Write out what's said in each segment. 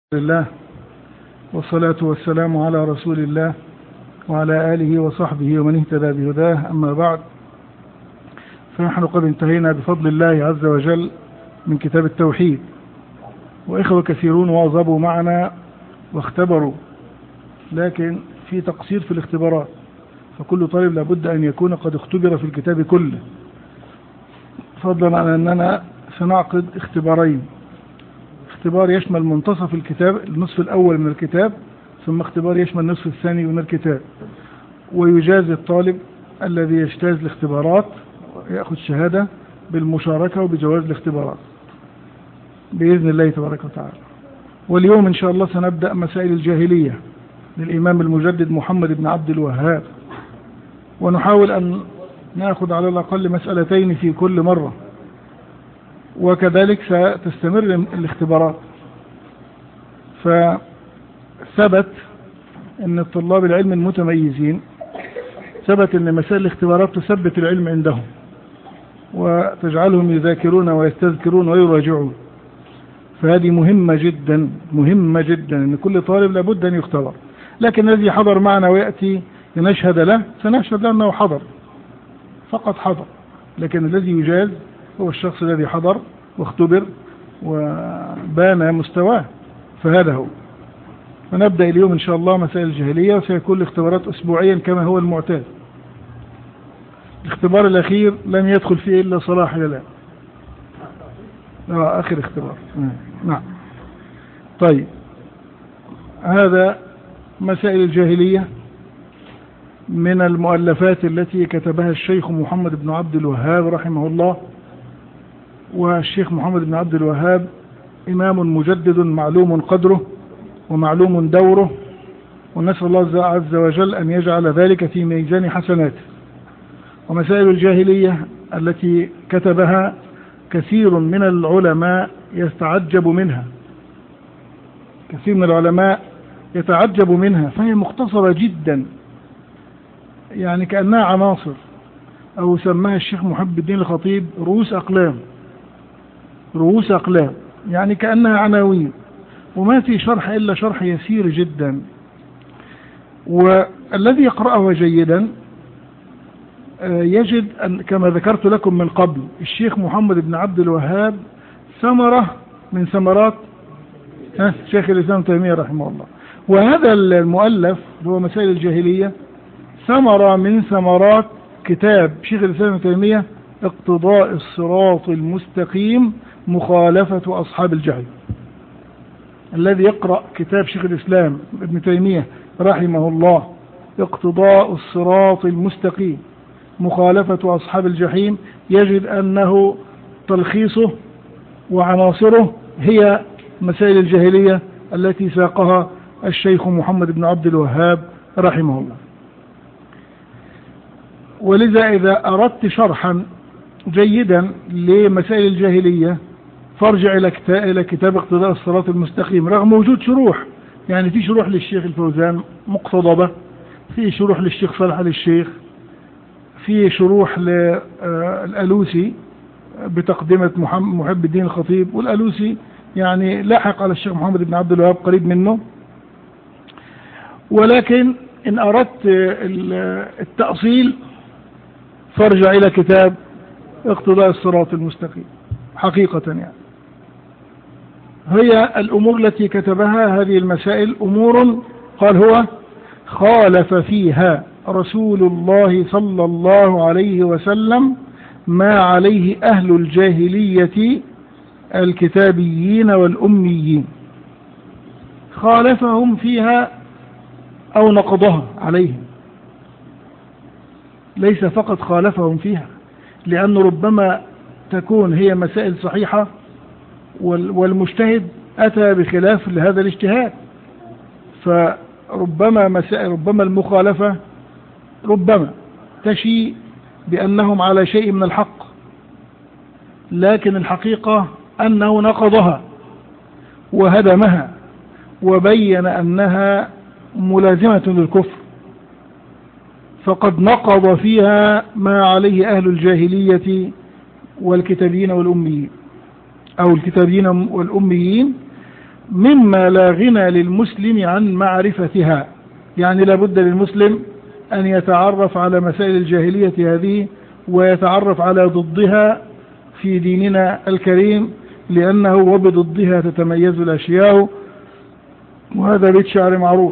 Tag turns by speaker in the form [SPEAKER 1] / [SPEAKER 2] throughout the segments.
[SPEAKER 1] لله والصلاة والسلام على رسول الله وعلى آله وصحبه ومن اهتدى بهداه. أما بعد، فنحن قد انتهينا بفضل الله عز وجل من كتاب التوحيد، وإخوة كثيرون واظبوا معنا واختبروا، لكن في تقصير في الاختبارات، فكل طالب لابد أن يكون قد اختبر في الكتاب كله، فضلا عن أننا سنعقد اختبارين: اختبار يشمل منتصف الكتاب، النصف الأول من الكتاب، ثم اختبار يشمل النصف الثاني من الكتاب، ويجازي الطالب الذي يجتاز الاختبارات ويأخذ شهادة بالمشاركة وبجواز الاختبارات بإذن الله تبارك وتعالى. واليوم إن شاء الله سنبدأ مسائل الجاهلية للإمام المجدد محمد بن عبد الوهاب، ونحاول أن نأخذ على الأقل مسألتين في كل مرة، وكذلك ستستمر الاختبارات. فثبت أن الطلاب العلم المتميزين ثبت أن مسائل الاختبارات تثبت العلم عندهم وتجعلهم يذاكرون ويستذكرون ويراجعون، فهذه مهمة جدا مهمة جدا، أن كل طالب لابد أن يختبر. لكن الذي حضر معنا ويأتي لنشهد له سنشهد له أنه حضر، فقط حضر، لكن الذي يجاز هو الشخص الذي حضر واختبر وبان مستواه، فهذا هو. فنبدأ اليوم إن شاء الله مسائل الجاهلية، وسيكون الاختبارات أسبوعيا كما هو المعتاد. الاختبار الأخير لم يدخل فيه إلا صلاح إلى الآن، آخر اختبار. نعم. طيب، هذا مسائل الجاهلية من المؤلفات التي كتبها الشيخ محمد بن عبد الوهاب رحمه الله. والشيخ محمد بن عبد الوهاب إمام مجدد معلوم قدره ومعلوم دوره، ونسأل الله عز وجل أن يجعل ذلك في ميزان حسناته. ومسائل الجاهلية التي كتبها كثير من العلماء يتعجب منها، كثير من العلماء يتعجب منها، فهي مختصرة جدا، يعني كأنها عناصر، أو سماها الشيخ محب الدين الخطيب رؤوس أقلام، رؤوس أقلام، يعني كأنها عناوين، وما في شرح إلا شرح يسير جدا. والذي يقرأه جيدا يجد أن كما ذكرت لكم من قبل، الشيخ محمد بن عبد الوهاب ثمرة من ثمرات شيخ الإسلام تيمية رحمه الله. وهذا المؤلف هو مسائل الجاهلية ثمرة من ثمرات كتاب شيخ الإسلام تيمية اقتضاء الصراط المستقيم مخالفة أصحاب الجحيم. الذي يقرأ كتاب شيخ الإسلام ابن تيمية رحمه الله اقتضاء الصراط المستقيم مخالفة أصحاب الجحيم يجد أنه تلخيصه وعناصره هي مسائل الجاهلية التي ساقها الشيخ محمد بن عبد الوهاب رحمه الله. ولذا إذا أردت شرحا جيدا لمسائل الجاهلية فارجع إلى كتاب اقتضاء الصراط المستقيم، رغم وجود شروح، يعني في شروح للشيخ الفوزان مقتضبة، في شروح للشيخ صالح للشيخ، في شروح للألوسي بتقدمة محب الدين الخطيب، والألوسي يعني لاحق على الشيخ محمد بن عبد الوهاب قريب منه. ولكن إن أردت التأصيل فارجع إلى كتاب اقتضاء الصراط المستقيم حقيقة. يعني هي الأمور التي كتبها هذه المسائل أمور قال هو خالف فيها رسول الله صلى الله عليه وسلم ما عليه أهل الجاهلية الكتابيين والأميين، خالفهم فيها أو نقضها عليهم، ليس فقط خالفهم فيها، لأن ربما تكون هي مسائل صحيحة والمجتهد أتى بخلاف لهذا الاجتهاد، فربما مسائل ربما المخالفة ربما تشي بأنهم على شيء من الحق، لكن الحقيقة أنه نقضها وهدمها وبين أنها ملازمة للكفر، فقد نقض فيها ما عليه أهل الجاهلية والكتابيين والأميين، أو الكتابيين والأميين، مما لا غنى للمسلم عن معرفتها. يعني لا بد للمسلم أن يتعرف على مسائل الجاهلية هذه ويتعرف على ضدها في ديننا الكريم، لأنه وبضدها تتميز الأشياء، وهذا بيت شعر معروف.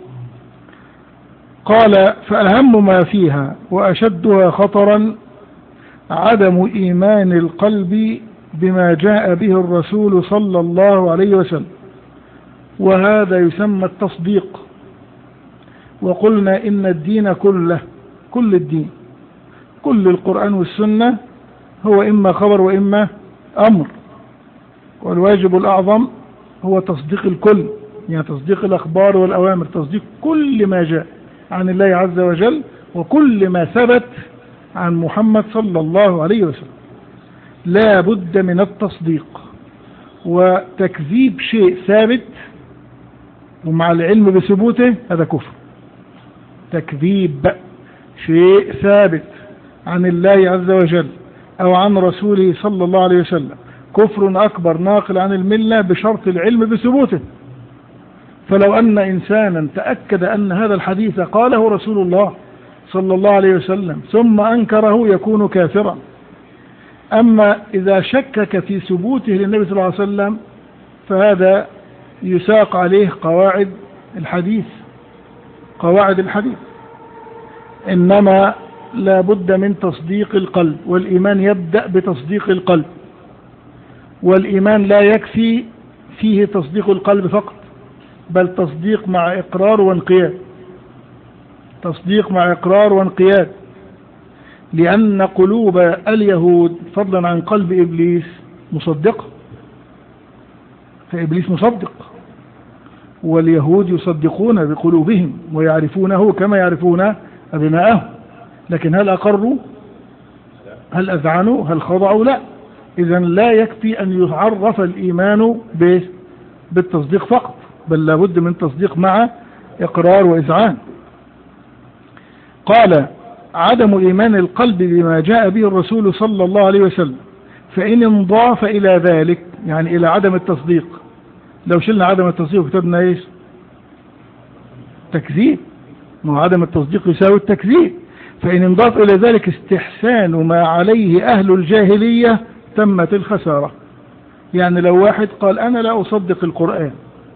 [SPEAKER 1] قال: فأهم ما فيها وأشدها خطرا عدم إيمان القلب بما جاء به الرسول صلى الله عليه وسلم، وهذا يسمى التصديق. وقلنا إن الدين كله، كل الدين، كل القرآن والسنة هو إما خبر وإما أمر، والواجب الأعظم هو تصديق الكل، يعني تصديق الأخبار والأوامر، تصديق كل ما جاء عن الله عز وجل وكل ما ثبت عن محمد صلى الله عليه وسلم. لا بد من التصديق، وتكذيب شيء ثابت ومع العلم بثبوته هذا كفر. تكذيب شيء ثابت عن الله عز وجل أو عن رسوله صلى الله عليه وسلم كفر أكبر ناقل عن الملة بشرط العلم بثبوته. فلو أن إنسانا تأكد أن هذا الحديث قاله رسول الله صلى الله عليه وسلم ثم أنكره يكون كافرا. أما إذا شكك في ثبوته للنبي صلى الله عليه وسلم فهذا يساق عليه قواعد الحديث، قواعد الحديث. إنما لا بد من تصديق القلب، والإيمان يبدأ بتصديق القلب، والإيمان لا يكفي فيه تصديق القلب فقط، بل تصديق مع إقرار وانقياد، تصديق مع إقرار وانقياد. لأن قلوب اليهود فضلا عن قلب إبليس مصدقة، فإبليس مصدق، واليهود يصدقون بقلوبهم ويعرفونه كما يعرفون أبناءهم، لكن هل أقروا؟ هل أذعنوا؟ هل خضعوا؟ لا. إذن لا يكفي أن يعرف الإيمان بالتصديق فقط، بل لابد من تصديق مع إقرار وإذعان. قال: عدم إيمان القلب بما جاء به الرسول صلى الله عليه وسلم، فإن انضاف إلى ذلك، يعني إلى عدم التصديق، لو شلنا عدم التصديق وكتبنا إيش؟ تكذيب، ما عدم التصديق يساوي التكذيب. فإن انضاف إلى ذلك استحسان ما عليه أهل الجاهلية تمت الخسارة. يعني لو واحد قال أنا لا أصدق القرآن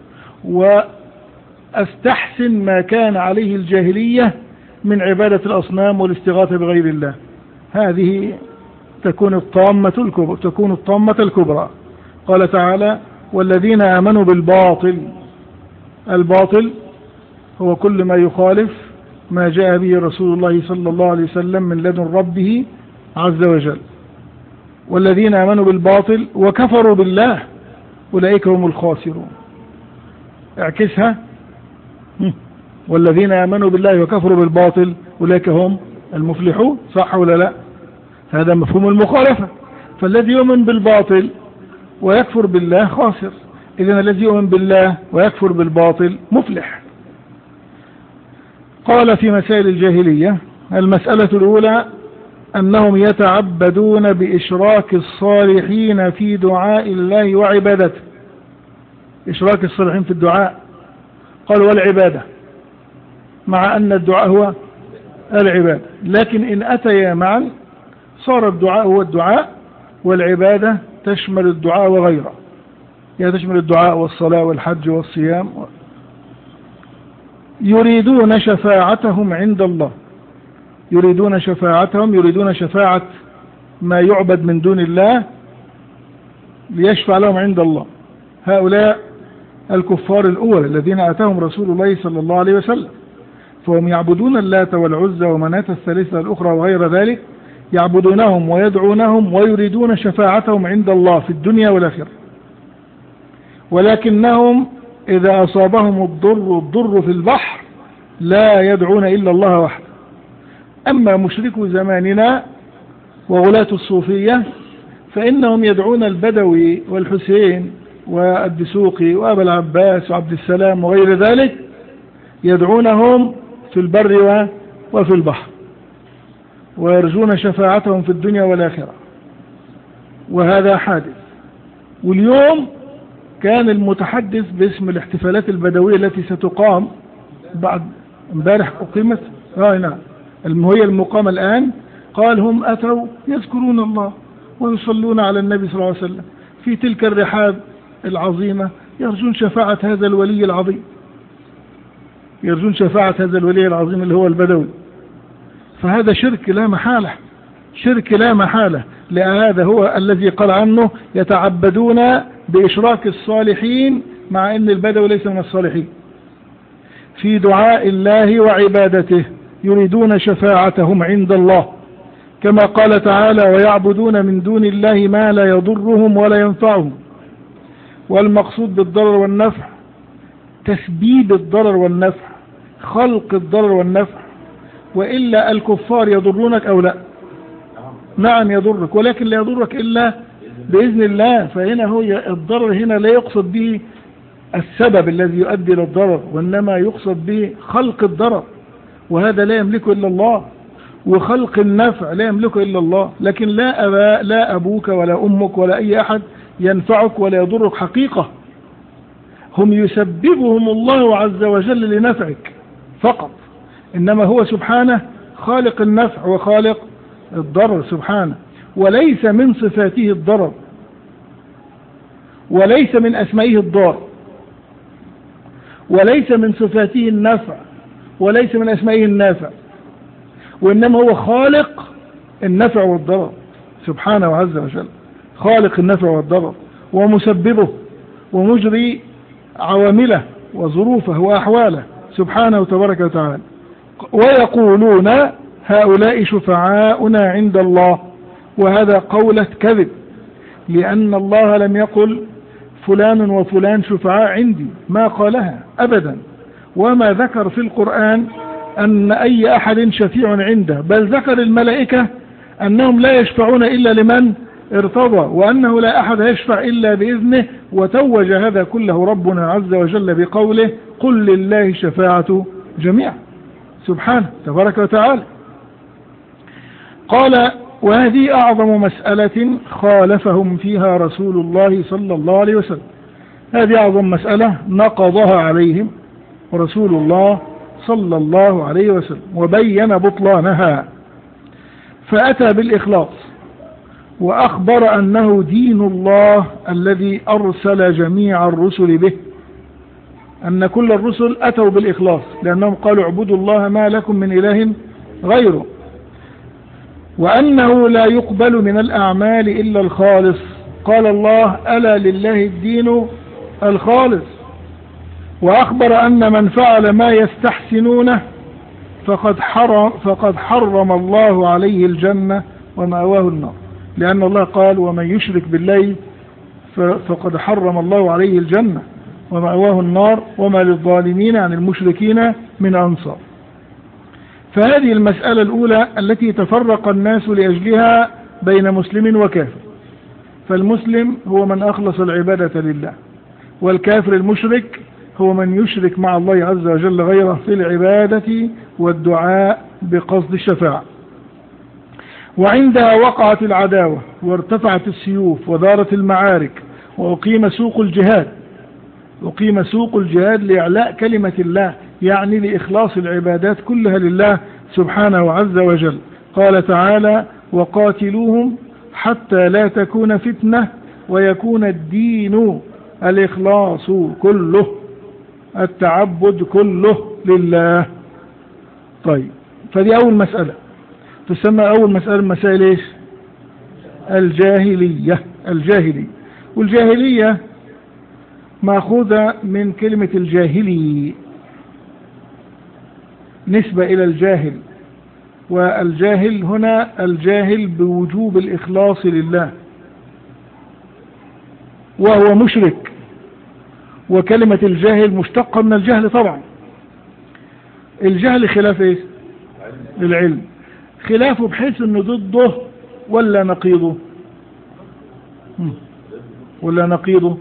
[SPEAKER 1] وأستحسن ما كان عليه الجاهلية من عبادة الأصنام والاستغاثة بغير الله، هذه تكون الطامة الكبرى. قال تعالى: والذين آمنوا بالباطل. الباطل هو كل ما يخالف ما جاء به رسول الله صلى الله عليه وسلم من لدن ربه عز وجل. والذين آمنوا بالباطل وكفروا بالله أولئك هم الخاسرون. اعكسها: والذين آمنوا بالله وكفروا بالباطل أولئك هم المفلحون. صح ولا لا؟ هذا مفهوم المخالفة. فالذي يؤمن بالباطل ويكفر بالله خاسر، إذن الذي يؤمن بالله ويكفر بالباطل مفلح. قال: في مسائل الجاهلية: المسألة الأولى أنهم يتعبدون بإشراك الصالحين في دعاء الله وعبادته. إشراك الصالحين في الدعاء، قال: والعبادة، مع أن الدعاء هو العبادة، لكن إن أتيا معا صار الدعاء هو الدعاء، والعبادة تشمل الدعاء وغيره، يعني تشمل الدعاء والصلاة والحج والصيام. يريدون شفاعتهم عند الله، يريدون شفاعتهم، يريدون شفاعة ما يعبد من دون الله ليشفع لهم عند الله. هؤلاء الكفار الأول الذين أتاهم رسول الله صلى الله عليه وسلم، فهم يعبدون اللات والعزى ومناة الثالثة الأخرى وغير ذلك، يعبدونهم ويدعونهم ويريدون شفاعتهم عند الله في الدنيا والآخرة. ولكنهم إذا أصابهم الضر في البحر لا يدعون إلا الله وحده. أما مشركو زماننا وغلاة الصوفية فإنهم يدعون البدوي والحسين والدسوقي وأبا العباس وعبد السلام وغير ذلك، يدعونهم في البر وفي البحر، ويرجون شفاعتهم في الدنيا والآخرة، وهذا حادث. واليوم كان المتحدث باسم الاحتفالات البدوية التي ستقام بعد امبارح أقيمت نعم هي المقامة الآن، قال هم أتوا يذكرون الله ويصلون على النبي صلى الله عليه وسلم في تلك الرحاب العظيمة، يرجون شفاعة هذا الولي العظيم، يرجون شفاعة هذا الولي العظيم اللي هو البدوي. فهذا شرك لا محالة، شرك لا محالة، لأن هذا هو الذي قال عنه يتعبدون بإشراك الصالحين، مع أن البدوي ليس من الصالحين، في دعاء الله وعبادته يريدون شفاعتهم عند الله، كما قال تعالى ويعبدون من دون الله ما لا يضرهم ولا ينفعهم. والمقصود بالضرر والنفع تسبيب الضرر والنفع، خلق الضرر والنفع، وإلا الكفار يضرونك أو لا؟ نعم يضرك، ولكن لا يضرك إلا بإذن الله. فهنا هو الضرر هنا لا يقصد به السبب الذي يؤدي للضرر، وإنما يقصد به خلق الضرر، وهذا لا يملكه إلا الله، وخلق النفع لا يملكه إلا الله. لكن لا أبوك ولا أمك ولا أي أحد ينفعك ولا يضرك حقيقة، هم يسببهم الله عز وجل لنفعك فقط، إنما هو سبحانه خالق النفع وخالق الضرر سبحانه، وليس من صفاته الضرر، وليس من أسمائه الضار، وليس من صفاته النفع، وليس من أسمائه النافع، وإنما هو خالق النفع والضرر سبحانه عز وجل، خالق النفع والضرر ومسببه ومجري عوامله وظروفه وأحواله سبحانه تبارك وتعالى. ويقولون هؤلاء شفعاؤنا عند الله، وهذا قولة كذب، لأن الله لم يقل فلان وفلان شفعاء عندي، ما قالها أبدا، وما ذكر في القرآن أن أي أحد شفيع عنده، بل ذكر الملائكة أنهم لا يشفعون إلا لمن ارتضى، وأنه لا أحد يشفع إلا بإذنه، وتوج هذا كله ربنا عز وجل بقوله قل لله الشفاعة جميعا سبحانه تبارك وتعالى. قال وهذه أعظم مسألة خالفهم فيها رسول الله صلى الله عليه وسلم، هذه أعظم مسألة نقضها عليهم رسول الله صلى الله عليه وسلم وبين بطلانها، فأتى بالإخلاص وأخبر أنه دين الله الذي أرسل جميع الرسل به، أن كل الرسل أتوا بالإخلاص، لأنهم قالوا اعبدوا الله ما لكم من إله غيره، وأنه لا يقبل من الأعمال إلا الخالص، قال الله ألا لله الدين الخالص، وأخبر أن من فعل ما يستحسنونه فقد حرم الله عليه الجنة ومأواه النار، لأن الله قال ومن يشرك بالله فقد حرم الله عليه الجنة ومأواه النار وما للظالمين عن المشركين من أنصار. فهذه المسألة الأولى التي تفرق الناس لأجلها بين مسلم وكافر، فالمسلم هو من أخلص العبادة لله، والكافر المشرك هو من يشرك مع الله عز وجل غيره في العبادة والدعاء بقصد الشفاعة. وعندها وقعت العداوة وارتفعت السيوف ودارت المعارك، وأقيم سوق الجهاد، أقيم سوق الجهاد لإعلاء كلمة الله، يعني لإخلاص العبادات كلها لله سبحانه عز وجل. قال تعالى وقاتلوهم حتى لا تكون فتنة ويكون الدين الإخلاص كله، التعبد كله لله. طيب، فدي أول مسألة تسمى أول مسألة مسائل إيش؟ الجاهلية. والجاهلية مأخوذة من كلمة الجاهلي، نسبة إلى الجاهل، والجاهل هنا الجاهل بوجوب الإخلاص لله، وهو مشرك، وكلمة الجاهل مشتقة من الجهل طبعا. الجهل خلاف إيه؟ العلم، خلافه بحيث أنه ضده ولا نقيضه؟ ولا نقيضه؟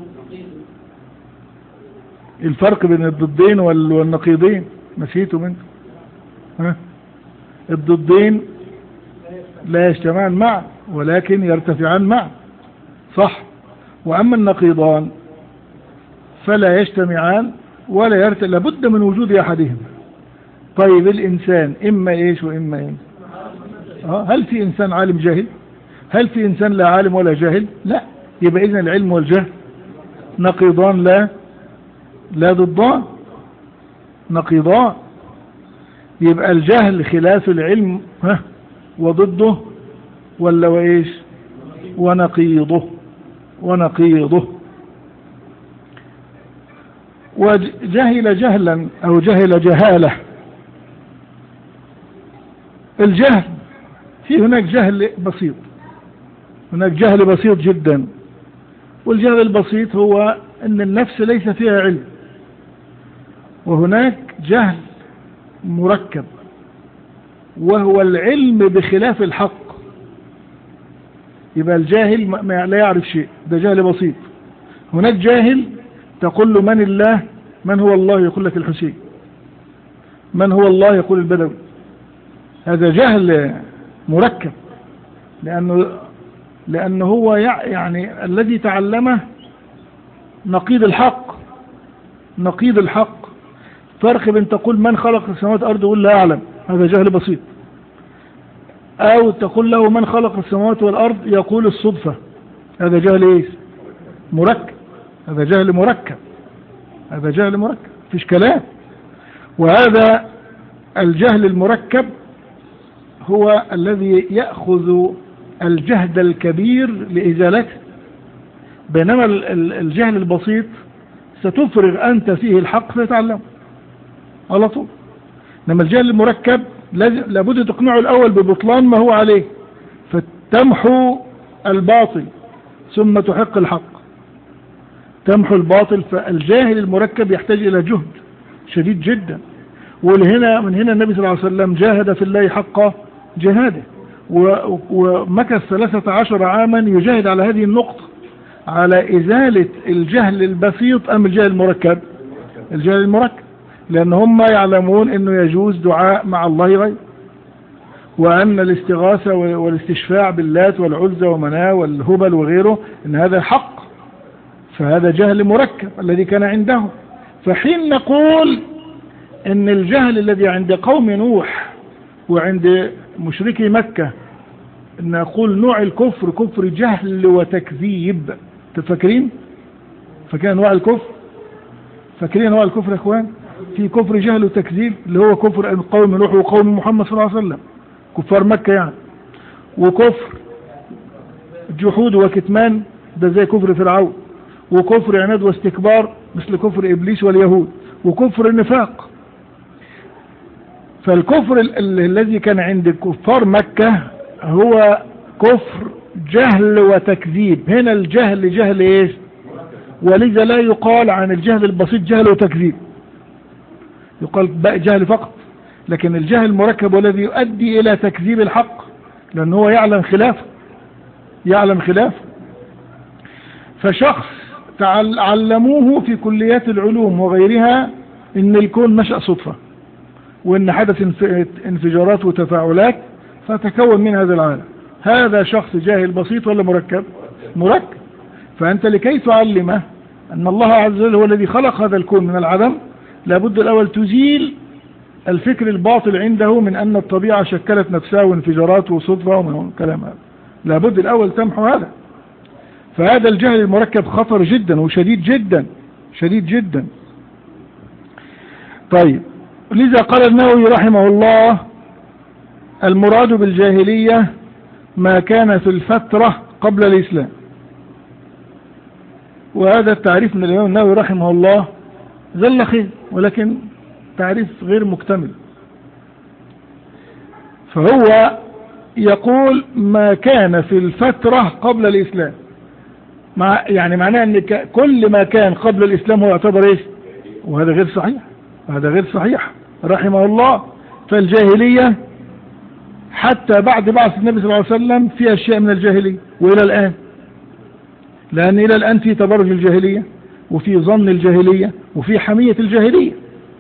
[SPEAKER 1] الفرق بين الضدين والنقيضين نسيته منه. الضدين لا يجتمعان معا ولكن يرتفعان معا، صح؟ وأما النقيضان فلا يجتمعان ولا لابد من وجود أحدهم. طيب الإنسان إما إيش وإما إيه؟ هل في إنسان عالم جاهل؟ هل في إنسان لا عالم ولا جاهل؟ لا. يبقى إذن العلم والجهل نقيضان لا ضدان، نقيضان. يبقى الجهل خلاف العلم وضده ولا وإيش ونقيضه. وجهل جهلا أو جهل جهالة. الجهل في هناك جهل بسيط، هناك جهل بسيط جدا. والجهل البسيط هو أن النفس ليس فيها علم. وهناك جهل مركب وهو العلم بخلاف الحق. يبقى الجاهل لا يعرف شيء، ده جهل بسيط. هناك جاهل تقول له من الله، من هو الله، يقول لك الحسين. من هو الله، يقول البدوي. هذا جهل مركب، لأنه هو يعني الذي تعلمه نقيض الحق. فرق بين تقول من خلق السماوات والأرض يقول لا أعلم، هذا جهل بسيط. أو تقول له من خلق السماوات والأرض يقول الصدفة، هذا جهل إيه؟ مركب. هذا جهل مركب فيش كلام. وهذا الجهل المركب هو الذي يأخذ الجهد الكبير لإزالته، بينما الجهل البسيط ستفرغ أنت فيه الحق فيتعلم على طول. لما الجهل المركب لابد تقنعه الأول ببطلان ما هو عليه، فتمحو الباطل ثم تحق الحق، تمحو الباطل. فالجاهل المركب يحتاج إلى جهد شديد جدا. من هنا النبي صلى الله عليه وسلم جاهد في الله حق جهاده، ومكث 13 عاما يجاهد على هذه النقطة، على إزالة الجهل البسيط أم الجهل المركب. الجهل المركب، لأن هم يعلمون أنه يجوز دعاء مع الله غير، وأن الاستغاثة والاستشفاع باللات والعزى ومناه والهبل وغيره أن هذا حق. فهذا جهل مركب الذي كان عنده. فحين نقول أن الجهل الذي عند قوم نوح وعند مشركي مكة، أن نقول نوع الكفر كفر جهل وتكذيب. تفكرين أنواع الكفر؟ فاكرين أنواع الكفر يا أخوان؟ في كفر جهل وتكذيب اللي هو كفر قوم نوح وقوم محمد صلى الله عليه وسلم، كفار مكة يعني. وكفر جحود وكتمان، ده زي كفر فرعون. وكفر عناد واستكبار مثل كفر إبليس واليهود. وكفر النفاق. فالكفر الذي كان عند كفار مكة هو كفر جهل وتكذيب. هنا الجهل جهل ايش؟ ولذا لا يقال عن الجهل البسيط جهل وتكذيب، يقال بقى جهل فقط. لكن الجهل المركب والذي يؤدي الى تكذيب الحق، لأنه هو يعلم خلافه. فشخص علموه في كليات العلوم وغيرها ان الكون نشأ صدفة، وان حدث انفجارات وتفاعلات فتكون من هذا العالم. هذا شخص جاهل بسيط ولا مركب؟ فأنت لكي تعلمه أن الله عز وجل هو الذي خلق هذا الكون من العدم، لابد الأول تزيل الفكر الباطل عنده من أن الطبيعة شكلت نفسها وانفجارات وصدفة ومن كلام هذا. لابد الأول تمحو هذا. فهذا الجهل المركب خطر جدا وشديد جدا. طيب، لذا قال النووي رحمه الله: المراد بالجاهلية ما كان في الفترة قبل الإسلام. وهذا التعريف من الإمام النووي رحمه الله ذل خير، ولكن تعريف غير مكتمل. فهو يقول ما كان في الفترة قبل الإسلام، يعني معناه أن كل ما كان قبل الإسلام هو يعتبر إيش؟ وهذا غير صحيح رحمه الله. فالجاهلية حتى بعد بعث النبي صلى الله عليه وسلم في أشياء من الجاهلية وإلى الآن، لأن إلى الآن في تبرج الجاهلية وفي ظن الجاهلية وفي حمية الجاهلية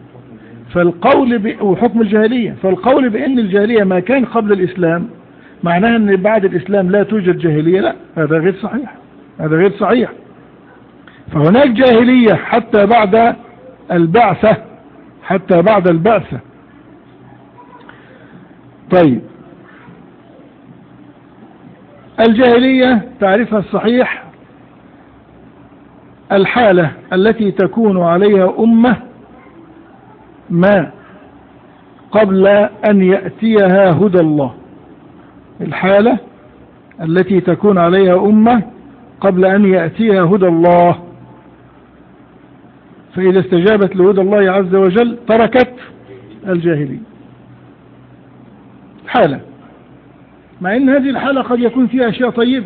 [SPEAKER 1] وحكم الجاهلية. فالقول بأن الجاهلية ما كان قبل الإسلام معناه أن بعد الإسلام لا توجد جاهلية، لا، هذا غير صحيح. فهناك جاهلية حتى بعد البعثة، حتى بعد البعثة. طيب، الجاهلية تعرفها الصحيح الحالة التي تكون عليها أمة ما قبل أن يأتيها هدى الله، الحالة التي تكون عليها أمة قبل أن يأتيها هدى الله، فإذا استجابت لهدى الله عز وجل تركت الجاهلية حالة، مع أن هذه الحالة قد يكون فيها أشياء طيبة،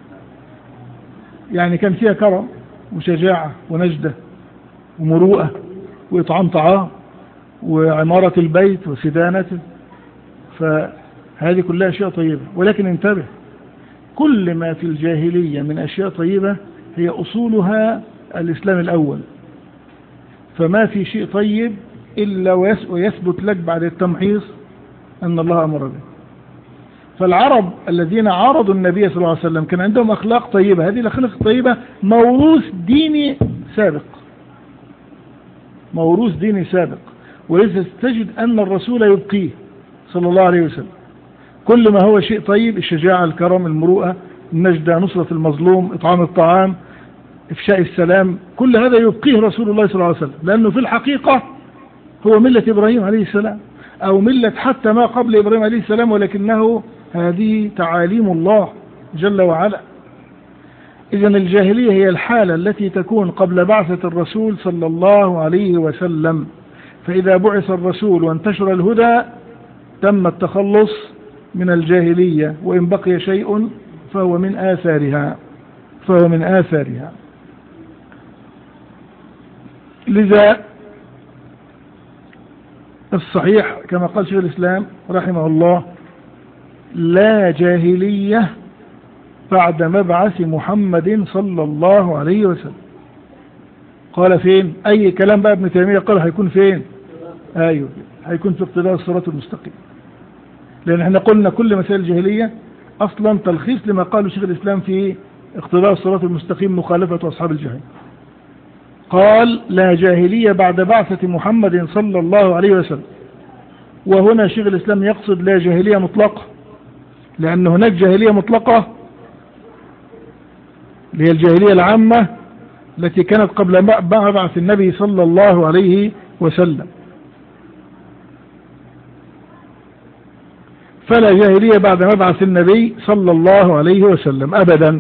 [SPEAKER 1] يعني كان فيها كرم وشجاعة ونجدة ومروءة وإطعام طعام وعمارة البيت وسدانته، فهذه كلها أشياء طيبة. ولكن انتبه، كل ما في الجاهلية من أشياء طيبة هي أصولها الإسلام الأول، فما في شيء طيب إلا ويثبت لك بعد التمحيص أن الله أمر به. فالعرب الذين عارضوا النبي صلى الله عليه وسلم كان عندهم أخلاق طيبة، هذه الأخلاق الطيبة موروث ديني سابق، موروث ديني سابق، ولذا تجد أن الرسول يبقيه صلى الله عليه وسلم كل ما هو شيء طيب، الشجاعة، الكرم، المروءة، النجدة، نصرة المظلوم، إطعام الطعام، إفشاء السلام، كل هذا يبقيه رسول الله صلى الله عليه وسلم، لأنه في الحقيقة هو ملة إبراهيم عليه السلام، أو ملة حتى ما قبل إبراهيم عليه السلام، ولكنه هذه تعاليم الله جل وعلا. إذن الجاهلية هي الحالة التي تكون قبل بعثة الرسول صلى الله عليه وسلم، فإذا بعث الرسول وانتشر الهدى تم التخلص من الجاهلية، وإن بقي شيء فهو من آثارها. لذا الصحيح كما قال شيخ الإسلام رحمه الله: لا جاهلية بعد مبعث محمد صلى الله عليه وسلم. قال فين؟ أي كلام بقى ابن تيمية قال هيكون فين؟ أيوه، هيكون في اقتضاء الصراط المستقيم، لأن احنا قلنا كل مسائل الجاهلية أصلا تلخيص لما قاله شيخ الإسلام في اقتضاء الصراط المستقيم، مخالفة أصحاب الجحيم. قال: لا جاهلية بعد بعثة محمد صلى الله عليه وسلم. وهنا شيخ الإسلام يقصد لا جاهلية مطلقة، لأن هناك جاهلية مطلقة اللي هي الجاهلية العامة التي كانت قبل بعث النبي صلى الله عليه وسلم، فلا جاهلية بعد مبعث النبي صلى الله عليه وسلم أبدا.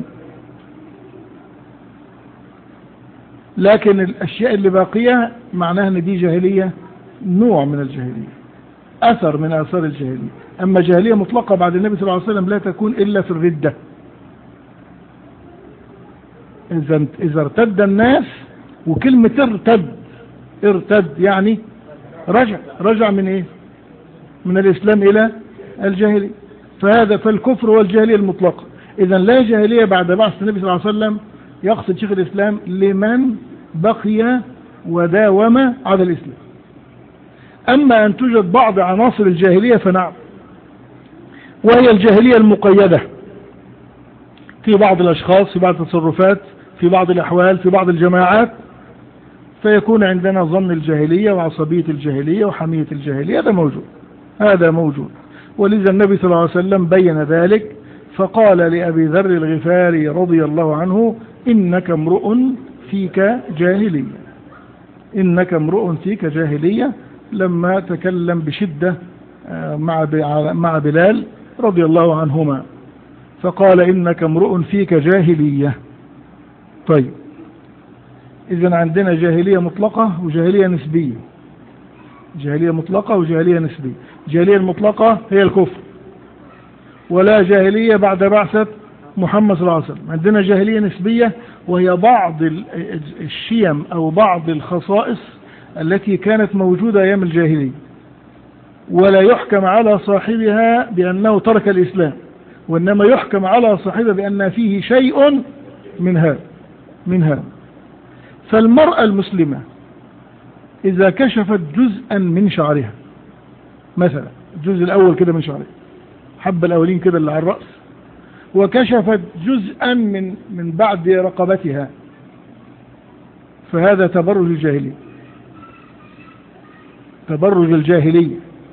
[SPEAKER 1] لكن الأشياء اللي باقية معناها أن دي جاهلية، نوع من الجاهلية، أثر من آثار الجاهلية. أما جاهلية مطلقة بعد النبي صلى الله عليه وسلم لا تكون إلا في الردة. إذا ارتد الناس، وكلمة ارتد يعني رجع من إيه؟ من الإسلام إلى الجاهلية، فالكفر والجاهلية المطلقة. إذا لا جاهلية بعد بعث النبي صلى الله عليه وسلم، يقصد شيخ الإسلام لمن بقي وداوم على الإسلام. أما أن توجد بعض عناصر الجاهلية فنعم، وهي الجاهلية المقيدة في بعض الأشخاص، في بعض التصرفات، في بعض الأحوال، في بعض الجماعات، فيكون عندنا ظن الجاهلية وعصبية الجاهلية وحمية الجاهلية. هذا موجود. ولذا النبي صلى الله عليه وسلم بين ذلك، فقال لأبي ذر الغفاري رضي الله عنه: إنك امرؤ فيك جاهلية، لما تكلم بشدة مع بلال رضي الله عنهما، فقال: إنك امرؤ فيك جاهلية. طيب، إذن عندنا جاهلية مطلقة وجاهلية نسبية. جاهلية مطلقة وجاهلية نسبية. الجاهلية المطلقة هي الكفر، ولا جاهلية بعد بعثة محمد صلى الله عليه وسلم. عندنا جاهلية نسبية، وهي بعض الشيم أو بعض الخصائص التي كانت موجودة أيام الجاهلية، ولا يحكم على صاحبها بأنه ترك الإسلام، وإنما يحكم على صاحبه بأن فيه شيء من هذا. فالمرأة المسلمة إذا كشفت جزءا من شعرها، مثلا الجزء الأول كده من شعرها، حبة الأولين كده اللي على الرأس، وكشفت جزءا من بعد رقبتها، فهذا تبرج الجاهلية، تبرج الجاهلية.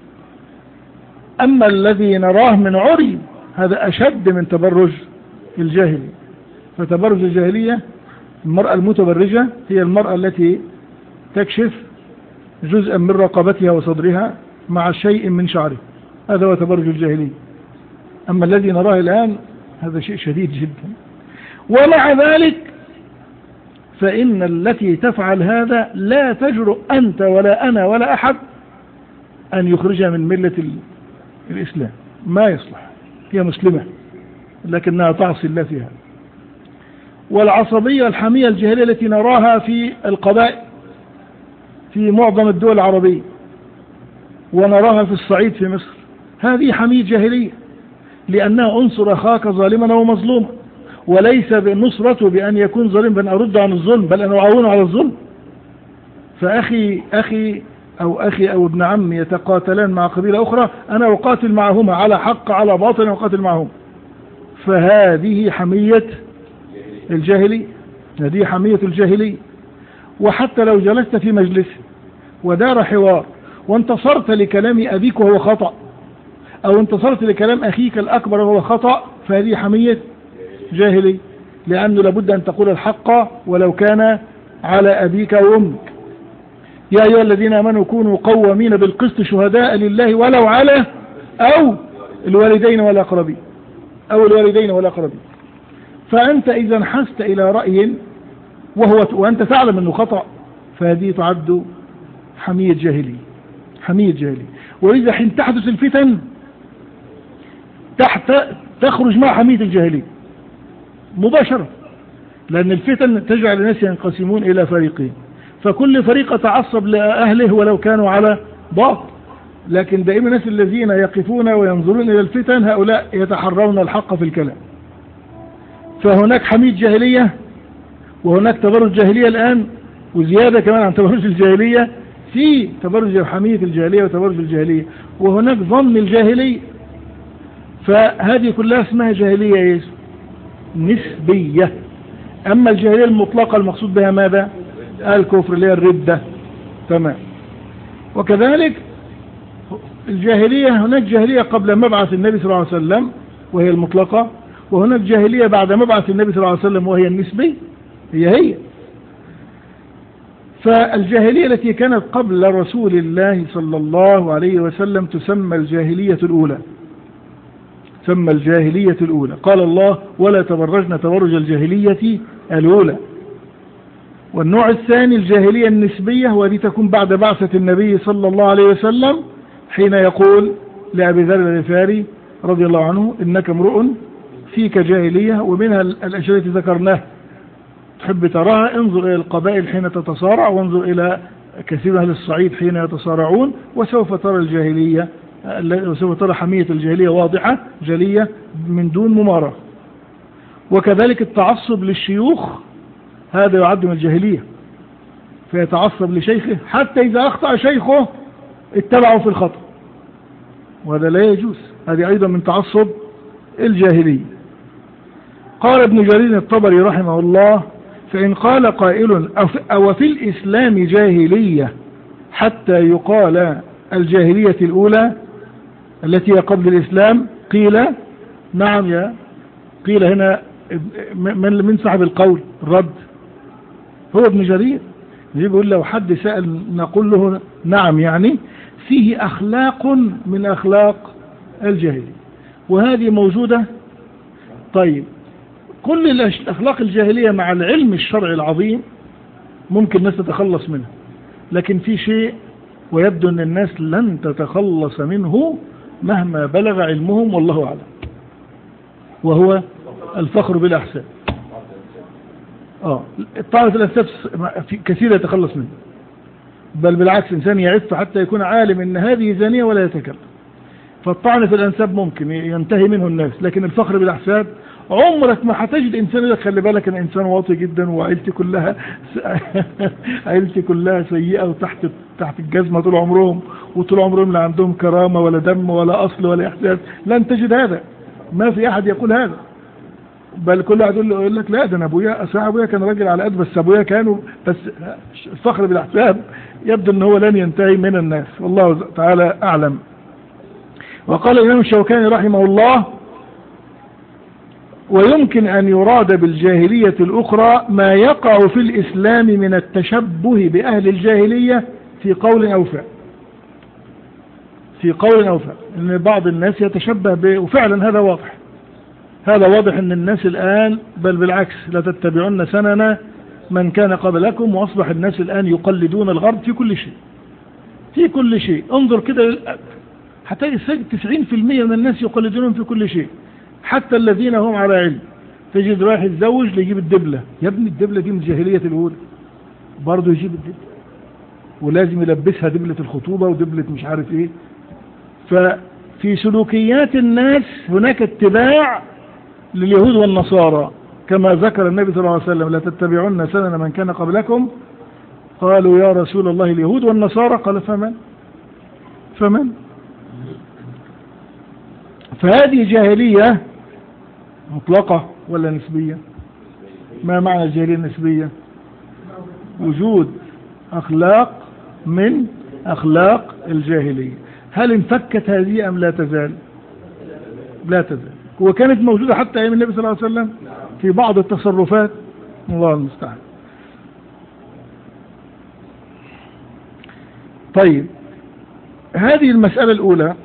[SPEAKER 1] أما الذي نراه من عري هذا أشد من تبرج الجاهلية. فتبرج الجاهلية المرأة المتبرجة هي المرأة التي تكشف جزءا من رقبتها وصدرها مع شيء من شعره، هذا هو تبرج الجاهلية. أما الذي نراه الآن هذا شيء شديد جدا. ومع ذلك فإن التي تفعل هذا لا تجرؤ أنت ولا أنا ولا أحد أن يخرجها من ملة الإسلام، ما يصلح، هي مسلمة لكنها تعصي الله فيها. والعصبية الحمية الجاهلية التي نراها في القبائل في معظم الدول العربية ونراها في الصعيد في مصر، هذه حمية جاهلية، لأنها أنصر أخاك ظالما ومظلوما، وليس بالنصرة بأن يكون ظالم بأن أرد عن الظلم، بل أن أعاونه على الظلم. فأخي أو ابن عمي يتقاتلان مع قبيلة أخرى، أنا أقاتل معهما على حق على باطل أقاتل معهم. فهذه حمية الجاهلية، هذه حمية الجاهلية. وحتى لو جلست في مجلس ودار حوار وانتصرت لكلام أبيك وهو خطأ، أو انتصرت لكلام أخيك الأكبر وهو خطأ، فهذه حمية جاهلية، لأنه لابد أن تقول الحق ولو كان على أبيك وأمك. يا أيها الذين آمنوا كونوا قوامين بالقسط شهداء لله ولو على أو الوالدين والأقربين فأنت إذا انحست إلى رأي وأنت تعلم أنه خطأ، فهذه تعد حمية جاهلية. ولذا حين تحدث الفتن تخرج مع حمية الجاهلية مباشرة، لأن الفتن تجعل الناس ينقسمون إلى فريقين، فكل فريق تعصب لأهله ولو كانوا على باطل. لكن دائما الناس الذين يقفون وينظرون إلى الفتن هؤلاء يتحرون الحق في الكلام. فهناك حمية جاهلية، وهناك تبرج جاهلية الآن، وزيادة كمان عن تبرج الجاهلية في تبرج حمية الجاهلية وتبرج الجاهلية، وهناك ضم الجاهلية. فهذه كلها اسمها جاهلية نسبية. أما الجاهلية المطلقة المقصود بها ماذا؟ الكفر اللي هي الردة. تمام. وكذلك الجاهلية، هناك جاهلية قبل مبعث النبي صلى الله عليه وسلم وهي المطلقة، وهناك جاهلية بعد مبعث النبي صلى الله عليه وسلم وهي النسبي. هي فالجاهلية التي كانت قبل رسول الله صلى الله عليه وسلم تسمى الجاهلية الأولى. قال الله: ولا تبرجن تبرج الجاهلية الأولى. والنوع الثاني الجاهلية النسبية، وهذه تكون بعد بعثة النبي صلى الله عليه وسلم، حين يقول لأبي ذر الغفاري رضي الله عنه: إنك امرؤ فيك جاهلية. ومنها الأشياء التي ذكرناها تحب تراها، انظر إلى القبائل حين تتصارع، وانظر إلى كثير أهل الصعيد حين يتصارعون، وسوف ترى الجاهلية، وسوف ترى حمية الجاهلية واضحة جلية من دون ممارة. وكذلك التعصب للشيوخ هذا يعد من الجاهلية، فيتعصب لشيخه حتى إذا أخطأ شيخه اتبعه في الخطأ، وهذا لا يجوز، هذه أيضا من تعصب الجاهلية. قال ابن جرير الطبري رحمه الله: فإن قال قائل: أو في الإسلام جاهلية حتى يقال الجاهلية الأولى التي هي قبل الإسلام، قيل: نعم. قيل هنا من صاحب القول الرد هو ابن جرير. يقول لو حد سأل نقول له نعم، يعني فيه أخلاق من أخلاق الجاهلية، وهذه موجودة. طيب، كل الأخلاق الجاهلية مع العلم الشرعي العظيم ممكن الناس تتخلص منه، لكن في شيء ويبدو أن الناس لن تتخلص منه مهما بلغ علمهم، والله أعلم، وهو الفخر بالأحساب. الطعنة في الأنساب كثير يتخلص منه، بل بالعكس إنسان يعف حتى يكون عالم أن هذه زانية ولا يتكلم. فالطعن في الأنساب ممكن ينتهي منه الناس، لكن الفخر بالأحساب عمرك ما هتجد إنسان يقول لك خلي بالك أنا إنسان واطي جدا وعيلتي كلها سيئة وتحت الجزمة طول عمرهم، وطول عمرهم لا عندهم كرامة ولا دم ولا أصل ولا إحساس. لن تجد هذا، ما في أحد يقول هذا. بل كل واحد يقول لك لا ده انا ابويا كان راجل على قد، بس ابويا كانوا بس. الفخر بالاحساب يبدو ان هو لن ينتهي من الناس، والله تعالى اعلم. وقال الامام الشوكاني رحمه الله: ويمكن ان يراد بالجاهلية الاخرى ما يقع في الاسلام من التشبه باهل الجاهلية في قول او فعل، ان بعض الناس يتشبه به، وفعلا هذا واضح ان الناس الان، بل بالعكس، لا تتبعون سنن من كان قبلكم، واصبح الناس الان يقلدون الغرب في كل شيء. انظر كده هتلاقي 90% من الناس يقلدونهم في كل شيء، حتى الذين هم على علم. تجد رايح يتزوج يجيب الدبلة، يا ابني الدبلة دي من الجاهلية الاولى، برضه يجيب الدبلة، ولازم يلبسها دبلة الخطوبة ودبلة مش عارف ايه. ففي سلوكيات الناس هناك اتباع لليهود والنصارى، كما ذكر النبي صلى الله عليه وسلم: لا تتبعون سنن من كان قبلكم. قالوا يا رسول الله اليهود والنصارى؟ قال فمن؟ فهذه جاهلية مطلقة ولا نسبية؟ ما معنى الجاهلية النسبية؟ وجود أخلاق من أخلاق الجاهلية. هل انفكت هذه أم لا تزال؟ لا تزال، وكانت موجودة حتى أيام النبي صلى الله عليه وسلم في بعض التصرفات، الله المستعان. طيب، هذه المسألة الأولى.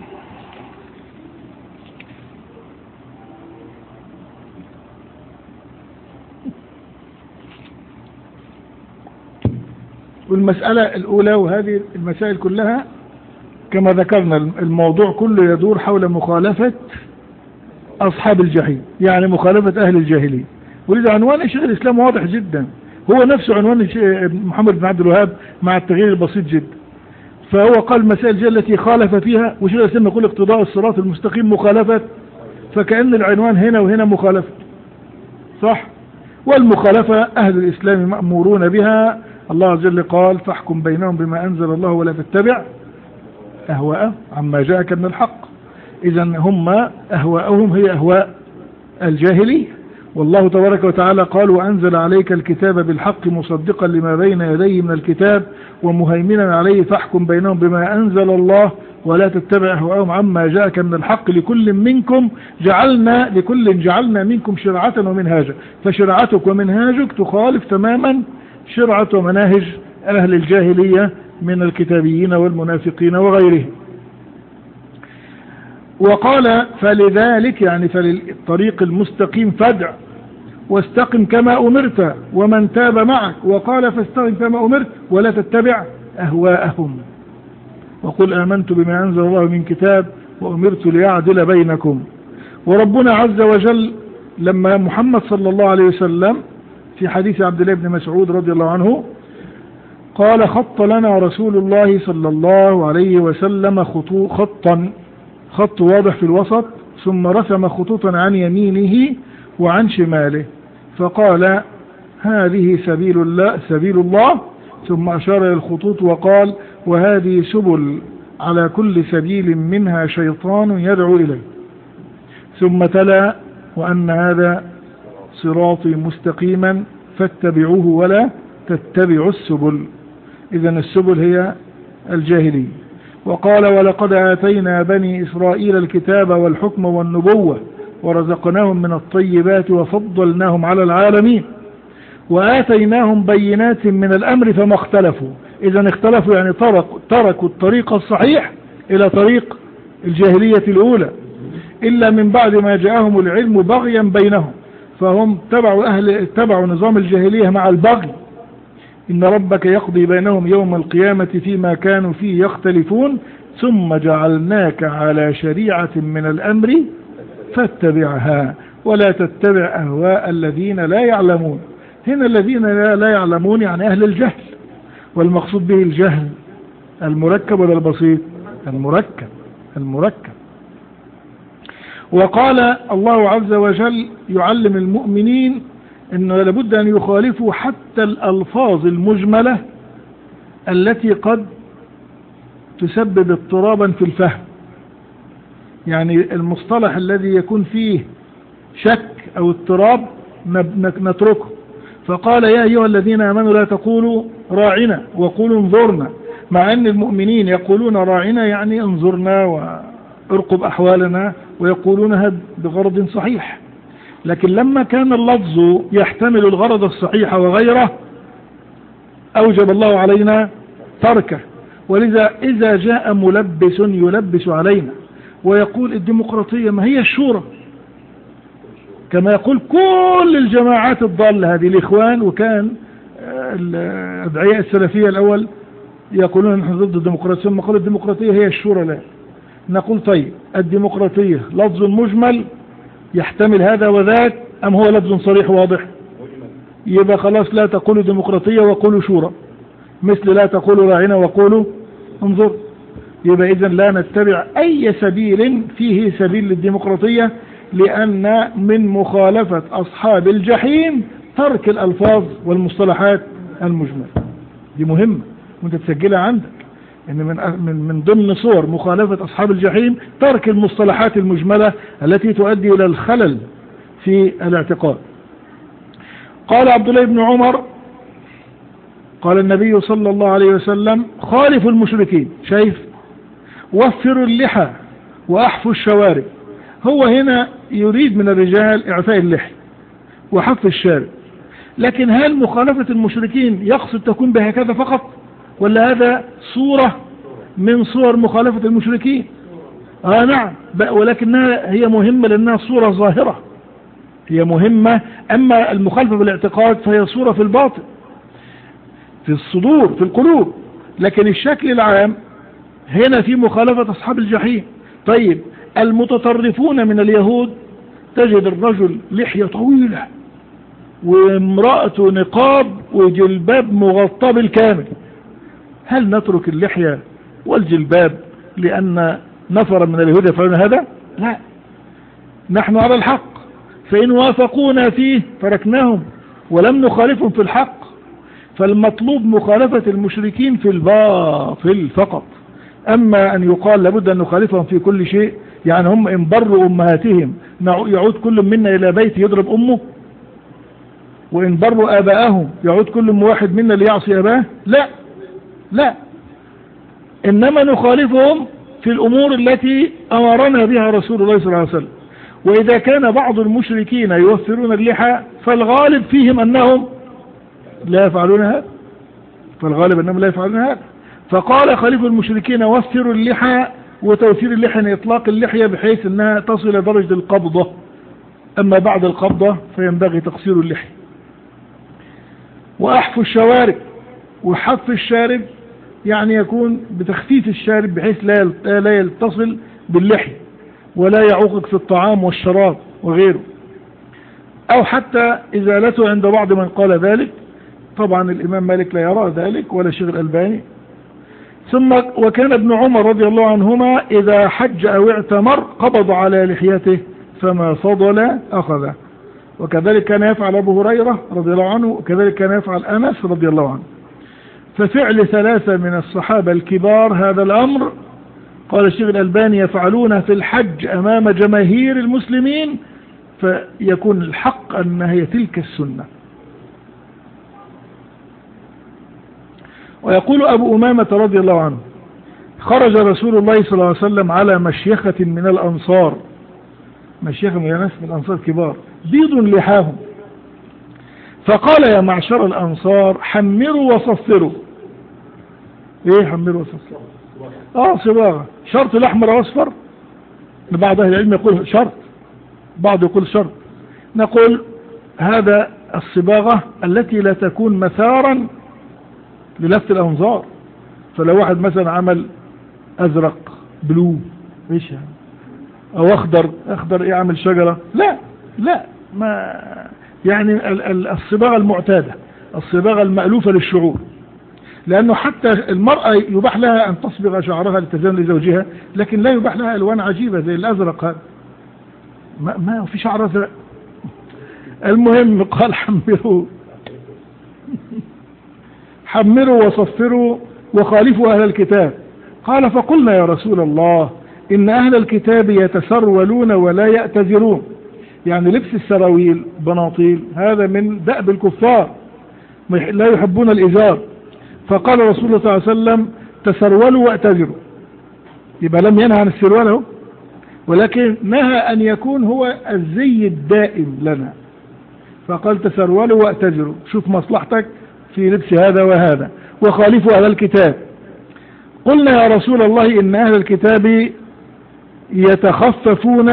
[SPEAKER 1] والمسألة الأولى، وهذه المسائل كلها كما ذكرنا الموضوع كله يدور حول مخالفة أصحاب الجحيم، يعني مخالفة أهل الجاهلية. ولذا عنوان شيخ الإسلام واضح جدا، هو نفسه عنوان محمد بن عبد الوهاب مع التغيير البسيط جدا. فهو قال المسائل التي خالف فيها، وشيخ الإسلام يقول اقتضاء الصراط المستقيم مخالفة، فكأن العنوان هنا وهنا مخالفة، صح؟ والمخالفة أهل الإسلام مأمورون بها. الله عز وجل قال: فاحكم بينهم بما أنزل الله ولا تتبع أهواءهم عما جاءك من الحق. إذا هم أهواءهم هي أهواء الجاهلية، والله تبارك وتعالى قال: وأنزل عليك الكتاب بالحق مصدقا لما بين يديه من الكتاب ومهيمنا عليه فاحكم بينهم بما أنزل الله ولا تتبع أهواءهم عما جاءك من الحق لكل جعلنا منكم شرعة ومنهاجا. فشرعتك ومنهاجك تخالف تماما شرعة ومناهج أهل الجاهلية من الكتابيين والمنافقين وغيرهم. وقال: فلذلك، يعني فللطريق المستقيم فادع واستقم كما أمرت ومن تاب معك. وقال: فاستقم كما أمرت ولا تتبع أهواءهم وقل آمنت بما أنزل الله من كتاب وأمرت ليعدل بينكم. وربنا عز وجل لما محمد صلى الله عليه وسلم في حديث عبد الله بن مسعود رضي الله عنه قال: خط لنا رسول الله صلى الله عليه وسلم خط واضح في الوسط، ثم رسم خطوطا عن يمينه وعن شماله، فقال: هذه سبيل الله، ثم أشار إلى الخطوط وقال: وهذه سبل على كل سبيل منها شيطان يدعو إليه. ثم تلا: وأن هذا صراطي مستقيما فاتبعوه ولا تتبعوا السبل. إذن السبل هي الجاهلية. وقال: ولقد آتينا بني إسرائيل الكتاب والحكم والنبوة ورزقناهم من الطيبات وفضلناهم على العالمين وآتيناهم بينات من الأمر فما اختلفوا. إذن اختلفوا يعني تركوا الطريق الصحيح إلى طريق الجاهلية الأولى، إلا من بعد ما جاءهم العلم بغيا بينهم، فهم تبعوا نظام الجاهلية مع البغي. إن ربك يقضي بينهم يوم القيامة فيما كانوا فيه يختلفون ثم جعلناك على شريعة من الأمر فاتبعها ولا تتبع أهواء الذين لا يعلمون. هنا الذين لا يعلمون يعني أهل الجهل، والمقصود به الجهل المركب ولا البسيط؟ المركب. وقال الله عز وجل يعلم المؤمنين انه لابد ان يخالفوا حتى الالفاظ المجملة التي قد تسبب اضطرابا في الفهم، يعني المصطلح الذي يكون فيه شك أو اضطراب نتركه. فقال يا أيها الذين آمنوا لا تقولوا راعنا وقولوا انظرنا، مع أن المؤمنين يقولون راعنا يعني انظرنا وارقب أحوالنا، ويقولونها بغرض صحيح. لكن لما كان اللفظ يحتمل الغرض الصحيح وغيره أوجب الله علينا تركه. ولذا إذا جاء ملبس يلبس علينا ويقول الديمقراطية ما هي الشورى، كما يقول كل الجماعات الضالة هذه الإخوان، وكان الأدعياء السلفية الأول يقولون نحن ضد الديمقراطية، ثم قالوا الديمقراطية هي الشورى. لا، نقول طيب الديمقراطية لفظ مجمل يحتمل هذا وذاك أم هو لفظ صريح واضح؟ يبقى خلاص لا تقولوا ديمقراطية وقولوا شورى، مثل لا تقولوا راعنا وقولوا انظر. يبقى إذن لا نتبع أي سبيل فيه سبيل للديمقراطية، لأن من مخالفة أصحاب الجحيم ترك الألفاظ والمصطلحات المجملة. دي مهمة وانت تسجلها عندك، ان من ضمن صور مخالفة أصحاب الجحيم ترك المصطلحات المجملة التي تؤدي إلى الخلل في الاعتقاد. قال عبد الله بن عمر قال النبي صلى الله عليه وسلم خالفوا المشركين، شايف، وفروا اللحى وأحفوا الشوارب. هو هنا يريد من الرجال إعفاء اللحى وحف الشارب، لكن هل مخالفة المشركين يقصد تكون بهكذا فقط، ولا هذا صورة من صور مخالفة المشركين؟ نعم، ولكنها هي مهمة لأنها صورة ظاهرة، هي مهمة. أما المخالفة بالاعتقاد فهي صورة في الباطن، في الصدور، في القلوب. لكن الشكل العام هنا في مخالفة أصحاب الجحيم. طيب المتطرفون من اليهود تجد الرجل لحية طويلة وامرأة نقاب وجلباب مغطى بالكامل، هل نترك اللحية والجلباب لأن نفر من اليهود يفعلون هذا؟ لا، نحن على الحق، فإن وافقونا فيه تركناهم ولم نخالفهم في الحق. فالمطلوب مخالفة المشركين في الباطل فقط. أما أن يقال لابد أن نخالفهم في كل شيء، يعني هم إن بروا أمهاتهم يعود كل منا إلى بيت يضرب أمه، وإن بروا آباءهم يعود كل واحد منا ليعصي أباه؟ لا لا، إنما نخالفهم في الأمور التي أمرنا بها رسول الله صلى الله عليه وسلم. وإذا كان بعض المشركين يوفرون اللحى فالغالب فيهم أنهم لا يفعلون هذا، فقال خليفة المشركين وفروا اللحى، وتوفير اللحى إطلاق اللحية بحيث أنها تصل إلى درجة القبضة، أما بعد القبضة فينبغي تقصير اللحية. وأحفوا الشوارب، وحف الشارب يعني يكون بتخفيف الشارب بحيث لا يتصل باللحية ولا يعوقك في الطعام والشراب وغيره، أو حتى إزالته عند بعض من قال ذلك. طبعا الإمام مالك لا يرى ذلك ولا الشيخ الألباني. ثم وكان ابن عمر رضي الله عنهما إذا حج أو اعتمر قبض على لحيته فما فضل أخذه، وكذلك كان يفعل أبو هريرة رضي الله عنه، وكذلك كان يفعل أنس رضي الله عنه. ففعل ثلاثة من الصحابة الكبار هذا الأمر، قال الشيخ الألباني، يفعلونه في الحج أمام جماهير المسلمين، فيكون الحق أن هي تلك السنة. ويقول أبو أمامة رضي الله عنه خرج رسول الله صلى الله عليه وسلم على مشيخة من الأنصار، مشيخة من ناس من الأنصار كبار بيض لحاهم، فقال يا معشر الأنصار حمروا وصفروا. ايه حمروا وصفروا؟ صباغة، شرط الأحمر وأصفر؟ بعض أهل العلم يقول شرط، بعض يقول شرط. نقول هذا الصباغة التي لا تكون مثارا للفت الأنظار. فلو واحد مثلا عمل أزرق بلو ايش يعني، أو أخضر يعمل شجرة، لا ما يعني الصباغة المعتادة، الصباغة المألوفة للشعور، لأنه حتى المرأة يباح لها أن تصبغ شعرها للتزين لزوجها، لكن لا يباح لها ألوان عجيبة زي الأزرق هذا، ما في شعر أزرق. المهم قال حمروا وصفروا وخالفوا أهل الكتاب. قال فقلنا يا رسول الله إن أهل الكتاب يتسرولون ولا يأتذرون، يعني لبس السراويل بناطيل هذا من دأب الكفار، لا يحبون الإزار. فقال رسول الله صلى الله عليه وسلم تسرولوا واعتذروا، يبقى لم ينهى عن السروال، ولكن نهى أن يكون هو الزي الدائم لنا، فقال تسرولوا واعتذروا، شوف مصلحتك في لبس هذا وهذا، وخالفوا أهل الكتاب. قلنا يا رسول الله إن أهل الكتاب يتخففون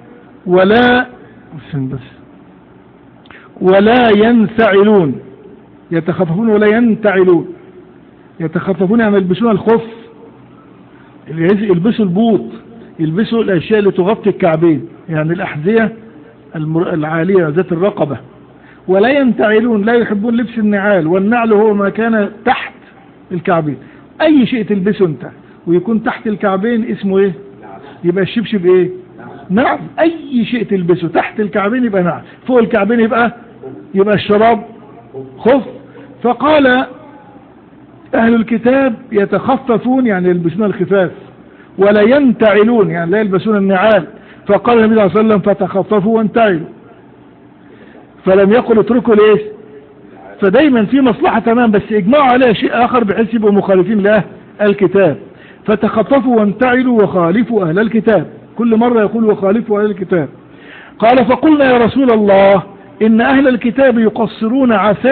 [SPEAKER 1] ولا ينتعلون. يتخففون ولا ينتعلون. يتخففون يعني يلبسون الخف، يلبسوا البوط، يلبسوا الأشياء اللي تغطي الكعبين، يعني الأحذية العالية ذات الرقبة. ولا ينتعلون، لا يحبون لبس النعال، والنعل هو ما كان تحت الكعبين. أي شيء تلبسه أنت ويكون تحت الكعبين اسمه إيه؟ يبقى الشبشب إيه؟ نعل. أي شيء تلبسه تحت الكعبين يبقى نعل، فوق الكعبين يبقى الشراب خف. فقال أهل الكتاب يتخففون يعني يلبسون الخفاف، ولا ينتعلون يعني لا يلبسون النعال. فقال النبي صلى الله عليه وسلم فتخففوا وانتعلوا، فلم يقل اتركوا ليش. فدايما في مصلحة تمام، بس اجمعوا عليها شيء آخر بحيث يبقوا مخالفين لأهل الكتاب. فتخففوا وانتعلوا وخالفوا أهل الكتاب، كل مرة يقول وخالفوا أهل الكتاب. قال فقلنا يا رسول الله إن أهل الكتاب يقصرون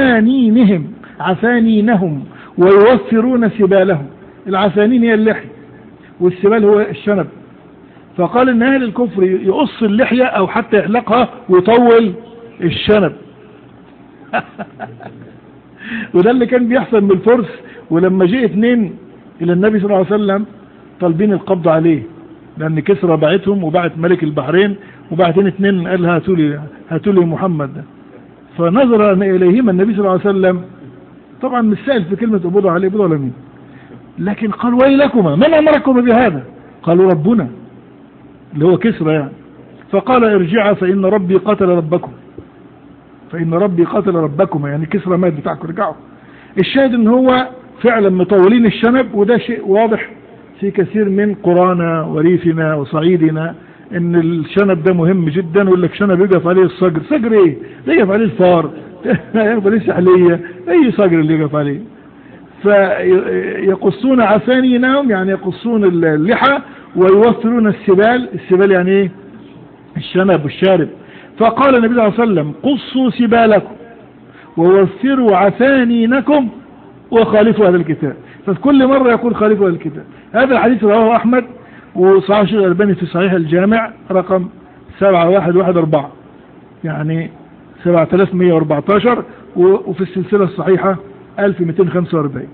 [SPEAKER 1] عسانينهم ويوفرون سبالهم. العسانين هي اللحية، والسبال هو الشنب. فقال إن أهل الكفر يقص اللحية أو حتى يحلقها ويطول الشنب. وده اللي كان بيحصل من الفرس، ولما جاء 2 إلى النبي صلى الله عليه وسلم طالبين القبض عليه، لأن كسرى بعتهم وبعت ملك البحرين، وبعتين 2 قال هاتوا لي محمد ده. فنظر إليهما النبي صلى الله عليه وسلم، طبعا مش سائل في كلمة أبوضوا عليه أبوضوا على مين، لكن قال ويلكما من أمركم بهذا؟ قالوا ربنا، اللي هو كسرى يعني. فقال ارجعا فإن ربي قتل ربكما، يعني كسرى مات بتاعكم، رجعوا. الشاهد ان هو فعلا مطولين الشنب، وده شيء واضح في كثير من قرانا وريفنا وصعيدنا ان الشنب ده مهم جدا. يقول لك شنب يقف عليه الصقر، صقر ايه؟ يقف عليه الفار، يقف عليه سحلية، اي صقر اللي يقف عليه. فيقصون عسانينهم يعني يقصون اللحى، ويوفرون السبال يعني ايه؟ الشنب والشارب. فقال النبي صلى الله عليه وسلم قصوا سبالكم ووفروا عسانينكم وخالفوا أهل الكتاب. ففي كل مرة يقول خالفوا أهل الكتاب. هذا الحديث رواه أحمد وصححه الشيخ الألباني في صحيح الجامع رقم 7114، يعني 7114، وفي السلسلة الصحيحة 1245.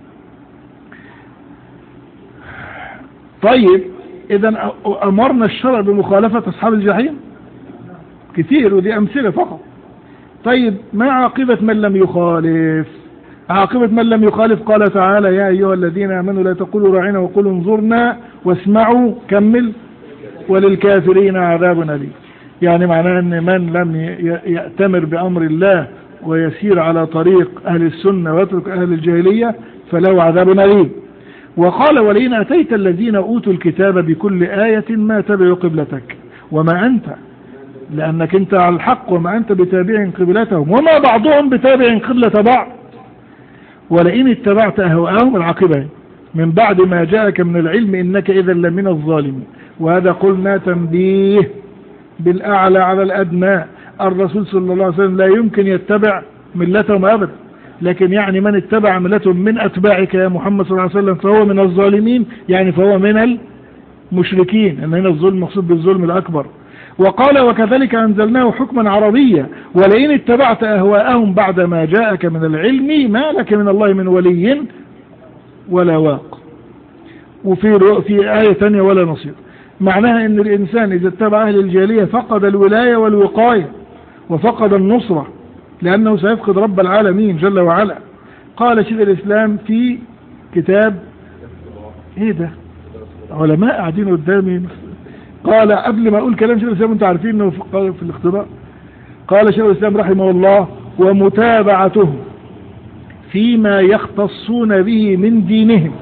[SPEAKER 1] طيب إذا أمرنا الشرع بمخالفة أصحاب الجحيم كثير، ودي أمثلة فقط. طيب ما عاقبة من لم يخالف؟ عاقبة من لم يخالف قال تعالى يا أيها الذين آمنوا لا تقولوا راعنا وقولوا انظرنا واسمعوا، كمل، وللكافرين عذاب أليم. يعني معناه أن من لم يأتمر بأمر الله ويسير على طريق أهل السنة ويترك أهل الجاهلية فله عذاب أليم. وقال ولئن أتيت الذين أوتوا الكتاب بكل آية ما تبعوا قبلتك وما أنت، لأنك أنت على الحق وما أنت بتابع قبلتهم وما بعضهم بتابع قبلة بعض. ولئن اتبعت أهواءهم، العاقبة من بعد ما جاءك من العلم إنك إذا لمن الظالمين. وهذا قلنا تنبيه بالأعلى على الأدنى. الرسول صلى الله عليه وسلم لا يمكن يتبع ملتهم أبدا، لكن يعني من اتبع ملتهم من أتباعك يا محمد صلى الله عليه وسلم فهو من الظالمين، يعني فهو من المشركين، أن هنا الظلم مقصود بالظلم الأكبر. وقال وكذلك أنزلناه حكما عربيا ولئن اتبعت أهواءهم بعد ما جاءك من العلم ما لك من الله من ولي ولا واق. وفي آية ثانية ولا نصير. معناها أن الإنسان إذا اتبع أهل الجاهلية فقد الولاية والوقاية وفقد النصرة، لأنه سيفقد رب العالمين جل وعلا. قال شيخ الإسلام في كتاب ايه ده، علماء قاعدين قدامي. قال قبل ما اقول كلام شيخ الإسلام انتوا عارفين انه في الاختبار، قال شيخ الإسلام رحمه الله ومتابعته فيما يختصون به من دينهم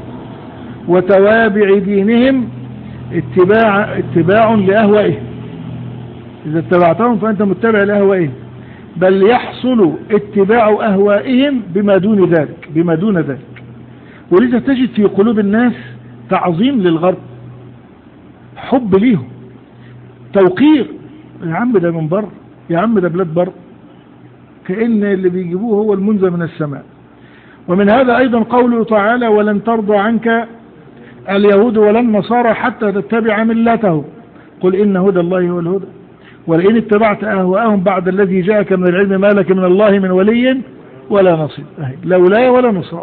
[SPEAKER 1] وتوابع دينهم اتباع لأهوائهم. إذا اتبعتهم فأنت متبع لأهوائهم، بل يحصل اتباع أهوائهم بما دون ذلك. ولذا تجد في قلوب الناس تعظيم للغرب، حب ليهم، توقير. يا عم ده من بر، يا عم ده بلاد بر، كأن اللي بيجيبوه هو المنزل من السماء. ومن هذا أيضا قوله تعالى: ولن ترضى عنك اليهود ولا النصارى حتى تتبع ملتهم قل إن هدى الله هو الهدى ولئن اتبعت أهواءهم بعد الذي جاءك من العلم ما لك من الله من ولي ولا نصير. لا ولاية ولا نصرى.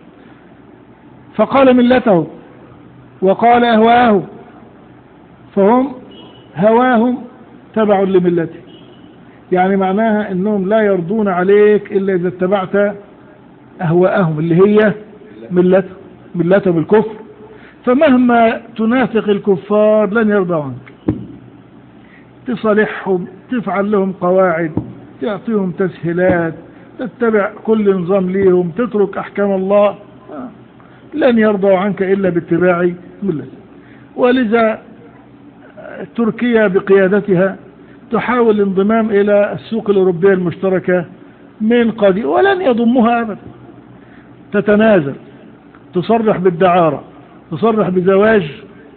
[SPEAKER 1] فقال ملته وقال أهواءهم، فهم هواهم تبع لملته، يعني معناها انهم لا يرضون عليك الا اذا اتبعت اهواءهم اللي هي ملتهم الكفر. فمهما تنافق الكفار لن يرضوا عنك، تصالحهم، تفعل لهم قواعد، تعطيهم تسهيلات، تتبع كل نظام ليهم، تترك احكام الله، لن يرضوا عنك الا باتباع ملته. ولذا تركيا بقيادتها تحاول الانضمام الى السوق الاوروبية المشتركة من قديم، ولن يضمها ابدا. تتنازل، تصرح بالدعارة، تصرح بزواج،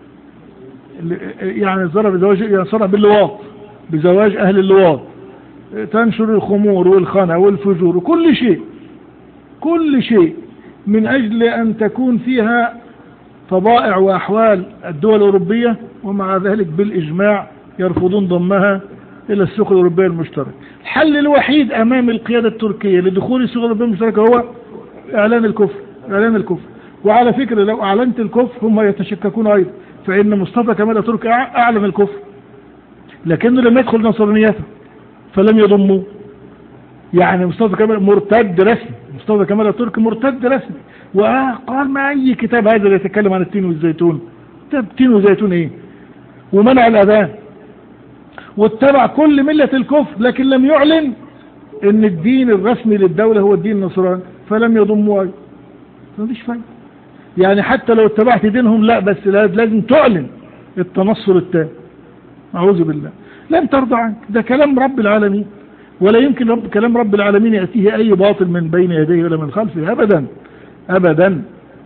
[SPEAKER 1] يعني تصرح باللواط، بزواج اهل اللواط، تنشر الخمور والخنا والفجور وكل شيء من اجل ان تكون فيها طبائع واحوال الدول الاوروبية، ومع ذلك بالاجماع يرفضون ضمها الى السوق الاوروبية المشتركة. الحل الوحيد امام القيادة التركية لدخول السوق الاوروبية المشتركة هو اعلان الكفر. وعلى فكرة لو اعلنت الكفر هم يتشككون ايضا، فان مصطفى كمال اتاتورك اعلن الكفر لكنه لم يدخل نصرانيته فلم يضموه. يعني مصطفى كمال مرتد رسمي، مصطفى كمال اتاتورك مرتد رسمي، وقال ما اي كتاب هذا اللي يتكلم عن التين والزيتون، التين والزيتون ايه، ومنع الاذان واتبع كل ملة الكفر، لكن لم يعلن ان الدين الرسمي للدولة هو الدين النصراني، فلم يضموا ايضا. مفيش فايدة، يعني حتى لو اتبعت دينهم لا، بس لازم تعلن التنصر التام. اعوذ بالله، لن ترضى عنك. ده كلام رب العالمين، ولا يمكن كلام رب العالمين يأتيه اي باطل من بين يديه ولا من خلفه ابدا.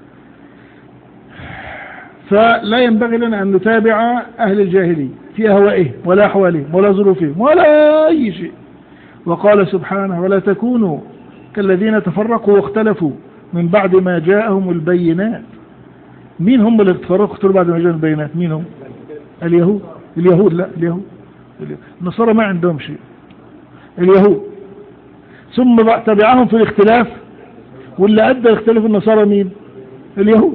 [SPEAKER 1] فلا ينبغي لنا ان نتابع اهل الجاهلية في اهوائهم ولا احوالهم ولا ظروفهم ولا اي شيء. وقال سبحانه: ولا تكونوا كالذين تفرقوا واختلفوا من بعد ما جاءهم البينات. مين هم اللي تفرقوا بعد ما جاءهم البينات؟ مين هم؟ اليهود. النصارى ما عندهم شيء، اليهود. ثم تبعهم في الاختلاف، واللي ادى اختلاف النصارى مين؟ اليهود.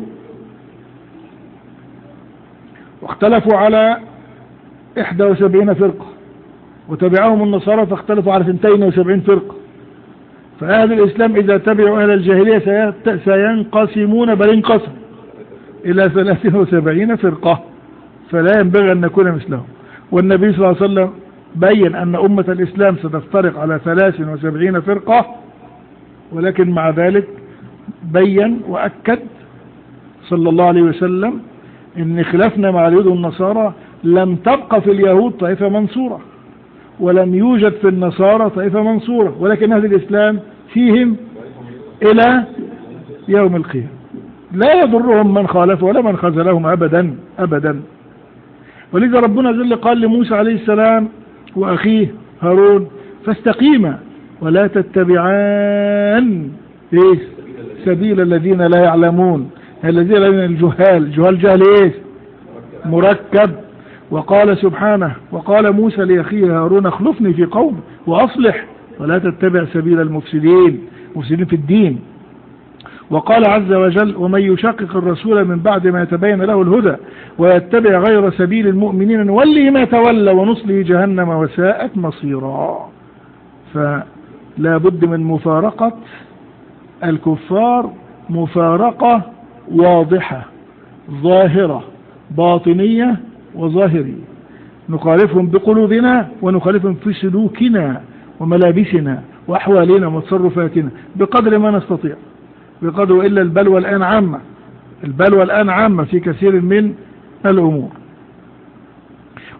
[SPEAKER 1] واختلفوا على 71 فرقة، وتبعهم النصارى فاختلفوا على 72 فرقة. فأهل الإسلام إذا تبعوا أهل الجاهلية سينقسمون، بل انقسم إلى 73 فرقة، فلا ينبغي أن نكون مثلهم. والنبي صلى الله عليه وسلم بين أن أمة الإسلام ستفترق على 73 فرقة، ولكن مع ذلك بين وأكد صلى الله عليه وسلم إن خلافنا مع اليهود والنصارى لم تبقى في اليهود طائفة منصورة، ولم يوجد في النصارى طائفة منصورة، ولكن أهل الإسلام فيهم إلى يوم القيامة، لا يضرهم من خالفه ولا من خذلهم أبدا. ولذا ربنا جل قال لموسى عليه السلام وأخيه هارون: فاستقيما ولا تتبعان سبيل الذين لا يعلمون، الذين الجهال جهل مركب. وقال سبحانه: وقال موسى لأخيه هارون: اخلفني في قومي وأصلح ولا تتبع سبيل المفسدين في الدين. وقال عز وجل: ومن يشقق الرسول من بعد ما يتبين له الهدى ويتبع غير سبيل المؤمنين نوله ما تولى ونصله جهنم وساءت مصيرا. فلا بد من مفارقة الكفار مفارقة واضحة ظاهرة باطنية وظاهرية، نخالفهم بقلوبنا ونخالفهم في سلوكنا وملابسنا وأحوالنا وتصرفاتنا بقدر ما نستطيع، بقدر. إلا البلوى الآن عامة في كثير من الأمور.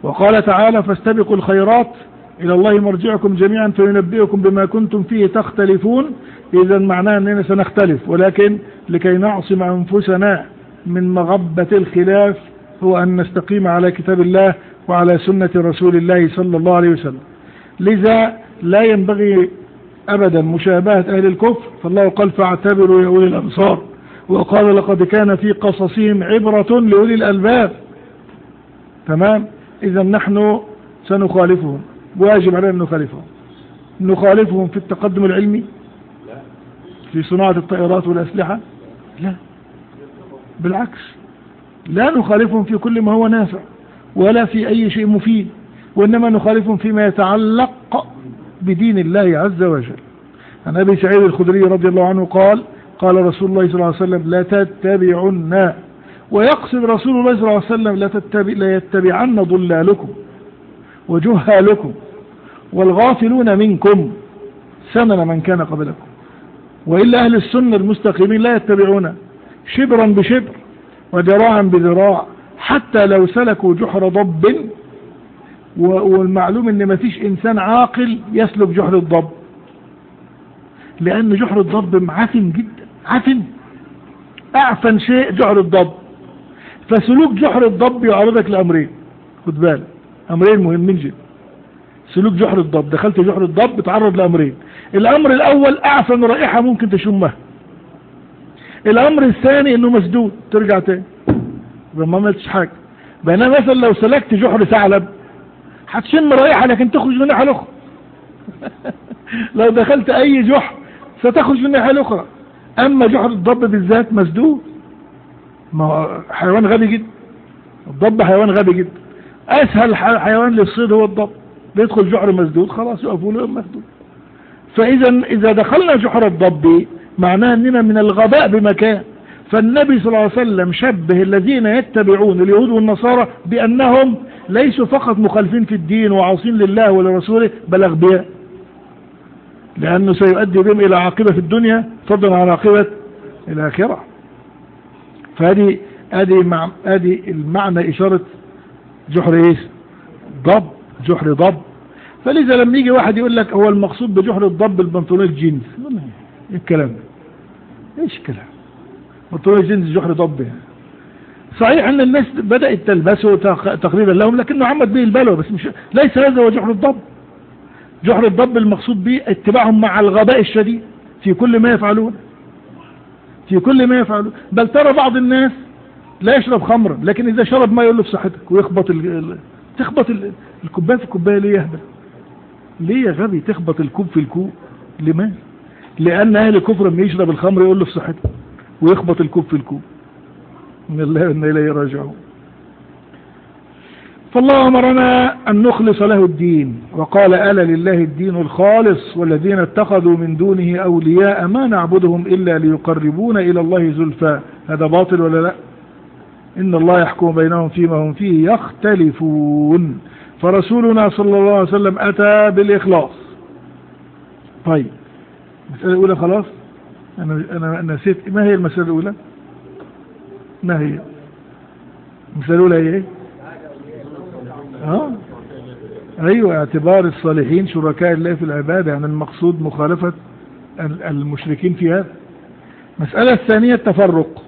[SPEAKER 1] وقال تعالى فاستبقوا الخيرات إلى الله مرجعكم جميعا فينبئكم بما كنتم فيه تختلفون. إذا معناه أننا سنختلف، ولكن لكي نعصم أنفسنا من مغبة الخلاف هو أن نستقيم على كتاب الله وعلى سنة رسول الله صلى الله عليه وسلم. لذا لا ينبغي أبدا مشابهة أهل الكفر، فالله قال فاعتبروا يا أولي الأبصار، وقال لقد كان في قصصهم عبرة لأولي الألباب. تمام. إذا نحن سنخالفهم، واجب علينا أن نخالفهم. نخالفهم في التقدم العلمي، في صناعة الطائرات والأسلحة، لا بالعكس، لا نخالفهم في كل ما هو نافع ولا في أي شيء مفيد، وإنما نخالفهم فيما يتعلق بدين الله عز وجل. عن أبي سعيد الخدري رضي الله عنه قال قال رسول الله صلى الله عليه وسلم لا تتبعن، ويقصد رسول الله صلى الله عليه وسلم لا يتبعن ضلالكم وجهالكم والغافلون منكم سنن من كان قبلكم، وإلا أهل السنة المستقيمين لا يتبعون شبرا بشبر وذراعا بذراع حتى لو سلكوا جحر ضب. والمعلوم ان ما فيش انسان عاقل يسلك جحر الضب، لان جحر الضب معفن جدا، عفن، اعفن شيء جحر الضب. فسلوك جحر الضب يعرضك لامرين، خد بالك، امرين مهمين جدا. سلوك جحر الضب، دخلت جحر الضب تعرض لامرين. الامر الاول اعفن رائحة ممكن تشمها، الامر الثاني انه مسدود ترجع تاني ما عملتش حاجة. بينما مثلا لو سلكت جحر ثعلب هتشم رائحة لكن تخرج من الناحية الاخرى. لو دخلت اي جحر ستخرج من الناحية الاخرى. اما جحر الضب بالذات مسدود، ما حيوان غبي جدا، الضب حيوان غبي جدا، اسهل حيوان للصيد هو الضب، بيدخل جحر مسدود خلاص يقفوا له مسدود. فاذا دخلنا جحر الضب معناه اننا من الغباء بمكان. فالنبي صلى الله عليه وسلم شبه الذين يتبعون اليهود والنصارى بأنهم ليسوا فقط مخالفين في الدين وعاصين لله ولرسوله، بل أغبياء، لأنه سيؤدي بهم إلى عاقبة في الدنيا فضلا عن عاقبة الآخرة. فهذه المعنى إشارة جحر إيش؟ ضب، جحر ضب. فلذا لما يجي واحد يقول لك هو المقصود بجحر الضب البنطلون الجينز، ايه الكلام ده؟ ايش الكلام؟ بنطلون الجينز جحر ضب يعني. صحيح ان الناس بدأت تلبسه تقريبا لهم، لكنه عمد به البلوى، بس مش ليس هذا هو جحر الضب. جحر الضب المقصود به اتباعهم مع الغباء الشديد في كل ما يفعلون، في كل ما يفعلون. بل ترى بعض الناس لا يشرب خمرا، لكن اذا شرب ما يقول له في صحتك، ويخبط تخبط الكوبايه في الكوبايه. ليه يا اهبل؟ ليه يا غبي تخبط الكوب في الكوب؟ لماذا؟ لان اهل الكفر لما يشرب الخمر يقول له في صحتك، ويخبط الكوب في الكوب. من الله وإنا إليه راجعون. فالله أمرنا أن نخلص له الدين، وقال ألا لله الدين الخالص والذين اتخذوا من دونه أولياء ما نعبدهم إلا ليقربونا إلى الله زلفى. هذا باطل ولا لا؟ إن الله يحكم بينهم فيما هم فيه يختلفون. فرسولنا صلى الله عليه وسلم أتى بالإخلاص. طيب المسألة الأولى خلاص، أنا نسيت ما هي المسألة الأولى؟ ما هي المسألة الأولى؟ هي ايه؟ ايوه، اعتبار الصالحين شركاء الله في العبادة، يعني المقصود مخالفة المشركين في هذا. المسألة الثانية التفرق.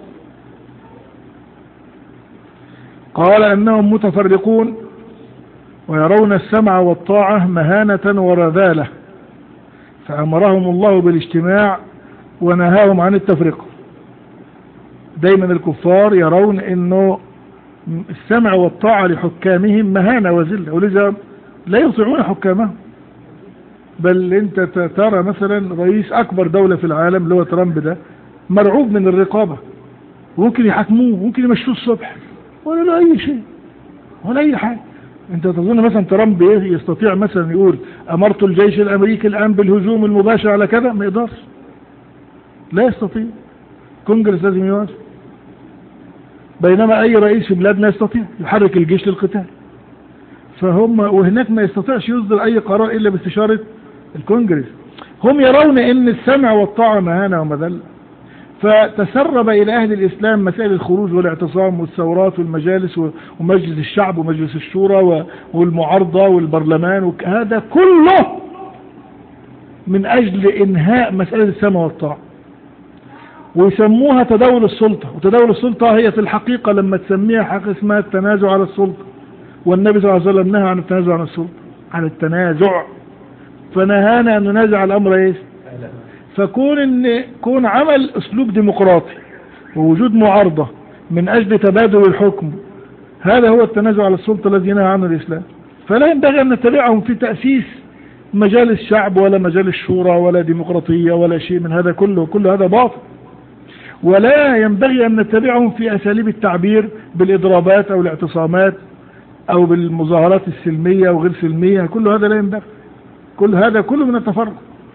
[SPEAKER 1] قال انهم متفرقون ويرون السمع والطاعة مهانة ورذالة، فأمرهم الله بالاجتماع ونهاهم عن التفرقة. دايما الكفار يرون انه السمع والطاعة لحكامهم مهانة وذلة، ولذا لا يطيعون حكامهم. بل انت ترى مثلا رئيس اكبر دولة في العالم اللي هو ترامب ده مرعوب من الرقابة، وممكن يحاكموه، ممكن يمشوه الصبح ولا له اي شيء ولا اي حاجة. انت تظن مثلا ترامب يستطيع مثلا يقول امرت الجيش الامريكي الان بالهجوم المباشر على كذا؟ ما يقدرش، لا يستطيع. كونجرس لازم يوافق. بينما اي رئيس في بلادنا يستطيع يحرك الجيش للقتال. فهم وهناك ما يستطيعش يصدر اي قرار الا باستشارة الكونجرس. هم يرون ان السمع والطاعة مهانة ومذلة، فتسرب إلى أهل الإسلام مسائل الخروج والاعتصام والثورات والمجالس ومجلس الشعب ومجلس الشورى والمعارضة والبرلمان، هذا كله من أجل إنهاء مسألة السمع والطاعة، ويسموها تداول السلطة. وتداول السلطة هي في الحقيقة لما تسميها حق اسمها التنازع على السلطة، والنبي صلى الله عليه وسلم نهى عن التنازع عن السلطة، عن التنازع، فنهانا أن ننازع الأمر إيه؟ كون عمل أسلوب ديمقراطي ووجود معارضة من أجل تبادل الحكم، هذا هو التنازع على السلطة الذي نهى عنه الإسلام. فلا ينبغي أن نتبعهم في تأسيس مجال الشعب ولا مجال الشورى ولا ديمقراطية ولا شيء من هذا كله، كل هذا باطل. ولا ينبغي أن نتبعهم في أساليب التعبير بالإضرابات أو الاعتصامات أو بالمظاهرات السلمية وغير سلمية، كل هذا لا ينبغي، كل هذا كله من التفرق.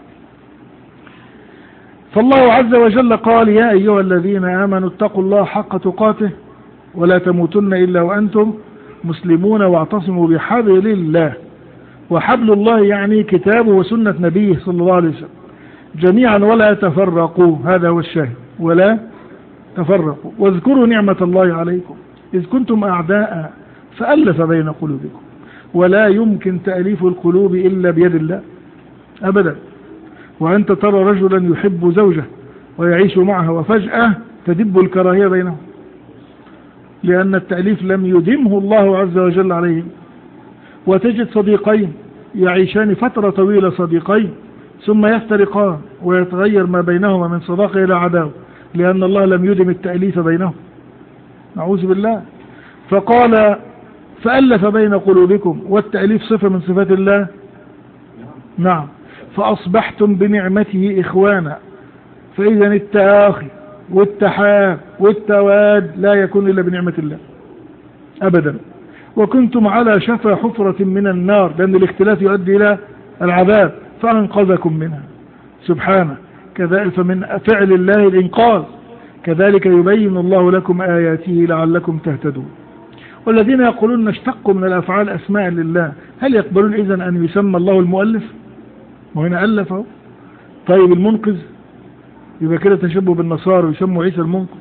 [SPEAKER 1] فالله عز وجل قال: يا أيها الذين آمنوا اتقوا الله حق تقاته ولا تموتن إلا وأنتم مسلمون واعتصموا بحبل الله. وحبل الله يعني كتابه وسنة نبيه صلى الله عليه وسلم جميعا ولا تفرقوا، هذا هو الشاهد، ولا تفرقوا. واذكروا نعمة الله عليكم إذ كنتم أعداء فألف بين قلوبكم، ولا يمكن تأليف القلوب إلا بيد الله أبدا. وأنت ترى رجلا يحب زوجه ويعيش معها وفجأة تدب الكراهية بينهم، لأن التأليف لم يدمه الله عز وجل عليهم. وتجد صديقين يعيشان فترة طويلة صديقين ثم يفترقان ويتغير ما بينهما من صداقة إلى عداوة، لأن الله لم يدم التأليف بينهم، نعوذ بالله. فقال: فألف بين قلوبكم، والتأليف صفة من صفات الله، نعم. فأصبحتم بنعمته إخوانا. فإذا التآخي والتحاب والتواد لا يكون إلا بنعمة الله أبدا. وكنتم على شفا حفرة من النار، لأن الاختلاف يؤدي إلى العذاب، فأنقذكم منها سبحانه. كذلك فمن فعل الله الإنقاذ. كذلك يبين الله لكم آياته لعلكم تهتدون. والذين يقولون نشتق من الأفعال أسماء لله، هل يقبلون إذن أن يسمى الله المؤلف؟ وهنا ألفه. طيب المنقذ يبقى كده تشبه بالنصارى ويسموا عيسى المنقذ.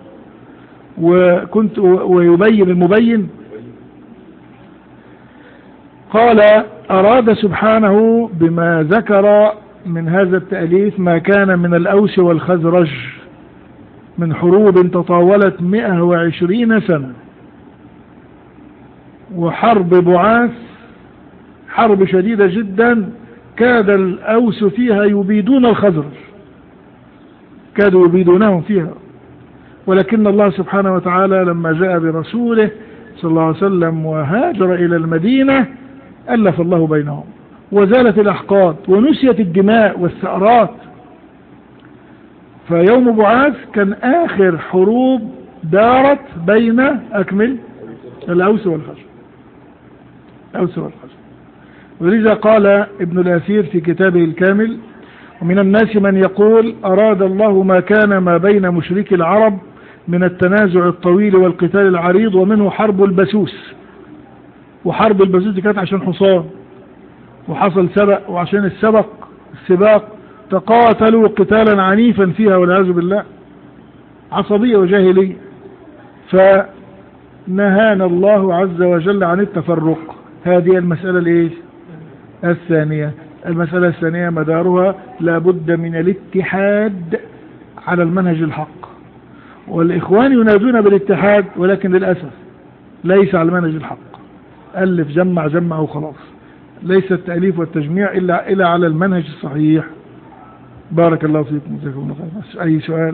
[SPEAKER 1] ويبين المبين. قال: أراد سبحانه بما ذكر من هذا التأليف ما كان من الأوس والخزرج من حروب تطاولت 120 سنة، وحرب بعاث حرب شديدة جدا، كاد الأوس فيها يبيدون الخزرج، كادوا يبيدونهم فيها. ولكن الله سبحانه وتعالى لما جاء برسوله صلى الله عليه وسلم وهاجر إلى المدينة ألف الله بينهم، وزالت الأحقاد ونسيت الدماء والثأرات. فيوم بعاث كان آخر حروب دارت بين أكمل الأوس والخزرج، الأوس والخزرج. ولذا قال ابن الأثير في كتابه الكامل: ومن الناس من يقول أراد الله ما كان ما بين مشركي العرب من التنازع الطويل والقتال العريض، ومنه حرب البسوس. وحرب البسوس كانت عشان حصان وحصل سبق، وعشان السباق تقاتلوا قتالا عنيفا فيها والعياذ بالله، عصبية وجاهلية. فنهانا الله عز وجل عن التفرق. هذه المسألة الايه الثانية. المسألة الثانية مدارها لابد من الاتحاد على المنهج الحق. والإخوان ينادون بالاتحاد، ولكن للأسف ليس على المنهج الحق. ألف جمع وخلاص، ليس التأليف والتجميع إلا على المنهج الصحيح. بارك الله فيكم وجزاكم الله خير. أي سؤال؟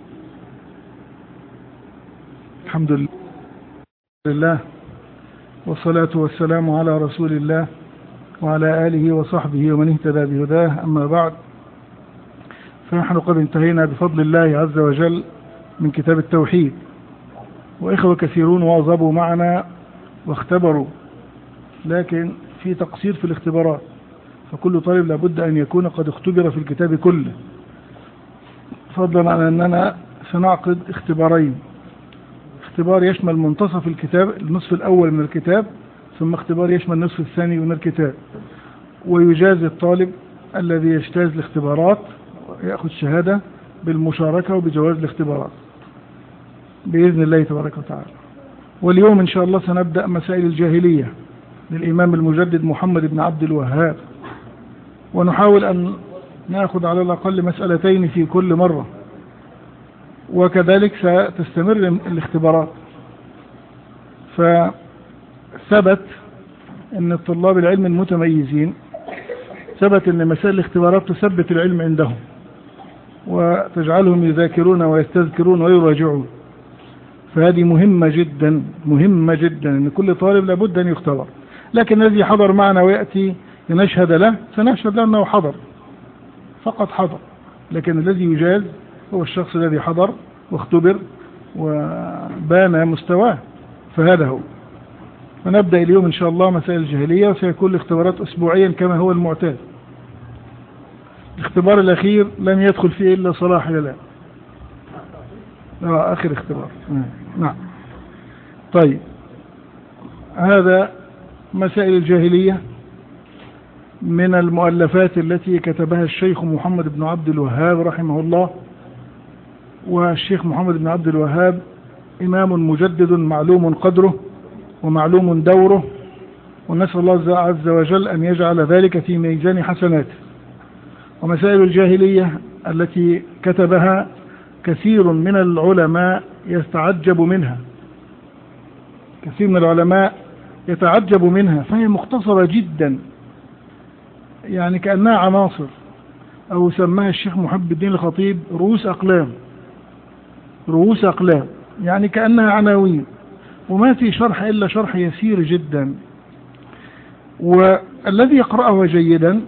[SPEAKER 1] الحمد لله والصلاة والسلام على رسول الله وعلى آله وصحبه ومن اهتدى بهداه. أما بعد، فنحن قد انتهينا بفضل الله عز وجل من كتاب التوحيد، وإخوة كثيرون واظبوا معنا واختبروا، لكن في تقصير في الاختبارات، فكل طالب لابد أن يكون قد اختبر في الكتاب كله، فضلا عن أننا سنعقد اختبارين: اختبار يشمل منتصف الكتاب، النصف الأول من الكتاب، ثم اختبار يشمل النصف الثاني من الكتاب. ويجازي الطالب الذي يجتاز الاختبارات ويأخذ شهادة بالمشاركة وبجواز الاختبارات بإذن الله تبارك وتعالى. واليوم إن شاء الله سنبدأ مسائل الجاهلية للإمام المجدد محمد بن عبد الوهاب، ونحاول أن نأخذ على الأقل مسألتين في كل مرة، وكذلك ستستمر الاختبارات. فثبت أن الطلاب العلم المتميزين ثبت أن مسائل الاختبارات تثبت العلم عندهم وتجعلهم يذاكرون ويستذكرون ويراجعون، فهذه مهمة جدا مهمة جدا، أن كل طالب لابد أن يختبر. لكن الذي حضر معنا ويأتي لنشهد له سنشهد له أنه حضر فقط حضر، لكن الذي يجاز هو الشخص الذي حضر واختبر وبان مستواه، فهذا هو. فنبدأ اليوم إن شاء الله مسائل الجاهلية، وسيكون الاختبارات أسبوعيا كما هو المعتاد. الاختبار الأخير لم يدخل فيه إلا صلاح إلى الآن، آخر اختبار. نعم. طيب، هذا مسائل الجاهلية من المؤلفات التي كتبها الشيخ محمد بن عبد الوهاب رحمه الله. والشيخ محمد بن عبد الوهاب إمام مجدد معلوم قدره ومعلوم دوره، ونسأل الله عز وجل أن يجعل ذلك في ميزان حسناته. ومسائل الجاهلية التي كتبها كثير من العلماء يتعجب منها، كثير من العلماء يتعجب منها، فهي مختصرة جدا، يعني كأنها عناصر، أو سماها الشيخ محب الدين الخطيب رؤوس أقلام، رؤوس أقلام، يعني كأنها عناوين، وما في شرح إلا شرح يسير جدا. والذي يقرأه جيدا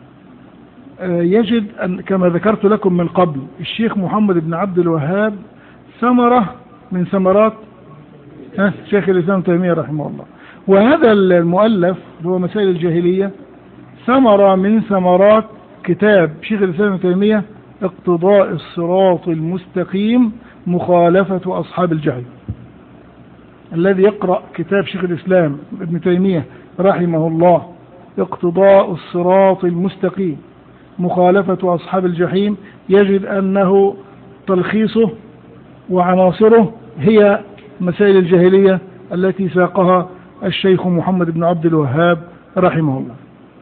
[SPEAKER 1] يجد أن كما ذكرت لكم من قبل الشيخ محمد بن عبد الوهاب ثمرة من ثمرات شيخ الإسلام تيمية رحمه الله. وهذا المؤلف هو مسائل الجاهلية ثمرة من ثمرات كتاب شيخ الإسلام تيمية اقتضاء الصراط المستقيم مخالفة أصحاب الجحيم. الذي يقرأ كتاب شيخ الإسلام ابن تيمية رحمه الله اقتضاء الصراط المستقيم مخالفة أصحاب الجحيم يجد أنه تلخيصه وعناصره هي مسائل الجاهلية التي ساقها الشيخ محمد بن عبد الوهاب رحمه الله.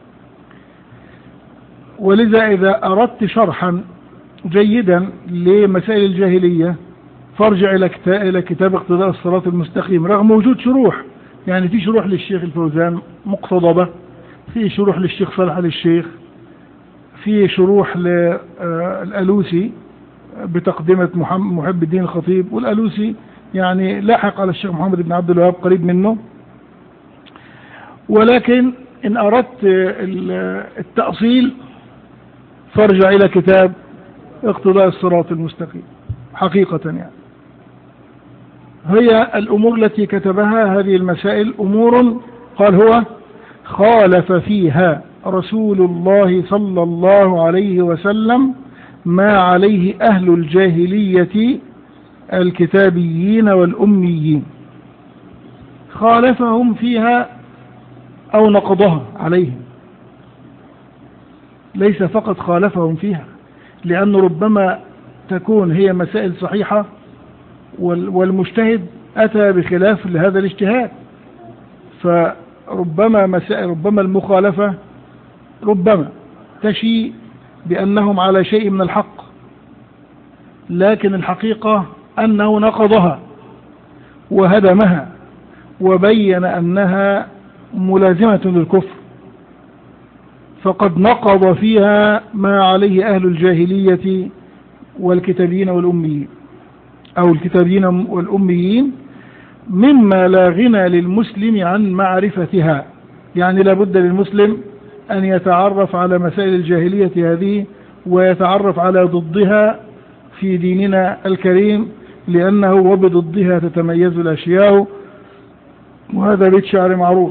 [SPEAKER 1] ولذا إذا أردت شرحا جيدا لمسائل الجاهلية فارجع إلى كتاب اقتضاء الصراط المستقيم، رغم وجود شروح، يعني في شروح للشيخ الفوزان مقتضبة، في شروح للشيخ صالح الشيخ، في شروح للألوسي بتقدمة محب الدين الخطيب، والألوسي يعني لاحق على الشيخ محمد بن عبد الوهاب قريب منه. ولكن إن أردت التأصيل فارجع إلى كتاب اقتضاء الصراط المستقيم حقيقة. يعني هي الأمور التي كتبها هذه المسائل أمور قال هو خالف فيها رسول الله صلى الله عليه وسلم ما عليه أهل الجاهلية الكتابيين والأميين، خالفهم فيها أو نقضها عليهم، ليس فقط خالفهم فيها، لأن ربما تكون هي مسائل صحيحة والمجتهد أتى بخلاف لهذا الاجتهاد، فربما مسائل ربما المخالفة ربما تشي بأنهم على شيء من الحق، لكن الحقيقة أنه نقضها وهدمها وبين أنها ملازمة للكفر، فقد نقض فيها ما عليه أهل الجاهلية والكتابيين والأميين، أو الكتابيين والأميين، مما لا غنى للمسلم عن معرفتها. يعني لا بد للمسلم أن يتعرف على مسائل الجاهلية هذه ويتعرف على ضدها في ديننا الكريم، لأنه وبضدها تتميز الأشياء، وهذا بيت شعر معروف.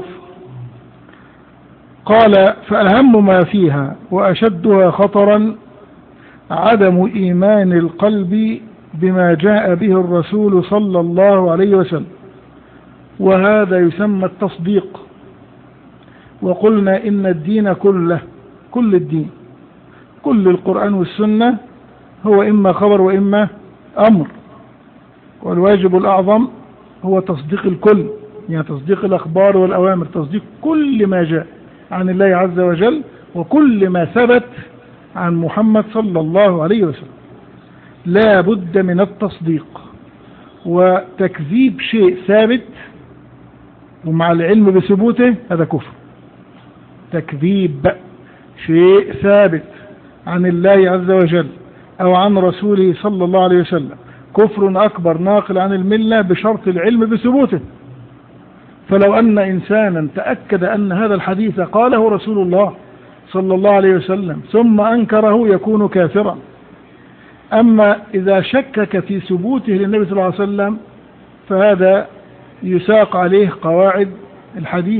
[SPEAKER 1] قال فأهم ما فيها وأشدها خطرا عدم إيمان القلب بما جاء به الرسول صلى الله عليه وسلم، وهذا يسمى التصديق. وقلنا إن الدين كله، كل الدين، كل القرآن والسنة هو إما خبر وإما أمر، والواجب الأعظم هو تصديق الكل، يعني تصديق الأخبار والأوامر، تصديق كل ما جاء عن الله عز وجل وكل ما ثبت عن محمد صلى الله عليه وسلم. لا بد من التصديق، وتكذيب شيء ثابت ومع العلم بثبوته هذا كفر. تكذيب شيء ثابت عن الله عز وجل أو عن رسوله صلى الله عليه وسلم كفر أكبر ناقل عن الملة بشرط العلم بثبوته. فلو أن إنسانا تأكد أن هذا الحديث قاله رسول الله صلى الله عليه وسلم ثم أنكره يكون كافرا. أما إذا شكك في ثبوته للنبي صلى الله عليه وسلم فهذا يساق عليه قواعد الحديث.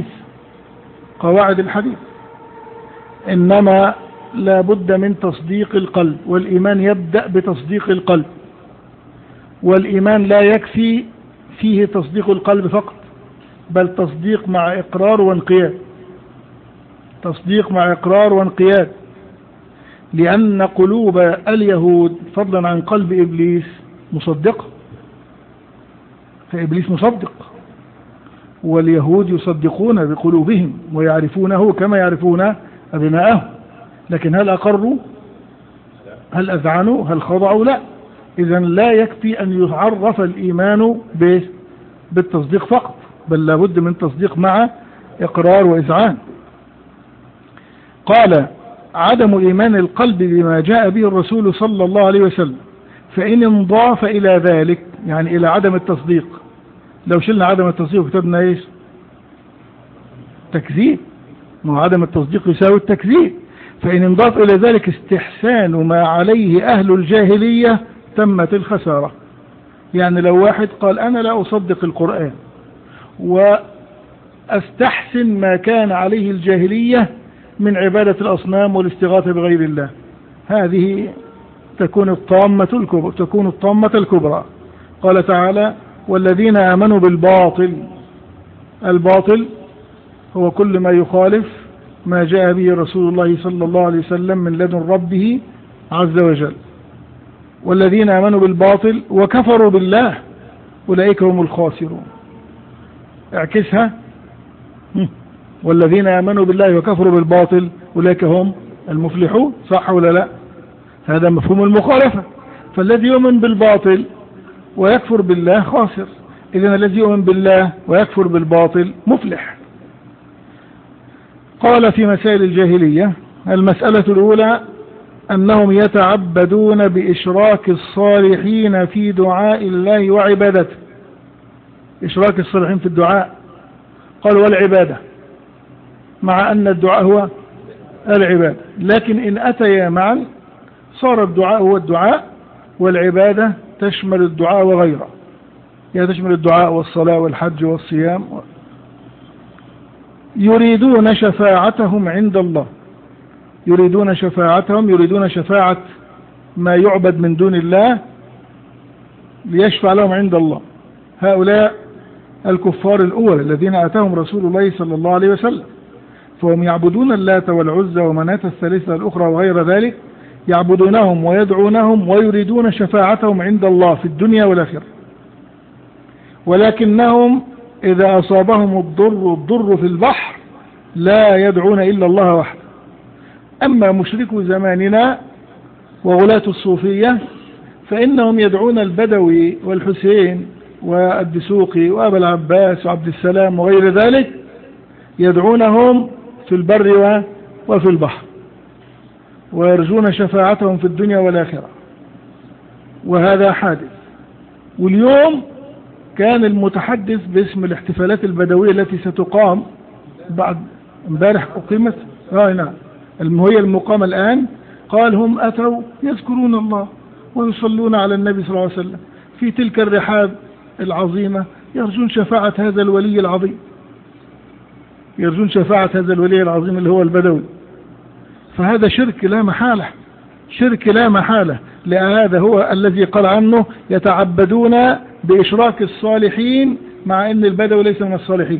[SPEAKER 1] إنما لا بد من تصديق القلب، والإيمان يبدأ بتصديق القلب، والإيمان لا يكفي فيه تصديق القلب فقط، بل تصديق مع إقرار وانقياد، لأن قلوب اليهود فضلا عن قلب إبليس مصدقة، فإبليس مصدق، واليهود يصدقون بقلوبهم ويعرفونه كما يعرفون أبناءهم، لكن هل أقروا؟ هل أذعنوا؟ هل خضعوا؟ لا. إذن لا يكفي أن يعرف الإيمان بالتصديق فقط، بل لابد من تصديق مع إقرار وإذعان. قال: عدم إيمان القلب بما جاء به الرسول صلى الله عليه وسلم، فإن انضاف إلى ذلك، يعني إلى عدم التصديق، لو شلنا عدم التصديق وكتبنا إيش؟ تكذيب، ما عدم التصديق يساوي التكذيب. فإن انضاف إلى ذلك استحسان ما عليه أهل الجاهلية تمت الخسارة. يعني لو واحد قال أنا لا أصدق القرآن وأستحسن ما كان عليه الجاهلية من عبادة الأصنام والاستغاثة بغير الله، هذه تكون الطامة الكبرى. قال تعالى: والذين آمنوا بالباطل. الباطل هو كل ما يخالف ما جاء به رسول الله صلى الله عليه وسلم من لدن ربه عز وجل. والذين آمنوا بالباطل وكفروا بالله أولئك هم الخاسرون. اعكسها: والذين آمنوا بالله وكفروا بالباطل أولئك هم المفلحون. صح ولا لا؟ هذا مفهوم المخالفة. فالذي يؤمن بالباطل ويكفر بالله خاسر، إذن الذي يؤمن بالله ويكفر بالباطل مفلح. قال: في مسائل الجاهلية: المسألة الأولى أنهم يتعبدون بإشراك الصالحين في دعاء الله وعبادته. إشراك الصالحين في الدعاء، قال والعبادة، مع أن الدعاء هو العبادة، لكن إن أتيا معا صار الدعاء هو الدعاء والعبادة تشمل الدعاء وغيره، يعني تشمل الدعاء والصلاة والحج والصيام. يريدون شفاعتهم عند الله، يريدون شفاعة ما يعبد من دون الله ليشفع لهم عند الله. هؤلاء الكفار الأول الذين أتاهم رسول الله صلى الله عليه وسلم، فهم يعبدون اللات والعزى ومناة الثالثة الأخرى وغير ذلك، يعبدونهم ويدعونهم ويريدون شفاعتهم عند الله في الدنيا والآخرة. ولكنهم إذا أصابهم الضر في البحر لا يدعون إلا الله وحده. أما مشركو زماننا وغلاة الصوفية فإنهم يدعون البدوي والحسين والدسوقي وأبا العباس وعبد السلام وغير ذلك، يدعونهم في البر وفي البحر، ويرجون شفاعتهم في الدنيا والآخرة، وهذا حادث. واليوم كان المتحدث باسم الاحتفالات البدوية التي ستقام بعد امبارح أقيمت، نعم، هي المقام الآن، قال هم أتوا يذكرون الله ويصلون على النبي صلى الله عليه وسلم في تلك الرحاب العظيمة، يرجون شفاعة هذا الولي العظيم، يرجون شفاعة هذا الولي العظيم اللي هو البدوي. فهذا شرك لا محالة، شرك لا محالة، لأن هذا هو الذي قال عنه يتعبدون بإشراك الصالحين، مع أن البدوي ليس من الصالحين،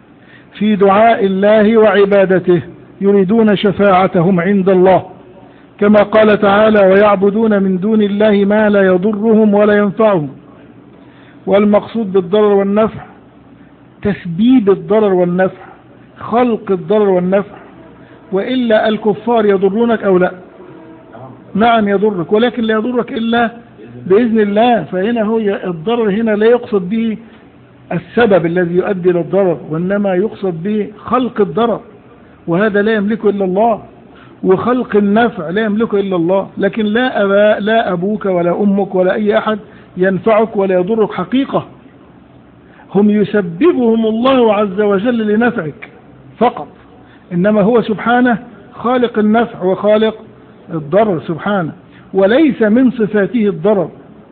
[SPEAKER 1] في دعاء الله وعبادته، يريدون شفاعتهم عند الله. كما قال تعالى ويعبدون من دون الله ما لا يضرهم ولا ينفعهم. والمقصود بالضرر والنفع تسبيب الضرر والنفع، خلق الضرر والنفع. وإلا الكفار يضرونك أو لا؟ نعم يضرك، ولكن لا يضرك إلا بإذن الله. فهنا هو الضرر هنا لا يقصد به السبب الذي يؤدي للضرر، وإنما يقصد به خلق الضرر، وهذا لا يملكه إلا الله. وخلق النفع لا يملكه إلا الله. لكن لا أبوك ولا أمك ولا أي أحد ينفعك ولا يضرك حقيقة، هم يسببهم الله عز وجل لنفعك فقط. إنما هو سبحانه خالق النفع وخالق الضرر سبحانه، وليس من صفاته الضرر،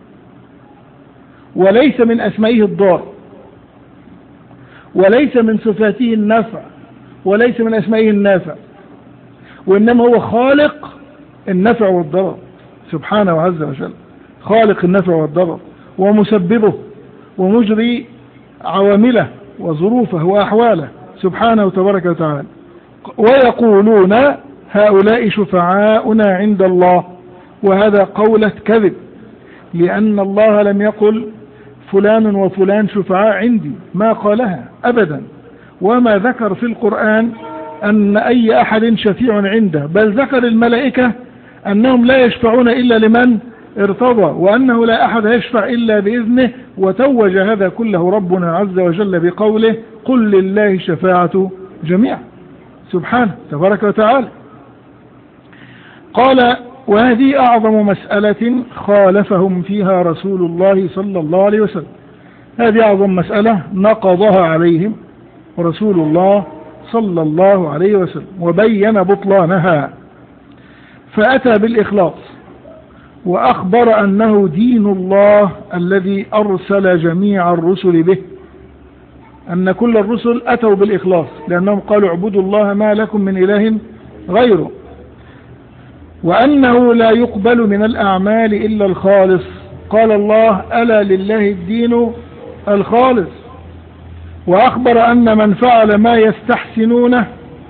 [SPEAKER 1] وليس من أسمائه الضار، وليس من صفاته النفع، وليس من أسمائه النافع، وإنما هو خالق النفع والضرر سبحانه عز وجل، خالق النفع والضرر ومسببه ومجري عوامله وظروفه وأحواله سبحانه تبارك وتعالى. ويقولون هؤلاء شفعاؤنا عند الله، وهذا قولة كذب، لأن الله لم يقل فلان وفلان شفعاء عندي، ما قالها أبدا، وما ذكر في القرآن أن أي أحد شفيع عنده، بل ذكر الملائكة أنهم لا يشفعون إلا لمن ارتضى، وأنه لا أحد يشفع إلا بإذنه. وتوج هذا كله ربنا عز وجل بقوله قل لله شفاعة جميعا سبحانه تبارك وتعالى. قال وهذه أعظم مسألة خالفهم فيها رسول الله صلى الله عليه وسلم، هذه أعظم مسألة نقضها عليهم رسول الله صلى الله عليه وسلم وبين بطلانها، فأتى بالإخلاص وأخبر أنه دين الله الذي أرسل جميع الرسل به، أن كل الرسل أتوا بالإخلاص، لأنهم قالوا اعبدوا الله ما لكم من إله غيره، وأنه لا يقبل من الأعمال إلا الخالص. قال الله ألا لله الدين الخالص. وأخبر أن من فعل ما يستحسنونه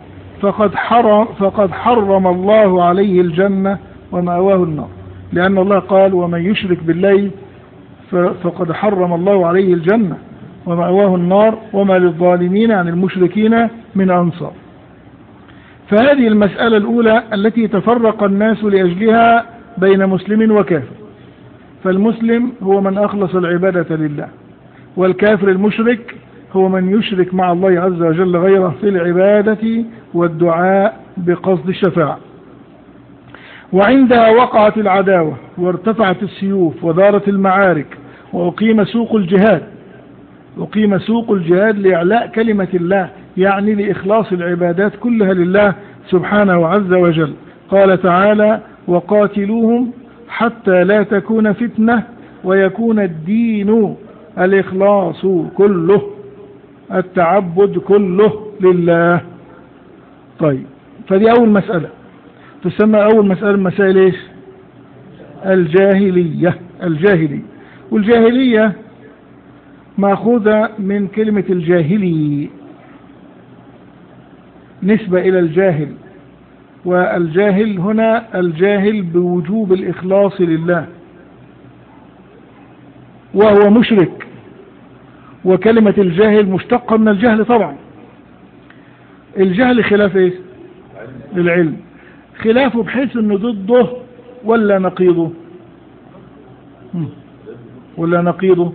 [SPEAKER 1] فقد حرم الله عليه الجنة ومأواه النار، لأن الله قال ومن يشرك بالله فقد حرم الله عليه الجنة ومأواه النار وما للظالمين عن المشركين من أنصار. فهذه المسألة الأولى التي تفرق الناس لأجلها بين مسلم وكافر، فالمسلم هو من أخلص العبادة لله، والكافر المشرك هو من يشرك مع الله عز وجل غيره في العبادة والدعاء بقصد الشفاعة. وعندها وقعت العداوة وارتفعت السيوف ودارت المعارك، وأقيم سوق الجهاد، أقيم سوق الجهاد لإعلاء كلمة الله، يعني لإخلاص العبادات كلها لله سبحانه عز وجل. قال تعالى وقاتلوهم حتى لا تكون فتنة ويكون الدين الإخلاص كله، التعبد كله لله. طيب، فدي أول مسألة تسمى أول مسألة مسائل إيش؟ الجاهلية. والجاهلية مأخوذة من كلمة الجاهلي، نسبة إلى الجاهل، والجاهل هنا الجاهل بوجوب الإخلاص لله، وهو مشرك. وكلمة الجاهل مشتقة من الجهل طبعا. الجهل خلاف ايش؟ العلم، خلافه بحيث انه ضده ولا نقيضه؟ ولا نقيضه؟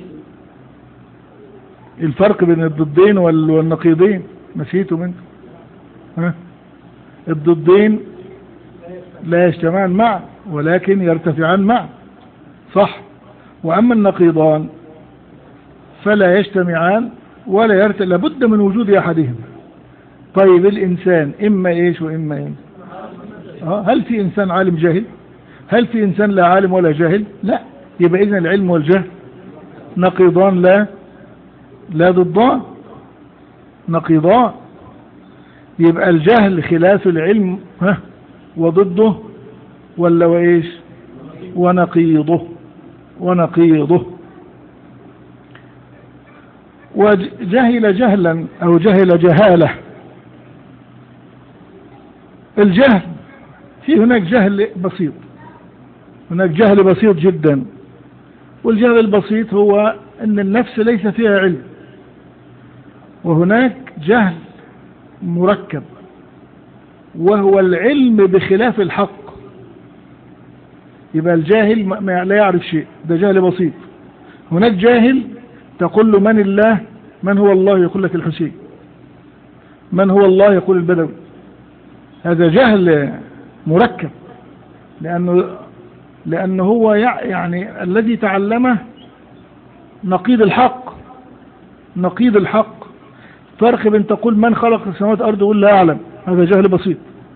[SPEAKER 1] الفرق بين الضدين والنقيضين نسيته منه. الضدين لا يجتمعان معا ولكن يرتفعان معا، صح؟ وأما النقيضان فلا يجتمعان ولا يرتفع، لابد من وجود أحدهم. طيب الإنسان إما إيش وإما إيه؟ هل في إنسان عالم جاهل؟ هل في إنسان لا عالم ولا جاهل؟ لا. يبقى إذن العلم والجهل نقيضان لا ضدان، نقيضان. يبقى الجهل خلاف العلم وضده ولا وإيش؟ ونقيضه. وجهل جهلا أو جهل جهالة. الجهل هناك جهل بسيط، هناك جهل بسيط جدا. والجهل البسيط هو أن النفس ليس فيها علم، وهناك جهل مركب وهو العلم بخلاف الحق. يبقى الجاهل لا يعرف شيء، ده جهل بسيط. هناك جاهل تقول له من الله، من هو الله، يقول لك الحسين. من هو الله، يقول البدوي. هذا جهل مركب، لأنه هو يعني الذي تعلمه نقيض الحق. نقيض الحق. فرق بين تقول من خلق السماوات والأرض يقول لا أعلم، هذا جهل بسيط،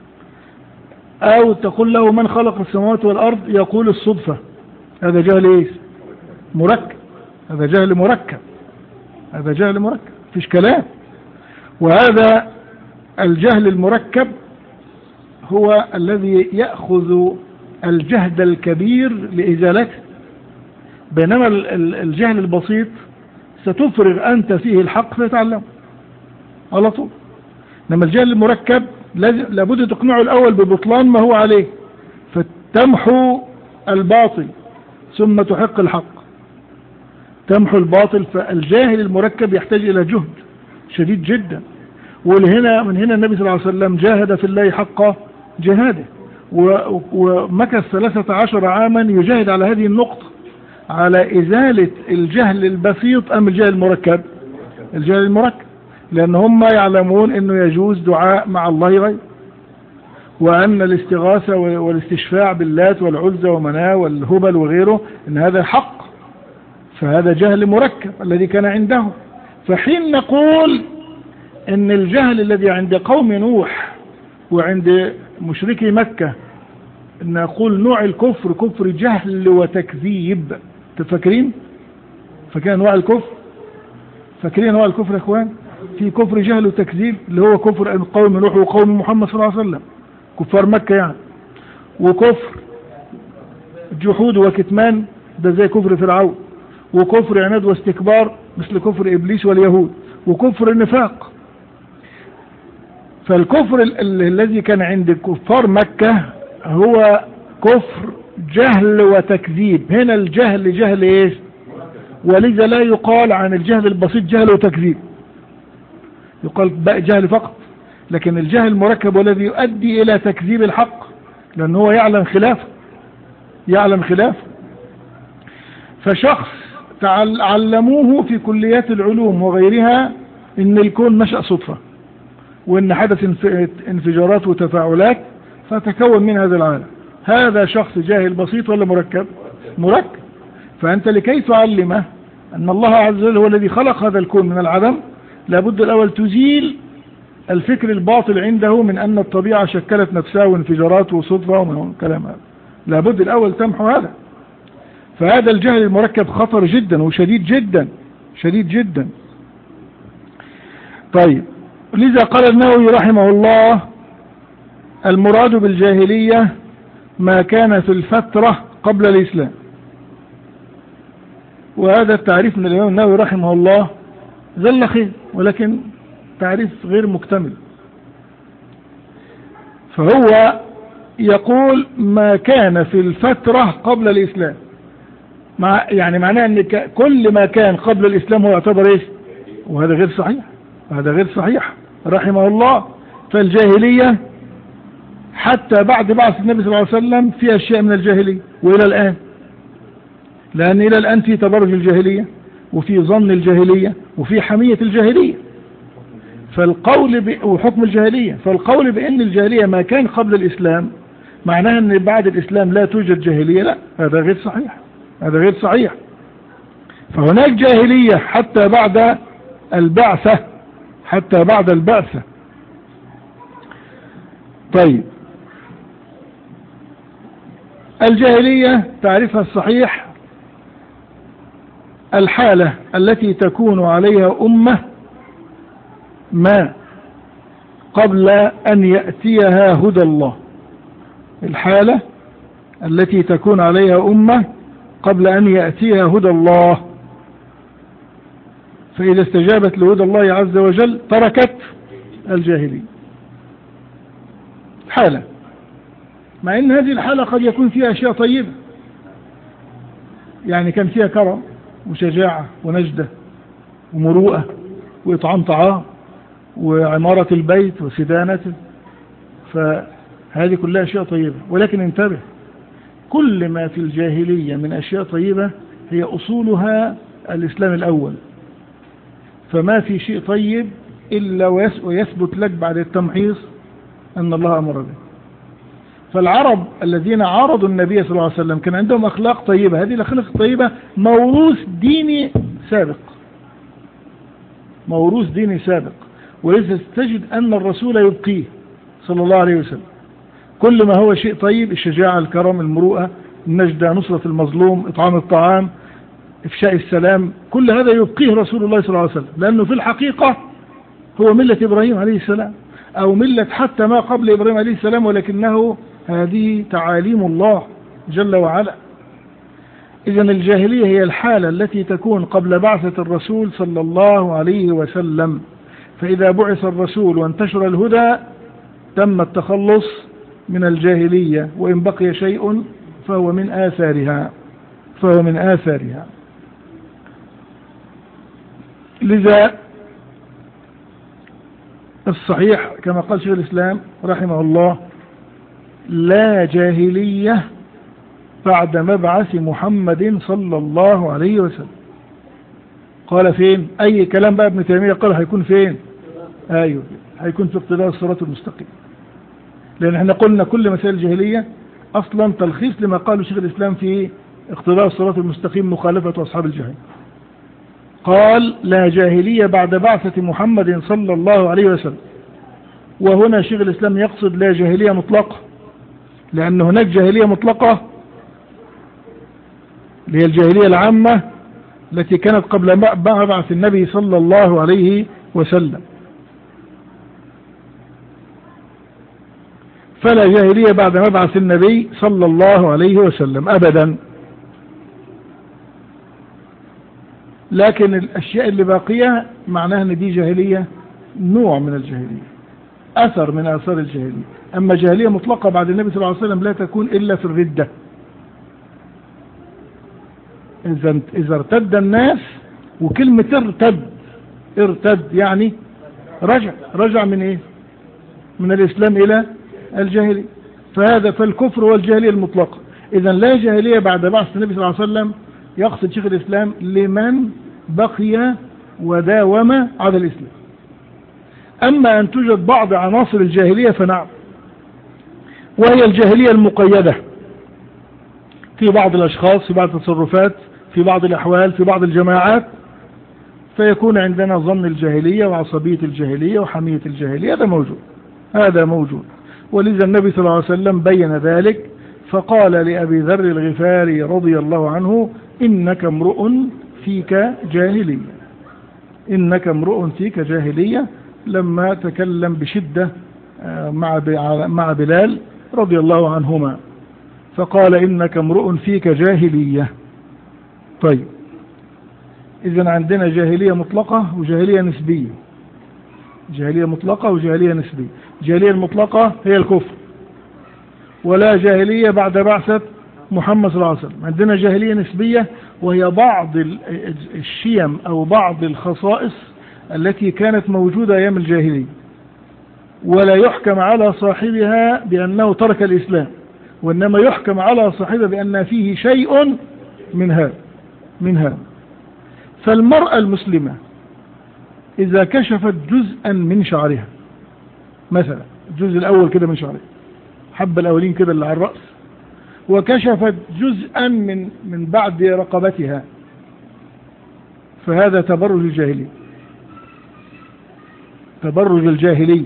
[SPEAKER 1] أو تقول له من خلق السماوات والأرض يقول الصدفة، هذا جهل إيه؟ مركب. هذا جهل مركب، هذا جهل مركب، فيش كلام. وهذا الجهل المركب هو الذي يأخذ الجهد الكبير لإزالته، بينما الجهل البسيط ستفرغ أنت فيه الحق فيتعلم على طول. إنما الجهل المركب لابد تقنعه الأول ببطلان ما هو عليه، فتمحو الباطل ثم تحق الحق، تمحو الباطل. فالجاهل المركب يحتاج إلى جهد شديد جدا. من هنا النبي صلى الله عليه وسلم جاهد في الله حق جهاده، ومكث 13 عاما يجاهد على هذه النقطة، على إزالة الجهل البسيط أم الجهل المركب. الجهل المركب، لأن هم يعلمون أنه يجوز دعاء مع الله غير، وأن الاستغاثة والاستشفاع باللات والعزى ومناه والهبل وغيره أن هذا حق. فهذا جهل مركب الذي كان عنده. فحين نقول أن الجهل الذي عند قوم نوح وعند مشركي مكة، نقول نوع الكفر كفر جهل وتكذيب. تفكرين؟ فكان نوع الكفر، فاكرين نوع الكفر يا اخوان؟ في كفر جهل وتكذيب اللي هو كفر قوم نوح وقوم محمد صلى الله عليه وسلم، كفار مكة يعني. وكفر جحود وكتمان، ده زي كفر فرعون. وكفر عناد واستكبار مثل كفر إبليس واليهود. وكفر النفاق. فالكفر الذي كان عند كفار مكة هو كفر جهل وتكذيب. هنا الجهل جهل ايش؟ ولذا لا يقال عن الجهل البسيط جهل وتكذيب، يقال جهل فقط. لكن الجهل المركب والذي يؤدي الى تكذيب الحق، لأنه هو يعلم خلافه، يعلم خلافه. فشخص علموه في كليات العلوم وغيرها ان الكون نشأ صدفة، وان حدث انفجارات وتفاعلات فتكون من هذا العالم. هذا شخص جاهل بسيط ولا مركب؟ مركب. فأنت لكي تعلمه أن الله عز وجل هو الذي خلق هذا الكون من العدم، لابد الأول تزيل الفكر الباطل عنده من أن الطبيعة شكلت نفسها وانفجارات وصدفة ومن كلام هذا. لابد الأول تمحو هذا. فهذا الجهل المركب خطر جدا وشديد جدا، شديد جدا. طيب، لذا قال النووي رحمه الله: المراد بالجاهلية ما كان في الفترة قبل الإسلام. وهذا التعريف من الإمام النووي رحمه الله ظل خير، ولكن تعريف غير مكتمل. فهو يقول ما كان في الفترة قبل الإسلام، يعني معناه أن كل ما كان قبل الإسلام هو يعتبر إيش؟ وهذا غير صحيح، هذا غير صحيح رحمه الله. فالجاهلية حتى بعد بعث النبي صلى الله عليه وسلم في أشياء من الجاهلية وإلى الآن، لأن إلى الآن في تبرج الجاهلية وفي ظن الجاهلية وفي حمية الجاهلية وحكم الجاهلية. فالقول بأن الجاهلية ما كان قبل الإسلام معناه أن بعد الإسلام لا توجد جاهلية، لا، هذا غير صحيح، هذا غير صحيح. فهناك جاهلية حتى بعد البعثة، حتى بعد البعثة. طيب، الجاهلية تعرفها الصحيح الحالة التي تكون عليها أمة ما قبل أن يأتيها هدى الله. الحالة التي تكون عليها أمة قبل أن يأتيها هدى الله، فإذا استجابت لهدى الله عز وجل تركت الجاهلية. حالة مع ان هذه الحالة قد يكون فيها أشياء طيبة، يعني كان فيها كرم وشجاعة ونجدة ومروءة وإطعام طعام وعمارة البيت وسدانته، فهذه كلها أشياء طيبة. ولكن انتبه، كل ما في الجاهلية من أشياء طيبة هي أصولها الإسلام الأول، فما في شيء طيب إلا ويثبت لك بعد التمحيص أن الله أمر به. فالعرب الذين عارضوا النبي صلى الله عليه وسلم كان عندهم أخلاق طيبة، هذه الأخلاق الطيبة موروث ديني سابق، موروث ديني سابق، ولذا تجد أن الرسول يبقيه صلى الله عليه وسلم كل ما هو شيء طيب، الشجاعة، الكرم، المروءة، النجدة، نصرة المظلوم، إطعام الطعام، إفشاء السلام، كل هذا يبقيه رسول الله صلى الله عليه وسلم، لأنه في الحقيقة هو ملة إبراهيم عليه السلام، أو ملة حتى ما قبل إبراهيم عليه السلام، ولكنه هذه تعاليم الله جل وعلا. إذن الجاهلية هي الحالة التي تكون قبل بعثة الرسول صلى الله عليه وسلم، فإذا بعث الرسول وانتشر الهدى تم التخلص من الجاهلية، وإن بقي شيء فهو من آثارها. لذا الصحيح كما قال شيخ الإسلام رحمه الله: لا جاهلية بعد مبعث محمد صلى الله عليه وسلم. قال فين؟ أي كلام بقى ابن تيمية قال هيكون فين؟ أيوه، هيكون في اقتضاء الصراط المستقيم، لأن احنا قلنا كل مسائل الجاهلية أصلا تلخيص لما قاله شيخ الإسلام في اقتضاء الصراط المستقيم، مخالفة أصحاب الجحيم. قال: لا جاهلية بعد بعثة محمد صلى الله عليه وسلم. وهنا شيخ الإسلام يقصد لا جاهلية مطلقة، لأن هناك جاهلية مطلقة اللي هي الجاهلية العامة التي كانت قبل بعث النبي صلى الله عليه وسلم، فلا جاهلية بعد مبعث النبي صلى الله عليه وسلم أبدا. لكن الأشياء اللي باقية معناها أن دي جاهلية، نوع من الجاهلية، أثر من آثار الجاهلية. أما جاهلية مطلقة بعد النبي صلى الله عليه وسلم لا تكون إلا في الردة. إذا ارتد الناس، وكلمة ارتد يعني رجع من إيه؟ من الإسلام إلى الجاهلية، فالكفر والجاهلية المطلقة. إذا لا جاهلية بعد بعث النبي صلى الله عليه وسلم، يقصد شيخ الإسلام لمن بقي وداوم على الإسلام. أما أن توجد بعض عناصر الجاهلية فنعم، وهي الجاهلية المقيدة في بعض الأشخاص، في بعض التصرفات، في بعض الأحوال، في بعض الجماعات، فيكون عندنا ظن الجاهلية وعصبية الجاهلية وحمية الجاهلية. هذا موجود. ولذا النبي صلى الله عليه وسلم بين ذلك، فقال لأبي ذر الغفاري رضي الله عنه: إنك امرؤ فيك جاهلية، لما تكلم بشدة مع بلال رضي الله عنهما، فقال: إنك امرؤ فيك جاهلية. طيب، إذن عندنا جاهلية مطلقة وجاهلية نسبية. جاهلية مطلقة وجاهلية نسبية. الجاهلية المطلقة هي الكفر، ولا جاهلية بعد بعثة محمد صلى الله عليه وسلم. عندنا جاهلية نسبية، وهي بعض الشيم أو بعض الخصائص التي كانت موجودة أيام الجاهلية، ولا يحكم على صاحبها بأنه ترك الإسلام، وإنما يحكم على صاحبه بأن فيه شيء من هذا. فالمرأة المسلمة إذا كشفت جزءا من شعرها، مثلا الجزء الأول كده من شعرها، حب الأولين كده اللي على الرأس، وكشفت جزءا من بعد رقبتها، فهذا تبرج الجاهلية.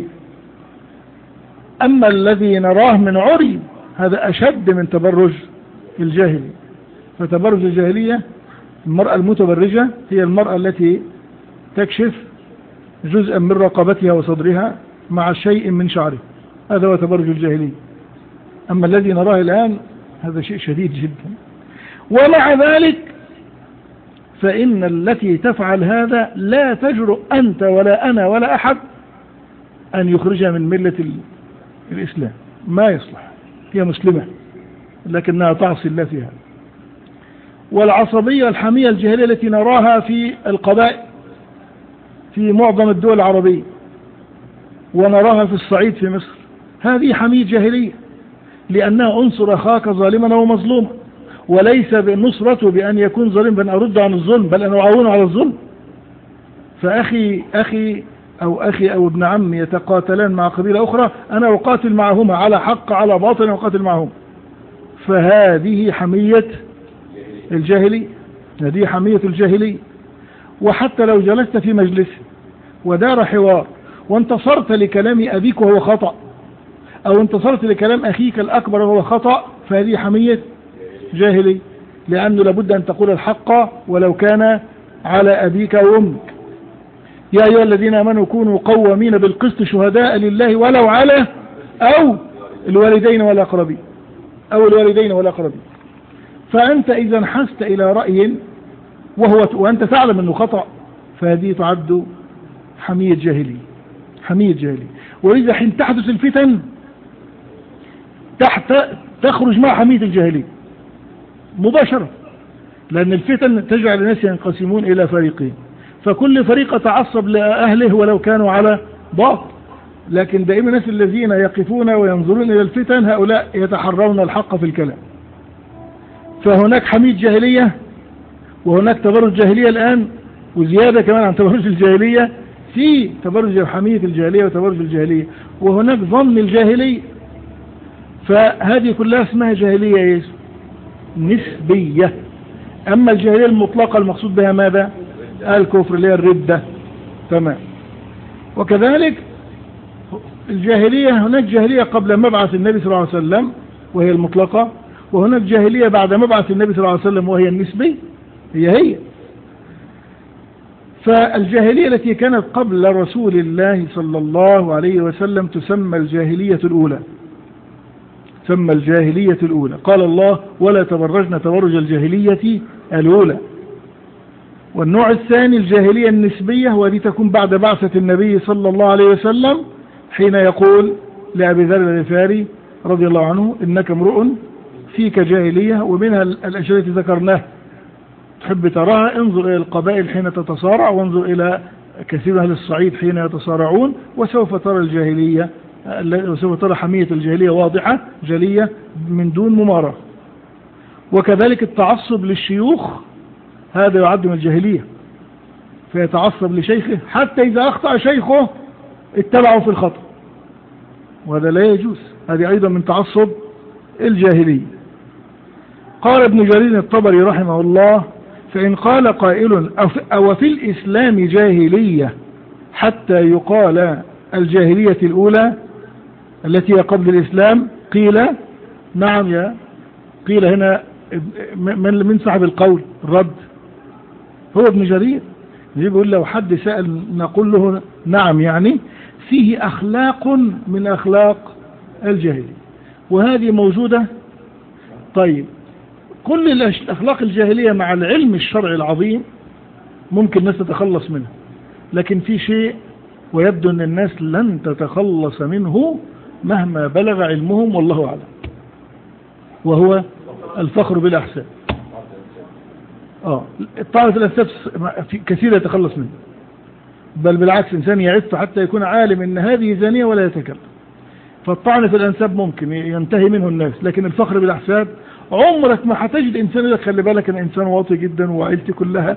[SPEAKER 1] أما الذي نراه من عري هذا أشد من تبرج الجاهلية. فتبرج الجاهلية، المرأة المتبرجة هي المرأة التي تكشف جزءا من رقبتها وصدرها مع شيء من شعرها، هذا هو تبرج الجاهلية. أما الذي نراه الآن هذا شيء شديد جدا. ومع ذلك فإن التي تفعل هذا لا تجرؤ أنت ولا أنا ولا أحد أن يخرجها من ملة الإسلام، ما يصلح. هي مسلمة لكنها تعصي الله فيها. والعصبية الحمية الجاهلية التي نراها في القبائل في معظم الدول العربية ونراها في الصعيد في مصر، هذه حمية جاهلية، لأنها أنصر أخاك ظالما ومظلوما، وليس بالنصرة بأن يكون ظالم بأن أرد عن الظلم، بل أن أعاونه على الظلم. فأخي أو ابن عمي يتقاتلان مع قبيلة أخرى، أنا أقاتل معهما على حق على باطل أقاتل معهم. فهذه حمية الجاهلية، هذه حمية الجاهلية. وحتى لو جلست في مجلس ودار حوار وانتصرت لكلام أبيك وهو خطأ، أو انتصرت لكلام أخيك الأكبر وهو خطأ، فهذه حمية جاهلية، لأنه لابد أن تقول الحق ولو كان على أبيك وأمك. يا أيها الذين آمنوا كونوا قوامين بالقسط شهداء لله ولو على أو الوالدين والأقربين فأنت إذا انحست إلى رأي وأنت تعلم أنه خطأ، فهذه تعد حمية جاهلية. ولذا حين تحدث الفتن تخرج مع حمية الجاهلية مباشرة، لأن الفتن تجعل الناس ينقسمون إلى فريقين، فكل فريق تعصب لأهله ولو كانوا على باطل. لكن دائما الناس الذين يقفون وينظرون إلى الفتن هؤلاء يتحرون الحق في الكلام. فهناك حمية جاهلية، وهناك تبرج جاهلية الآن، وزيادة كمان عن تبرج الجاهلية، في تبرج حمية الجاهلية وتبرج الجاهلية، وهناك ظن الجاهلية. فهذه كلها اسمها جاهلية نسبية. أما الجاهلية المطلقة المقصود بها ماذا؟ الكفر اللي هي الردة. تمام. وكذلك الجاهلية، هناك جاهلية قبل مبعث النبي صلى الله عليه وسلم وهي المطلقة، وهناك جاهلية بعد مبعث النبي صلى الله عليه وسلم وهي النسبي. هي فالجاهلية التي كانت قبل رسول الله صلى الله عليه وسلم تسمى الجاهلية الأولى. قال الله: ولا تبرجن تبرج الجاهلية الأولى. والنوع الثاني الجاهلية النسبية، وهذه تكون بعد بعثة النبي صلى الله عليه وسلم، حين يقول لأبي ذر الغفاري رضي الله عنه: إنك امرؤ فيك جاهلية. ومنها الأشياء التي ذكرناها تحب تراها، انظر إلى القبائل حين تتصارع، وانظر إلى كثير أهل الصعيد حين يتصارعون، وسوف ترى الجاهلية، وسوف ترى حمية الجاهلية واضحة جلية من دون ممارة. وكذلك التعصب للشيوخ، هذا يعد من الجاهلية، فيتعصب لشيخه حتى إذا أخطأ شيخه اتبعه في الخطأ، وهذا لا يجوز، هذه أيضا من تعصب الجاهلية. قال ابن جرير الطبري رحمه الله: فإن قال قائل: أو في الإسلام جاهلية حتى يقال الجاهلية الأولى التي هي قبل الإسلام، قيل: نعم. قيل هنا من صاحب القول الرد؟ هو ابن جرير. يقول لو حد سأل نقول له نعم، يعني فيه أخلاق من أخلاق الجاهلية، وهذه موجودة. طيب، كل الأخلاق الجاهلية مع العلم الشرعي العظيم ممكن الناس تتخلص منه، لكن في شيء ويبدو أن الناس لن تتخلص منه مهما بلغ علمهم، والله أعلم، وهو الفخر بالأحساب. الطعنة في الأنساب كثير يتخلص منه، بل بالعكس إنسان يعف حتى يكون عالم أن هذه زانية ولا يتكلم. فالطعن في الأنساب ممكن ينتهي منه الناس، لكن الفخر بالأحساب عمرك ما هتجد إنسان يقول لك خلي بالك أنا إنسان واطي جدا وعيلتي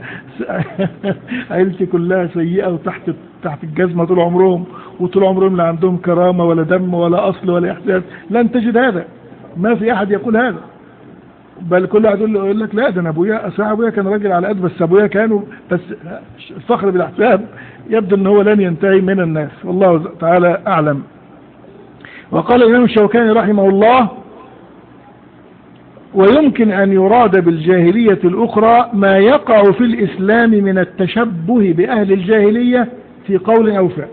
[SPEAKER 1] كلها سيئة وتحت الجزمة طول عمرهم، وطول عمرهم لا عندهم كرامة ولا دم ولا أصل ولا إحساس. لن تجد هذا، ما في أحد يقول هذا، بل كل واحد يقول لك لا ده أنا أبويا كان راجل على قد، بس أبويا كانوا بس. الفخر بالأحساب يبدو أنه هو لن ينتهي من الناس، والله تعالى أعلم. وقال الإمام الشوكاني رحمه الله: ويمكن أن يراد بالجاهلية الأخرى ما يقع في الإسلام من التشبه بأهل الجاهلية في قول أو فعل.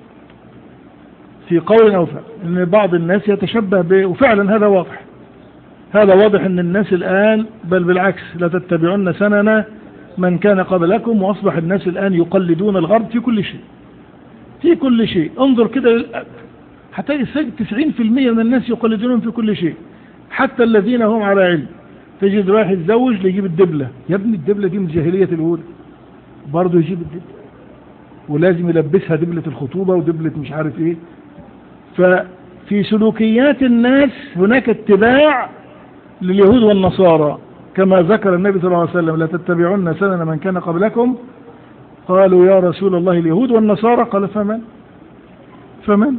[SPEAKER 1] إن بعض الناس يتشبه وفعلا هذا واضح أن الناس الآن، بل بالعكس، لا تتبعون سنن من كان قبلكم، وأصبح الناس الآن يقلدون الغرب في كل شيء. انظر كده، حتى 90% من الناس يقلدونهم في كل شيء. حتى الذين هم على علم. تجد رايح يتزوج ليجيب الدبلة، يا ابني الدبلة دي من الجاهلية الأولى، برضه يجيب الدبلة ولازم يلبسها دبلة الخطوبة ودبلة مش عارف ايه. ففي سلوكيات الناس هناك اتباع لليهود والنصارى، كما ذكر النبي صلى الله عليه وسلم: لا تتبعون سنن من كان قبلكم. قالوا يا رسول الله اليهود والنصارى، قال فمن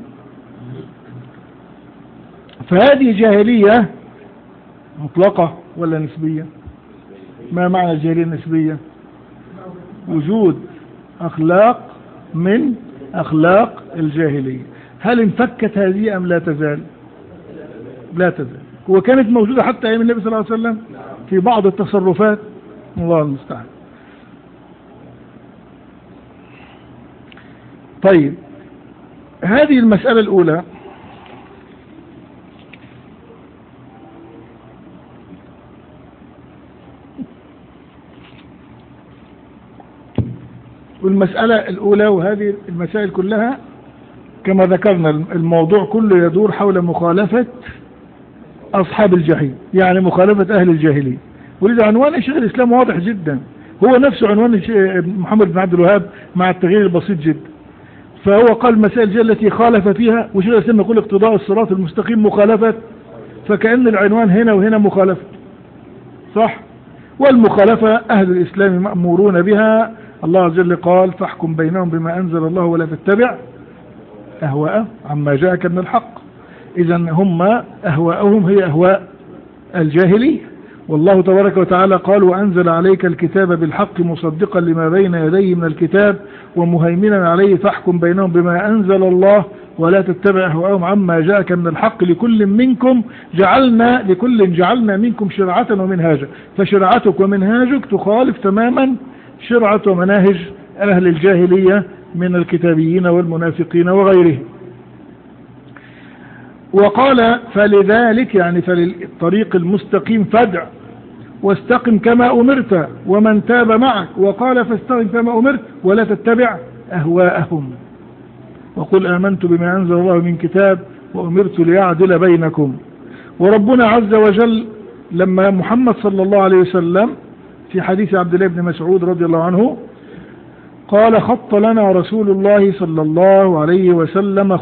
[SPEAKER 1] فهذه جاهلية مطلقة ولا نسبية؟ ما معنى الجاهلية النسبية؟ وجود أخلاق من أخلاق الجاهلية. هل انفكت هذه أم لا تزال؟ لا تزال، وكانت موجودة حتى أيام النبي صلى الله عليه وسلم في بعض التصرفات. الله المستعان. طيب، هذه المسألة الأولى. والمسألة الأولى وهذه المسائل كلها كما ذكرنا الموضوع كله يدور حول مخالفة أصحاب الجحيم، يعني مخالفة أهل الجاهلية. ولذا عنوان شيخ الإسلام واضح جدا، هو نفسه عنوان محمد بن عبد الوهاب مع التغيير البسيط جدا. فهو قال المسائل التي خالف فيها، وشيخ الإسلام يقول اقتضاء الصراط المستقيم مخالفة، فكأن العنوان هنا وهنا مخالفة، صح؟ والمخالفة أهل الإسلام مأمورون بها. الله عز وجل قال: فاحكم بينهم بما أنزل الله ولا تتبع أهواءهم عما جاءك من الحق. إذا هم أهواءهم هي أهواء الجاهلية. والله تبارك وتعالى قال: وأنزل عليك الكتاب بالحق مصدقا لما بين يديه من الكتاب ومهيمنا عليه فاحكم بينهم بما أنزل الله ولا تتبع أهواءهم عما جاءك من الحق لكل جعلنا منكم شرعة ومنهاجا. فشرعتك ومنهاجك تخالف تماما شرعة ومناهج أهل الجاهلية من الكتابيين والمنافقين وغيرهم. وقال: فلذلك يعني فللطريق المستقيم فادع واستقم كما أمرت ومن تاب معك. وقال: فاستقم كما أمرت ولا تتبع أهواءهم وقل آمنت بما أنزل الله من كتاب وأمرت ليعدل بينكم. وربنا عز وجل لما محمد صلى الله عليه وسلم في حديث عبد الله بن مسعود رضي الله عنه قال: خط لنا رسول الله صلى الله عليه وسلم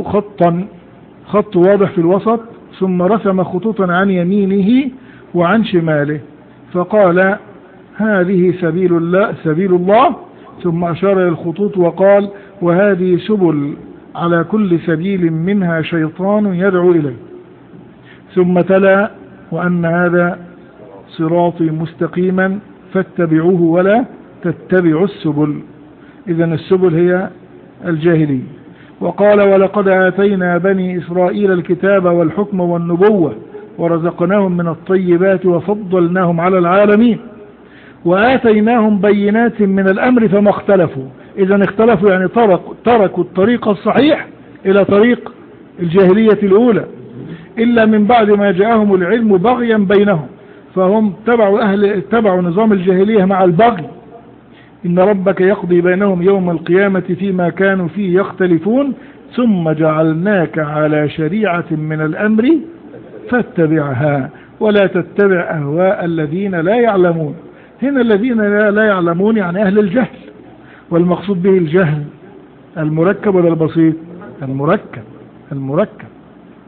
[SPEAKER 1] خط واضح في الوسط، ثم رسم خطوطا عن يمينه وعن شماله، فقال: هذه سبيل الله، ثم أشار إلى الخطوط وقال: وهذه سبل على كل سبيل منها شيطان يدعو إليه. ثم تلا: وأن هذا صراطي مستقيما فاتبعوه ولا تتبعوا السبل. إذن السبل هي الجاهلية. وقال: ولقد آتينا بني إسرائيل الكتاب والحكم والنبوة ورزقناهم من الطيبات وفضلناهم على العالمين وآتيناهم بينات من الأمر فما اختلفوا. إذن اختلفوا يعني تركوا الطريق الصحيح إلى طريق الجاهلية الأولى، إلا من بعد ما جاءهم العلم بغيا بينهم، فهم تبعوا نظام الجاهلية مع البغي. إن ربك يقضي بينهم يوم القيامة فيما كانوا فيه يختلفون ثم جعلناك على شريعة من الأمر فاتبعها ولا تتبع أهواء الذين لا يعلمون. هنا الذين لا يعلمون يعني أهل الجهل، والمقصود به الجهل المركب ولا البسيط؟ المركب.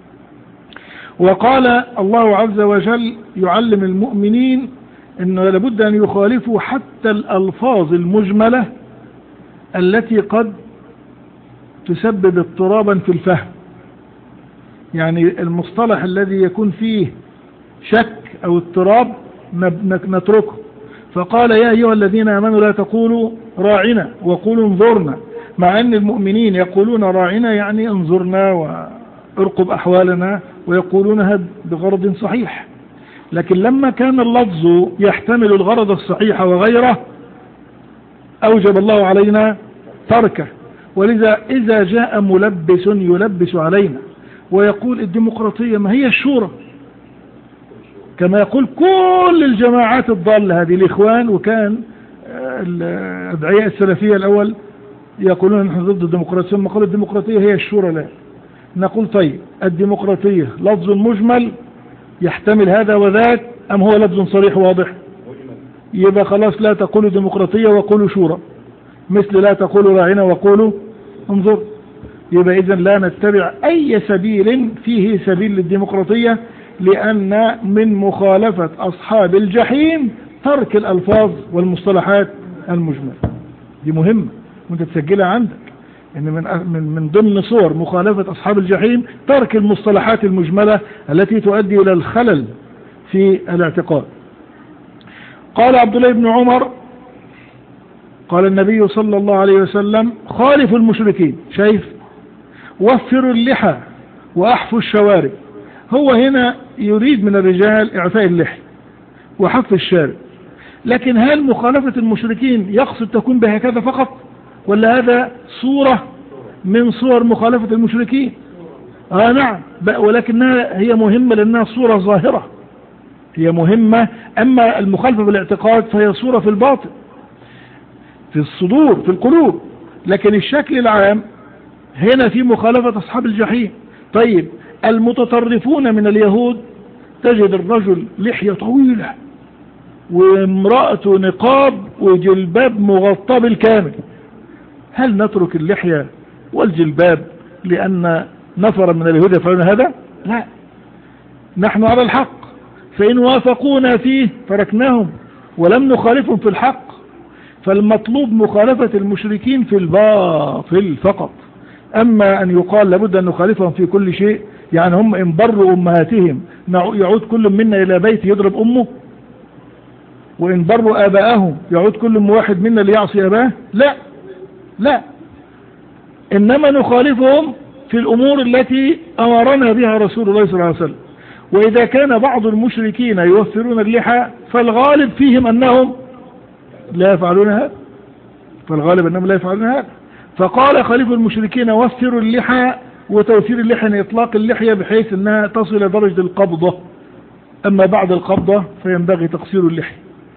[SPEAKER 1] وقال الله عز وجل يعلم المؤمنين انه لابد ان يخالفوا حتى الالفاظ المجملة التي قد تسبب اضطرابا في الفهم، يعني المصطلح الذي يكون فيه شك او اضطراب نتركه. فقال: يا ايها الذين امنوا لا تقولوا راعنا وقولوا انظرنا، مع ان المؤمنين يقولون راعنا يعني انظرنا وارقب احوالنا، ويقولونها بغرض صحيح. لكن لما كان اللفظ يحتمل الغرض الصحيح وغيره أوجب الله علينا تركه. ولذا إذا جاء ملبس يلبس علينا ويقول الديمقراطية ما هي الشورى، كما يقول كل الجماعات الضالة هذه الإخوان، وكان الأدعياء السلفية الأول يقولون نحن ضد الديمقراطية، ثم قالوا الديمقراطية هي الشورى. لا، نقول طيب الديمقراطية لفظ مجمل يحتمل هذا وذاك أم هو لفظ صريح واضح؟ يبقى خلاص لا تقولوا ديمقراطية وقولوا شورى، مثل لا تقولوا راعنا وقولوا انظر. يبقى إذن لا نتبع أي سبيل فيه سبيل للديمقراطية، لأن من مخالفة أصحاب الجحيم ترك الألفاظ والمصطلحات المجملة. دي مهمة وانت تسجلها عندك، ان من ضمن صور مخالفة أصحاب الجحيم ترك المصطلحات المجملة التي تؤدي إلى الخلل في الاعتقاد. قال عبد الله بن عمر قال النبي صلى الله عليه وسلم خالفوا المشركين، شايف، وفروا اللحى وأحفوا الشوارب. هو هنا يريد من الرجال إعفاء اللحى وحف الشارب، لكن هل مخالفة المشركين يقصد تكون بهكذا فقط، ولا هذا صورة من صور مخالفة المشركين؟ نعم، ولكنها هي مهمة لأنها صورة ظاهرة، هي مهمة. أما المخالفة بالاعتقاد فهي صورة في الباطن، في الصدور، في القلوب، لكن الشكل العام هنا في مخالفة أصحاب الجحيم. طيب المتطرفون من اليهود تجد الرجل لحية طويلة وامرأة نقاب وجلباب مغطى بالكامل، هل نترك اللحية والجلباب لأن نفر من اليهود يفعلون هذا؟ لا، نحن على الحق، فإن وافقونا فيه تركناهم ولم نخالفهم في الحق. فالمطلوب مخالفة المشركين في الباطل فقط. أما أن يقال لابد أن نخالفهم في كل شيء، يعني هم إن بروا أمهاتهم يعود كل منا إلى بيت يضرب أمه، وإن بروا آباءهم يعود كل واحد منا ليعصي أباه؟ لا لا، إنما نخالفهم في الأمور التي أمرنا بها رسول الله صلى الله عليه وسلم. وإذا كان بعض المشركين يوفرون اللحى فالغالب فيهم أنهم لا يفعلون هذا، فقال خليفة المشركين وفروا اللحى، وتوفير اللحى إطلاق اللحية بحيث أنها تصل إلى درجة القبضة، أما بعد القبضة فينبغي تقصير اللحية.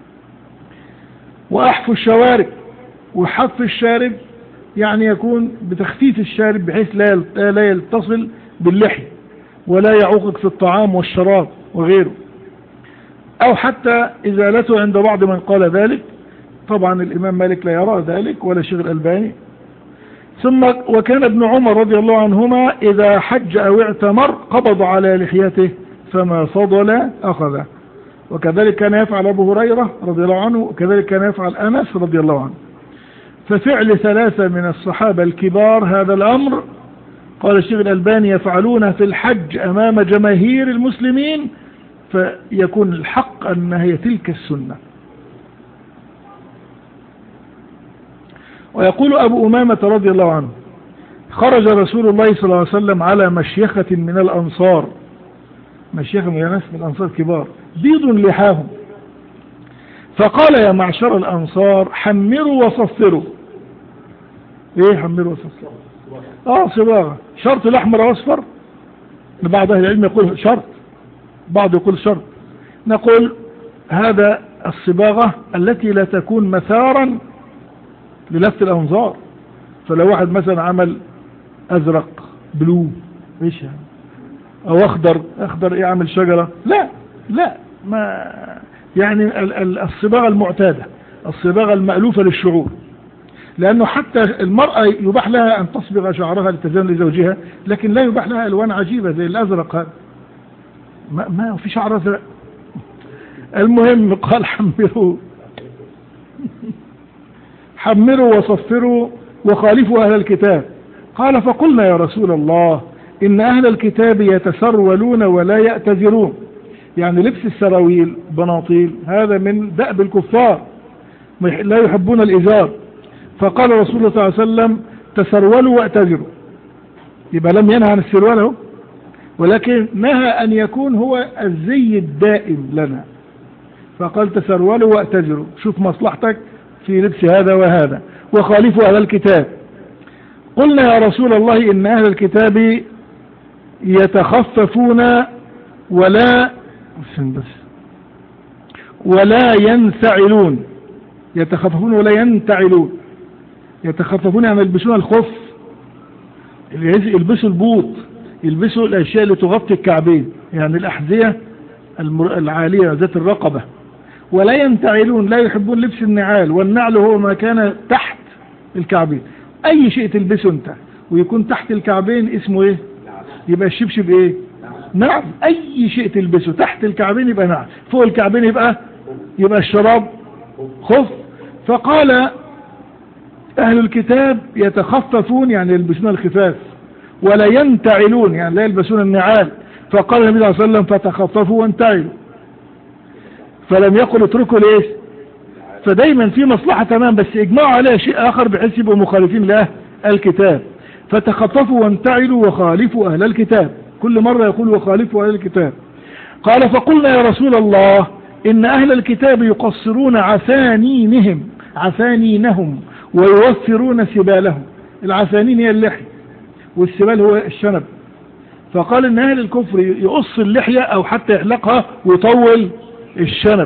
[SPEAKER 1] وأحفوا الشوارب، وحف الشارب يعني يكون بتخفيف الشارب بحيث لا يتصل باللحية ولا يعوقك في الطعام والشراب وغيره، أو حتى إزالته عند بعض من قال ذلك. طبعا الإمام مالك لا يرى ذلك ولا شيخ الألباني. ثم وكان ابن عمر رضي الله عنهما إذا حج أو اعتمر قبض على لحيته فما فضل أخذه، وكذلك كان يفعل أبو هريرة رضي الله عنه، وكذلك كان يفعل أنس رضي الله عنه. ففعل ثلاثة من الصحابة الكبار هذا الأمر، قال الشيخ الألباني، يفعلونه في الحج أمام جماهير المسلمين، فيكون الحق أن هي تلك السنة. ويقول أبو أمامة رضي الله عنه خرج رسول الله صلى الله عليه وسلم على مشيخة من الأنصار، مشيخة من ناس من الأنصار كبار بيض لحاهم، فقال يا معشر الأنصار حمروا وصفروا. ايه حمروا وصفروا؟ صباغة، شرط الأحمر وأصفر؟ بعض أهل العلم يقول شرط، بعض يقول شرط. نقول هذا الصباغة التي لا تكون مثارا للفت الأنظار. فلو واحد مثلا عمل أزرق بلو ايش يعني، أو أخضر يعمل شجرة، لا ما يعني الصباغة المعتادة، الصباغة المألوفة للشعور، لأنه حتى المرأة يباح لها أن تصبغ شعرها للتزين لزوجها، لكن لا يباح لها ألوان عجيبة زي الأزرق هذا، ما في شعر أزرق. المهم قال حمروا وصفروا وخالفوا أهل الكتاب. قال فقلنا يا رسول الله إن أهل الكتاب يتسرولون ولا يأتذرون، يعني لبس السراويل بناطيل هذا من دأب الكفار، لا يحبون الإزار. فقال رسول الله صلى الله عليه وسلم تسرولوا وأتذروا، يبقى لم ينهى عن السروال، ولكن نهى أن يكون هو الزي الدائم لنا، فقال تسرولوا وأتذروا، شوف مصلحتك في لبس هذا وهذا، وخالفوا أهل الكتاب. قلنا يا رسول الله إن أهل الكتاب يتخففون ولا ينسعلون، يتخففون ولا ينتعلون. يتخففون يعني يلبسون الخف، يلبسوا البوط، يلبسوا الأشياء اللي تغطي الكعبين، يعني الأحذية العالية ذات الرقبة. ولا ينتعلون، لا يحبون لبس النعال، والنعل هو ما كان تحت الكعبين. اي شيء تلبسه انت ويكون تحت الكعبين اسمه ايه؟ يبقى الشبشب ايه؟ نعل. اي شيء تلبسه تحت الكعبين يبقى نعل، فوق الكعبين يبقى الشراب خف. فقال اهل الكتاب يتخففون يعني يلبسون الخفاف، ولا ينتعلون يعني لا يلبسون النعال. فقال النبي صلى الله عليه وسلم فتخففوا وانتعلوا، فلم يقل اتركوا ليش. فدايما في مصلحة تمام، بس اجمعوا عليها شيء اخر بحيث يبقوا مخالفين لاهل الكتاب. فتخففوا وانتعلوا وخالفوا اهل الكتاب، كل مرة يقول وخالفوا اهل الكتاب. قال فقلنا يا رسول الله ان اهل الكتاب يقصرون عثانينهم ويوفرون سبالهم. العثانين هي اللحية، والسبال هو الشنب. فقال ان اهل الكفر يقص اللحية او حتى يحلقها ويطول الشنب.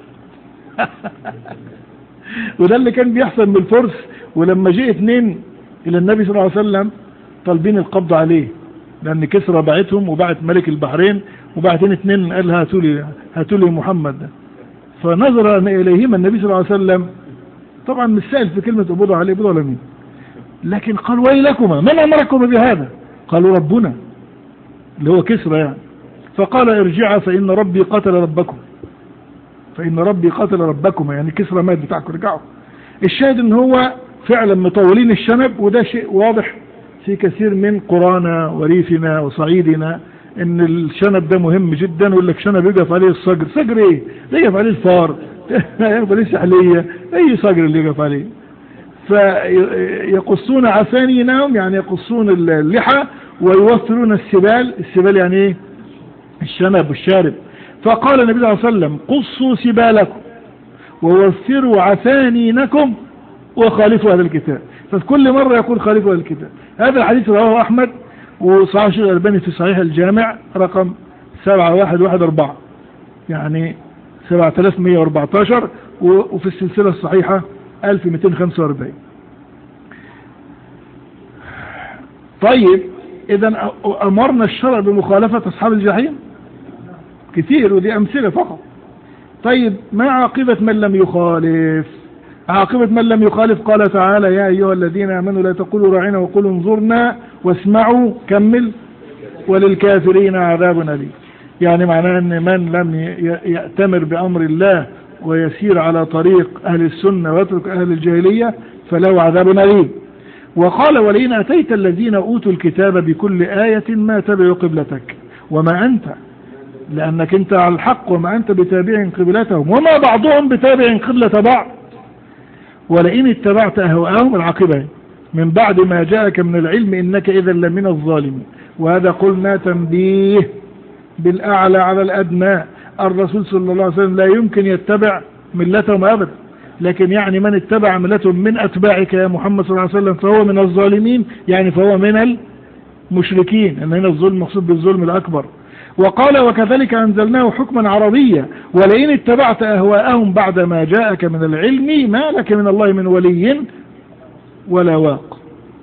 [SPEAKER 1] وده اللي كان بيحصل من الفرس. ولما جاء 2 الى النبي صلى الله عليه وسلم طالبين القبض عليه، لان كسرى بعتهم وبعت ملك البحرين وبعتين 2 قال هاتوا لي محمد ده. فنظر اليهما النبي صلى الله عليه وسلم، طبعا مش سائل في كلمة ابوضوا عليه ابوضوا على مين، لكن قال ويلكما من امركم بهذا؟ قالوا ربنا اللي هو كسرى يعني. فقال ارجعا فإن ربي قتل ربكما، يعني كسرى مات بتاعكم، رجعوا. الشاهد ان هو فعلا مطولين الشنب، وده شيء واضح في كثير من قرانا وريفنا وصعيدنا ان الشنب ده مهم جدا. يقول لك شنب يقف عليه الصقر. صقر ايه؟ يقف عليه الفار، يقف عليه السحلية، اي صقر اللي يقف عليه. فيقصون عثانينهم يعني يقصون اللحى، ويوفرون السبال يعني ايه؟ الشنب والشارب. فقال النبي صلى الله عليه وسلم قصوا سبالكم ووفروا عثانينكم وخالفوا اهل الكتاب. ففي كل مرة يقول خالفوا اهل الكتاب. هذا الحديث رواه احمد وصححه الشيخ الألباني في صحيح الجامع رقم 7114، يعني 7114، وفي السلسلة الصحيحة 1245. طيب اذا امرنا الشرع بمخالفة اصحاب الجحيم كثير، ودي امثلة فقط. طيب ما عاقبة من لم يخالف؟ عاقبة من لم يخالف قال تعالى يا ايها الذين امنوا لا تقولوا راعنا وقولوا انظرنا واسمعوا، كمل، وللكافرين عذاب أليم. يعني معناه ان من لم يأتمر بامر الله ويسير على طريق اهل السنة ويترك اهل الجاهلية فله عذاب أليم. وقال ولئن أتيت الذين أوتوا الكتاب بكل آية ما تبعوا قبلتك وما أنت، لأنك أنت على الحق، وما أنت بتابع قبلتهم وما بعضهم بتابع قبلة بعض. ولئن اتبعت أهواءهم، العاقبة من بعد ما جاءك من العلم إنك إذا لمن الظالمين. وهذا قلنا تنبيه بالأعلى على الأدنى. الرسول صلى الله عليه وسلم لا يمكن يتبع ملتهم أبدا، لكن يعني من اتبع ملتهم من أتباعك يا محمد صلى الله عليه وسلم فهو من الظالمين، يعني فهو من المشركين، أن هنا الظلم مقصود بالظلم الأكبر. وقال وكذلك أنزلناه حكما عربيا ولئن اتبعت أهواءهم بعد ما جاءك من العلم ما لك من الله من ولي ولا واق.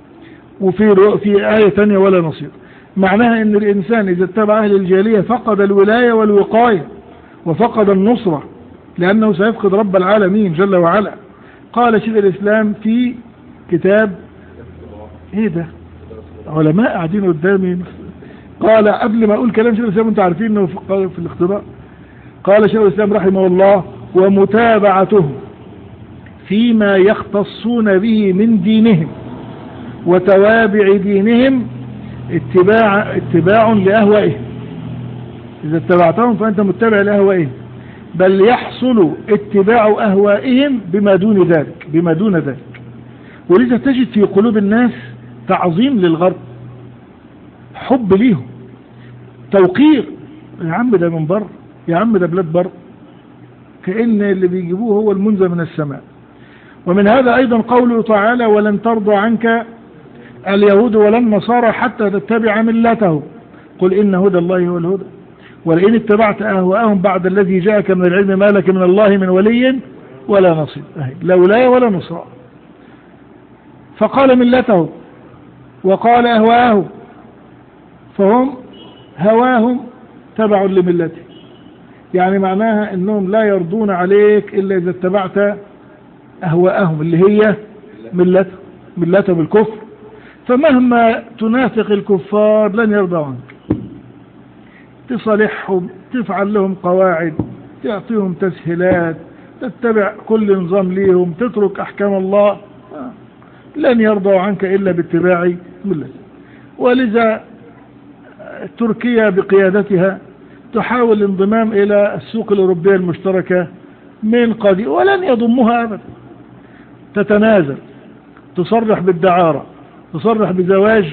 [SPEAKER 1] وفي آية ثانية ولا نصير. معناها أن الإنسان إذا اتبع أهل الجاهلية فقد الولاية والوقاية وفقد النصرة، لأنه سيفقد رب العالمين جل وعلا. قال شيخ الإسلام في كتاب ايه ده، علماء قاعدين قدامي. قال قبل ما اقول كلام شيخ الإسلام انتوا عارفين انه في الاختبار، قال شيخ الإسلام رحمه الله ومتابعته فيما يختصون به من دينهم وتوابع دينهم اتباع لأهوائهم. إذا اتبعتهم فأنت متبع لأهوائهم، بل يحصل اتباع أهوائهم بما دون ذلك. ولذا تجد في قلوب الناس تعظيم للغرب، حب ليهم، توقير. يا عم ده من بر، يا عم ده بلاد بر، كأن اللي بيجيبوه هو المنزل من السماء. ومن هذا أيضا قوله تعالى ولن ترضى عنك اليهود ولا النصارى حتى تتبع ملتهم قل إن هدى الله هو الهدى ولئن اتبعت أهواءهم بعد الذي جاءك من العلم ما لك من الله من ولي ولا نصير. لا ولاية ولا نصر. فقال ملتهم وقال أهواءهم، فهم هواهم تبع لملته. يعني معناها انهم لا يرضون عليك الا اذا اتبعت اهواءهم اللي هي ملتهم الكفر. فمهما تنافق الكفار لن يرضوا عنك، تصالحهم، تفعل لهم قواعد، تعطيهم تسهيلات، تتبع كل نظام ليهم، تترك احكام الله، لن يرضوا عنك الا باتباع ملتهم. ولذا تركيا بقيادتها تحاول الانضمام الى السوق الاوروبية المشتركة من قديم، ولن يضمها ابدا. تتنازل، تصرح بالدعارة، تصرح بزواج،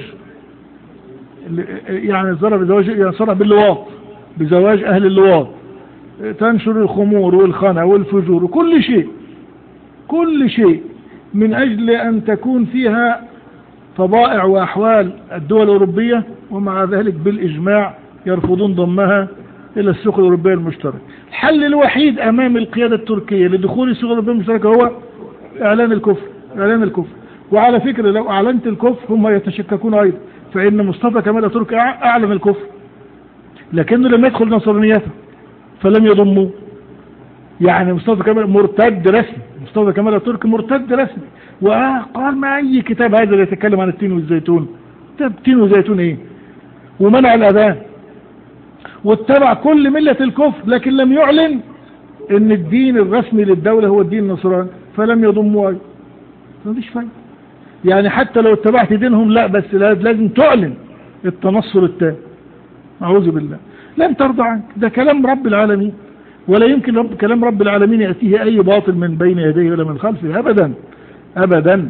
[SPEAKER 1] يعني صرح باللواط، بزواج اهل اللواط، تنشر الخمور والخنا والفجور وكل شيء، كل شيء من اجل ان تكون فيها طبائع واحوال الدول الاوروبية، ومع ذلك بالاجماع يرفضون ضمها الى السوق الاوروبية المشتركة. الحل الوحيد امام القيادة التركية لدخول السوق الاوروبية المشتركة هو اعلان الكفر، اعلان الكفر. وعلى فكرة لو اعلنت الكفر هم يتشككون ايضا، فان مصطفى كمال اتاتورك اعلن الكفر لكنه لم يدخل نصرانيته فلم يضموه. يعني مصطفى كمال مرتد رسمي، مصطفى كمال اتاتورك مرتد رسمي، وقال ما اي كتاب هذا اللي يتكلم عن التين والزيتون، التين والزيتون ايه، ومنع الاذان واتبع كل ملة الكفر، لكن لم يعلن ان الدين الرسمي للدولة هو الدين النصراني فلم يضموا ايضا. مفيش فايدة، يعني حتى لو اتبعت دينهم لا، بس لازم تعلن التنصر التام. اعوذ بالله، لن ترضى عنك. ده كلام رب العالمين، ولا يمكن كلام رب العالمين يأتيه اي باطل من بين يديه ولا من خلفه ابدا ابدا.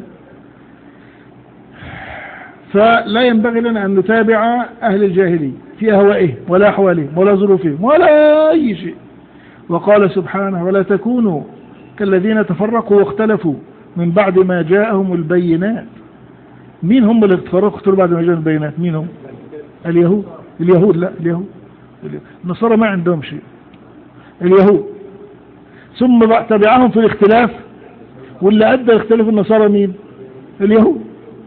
[SPEAKER 1] فلا ينبغي لنا ان نتابع اهل الجاهلية في اهوائهم ولا احوالهم ولا ظروفهم ولا اي شيء. وقال سبحانه ولا تكونوا كالذين تفرقوا واختلفوا من بعد ما جاءهم البينات. مين هم اللي تفرقوا بعد ما جاءهم البينات؟ مين هم؟ اليهود لا، اليهود. النصارى ما عندهم شيء، اليهود. ثم تبعهم في الاختلاف، واللي ادى اختلاف النصارى مين؟ اليهود.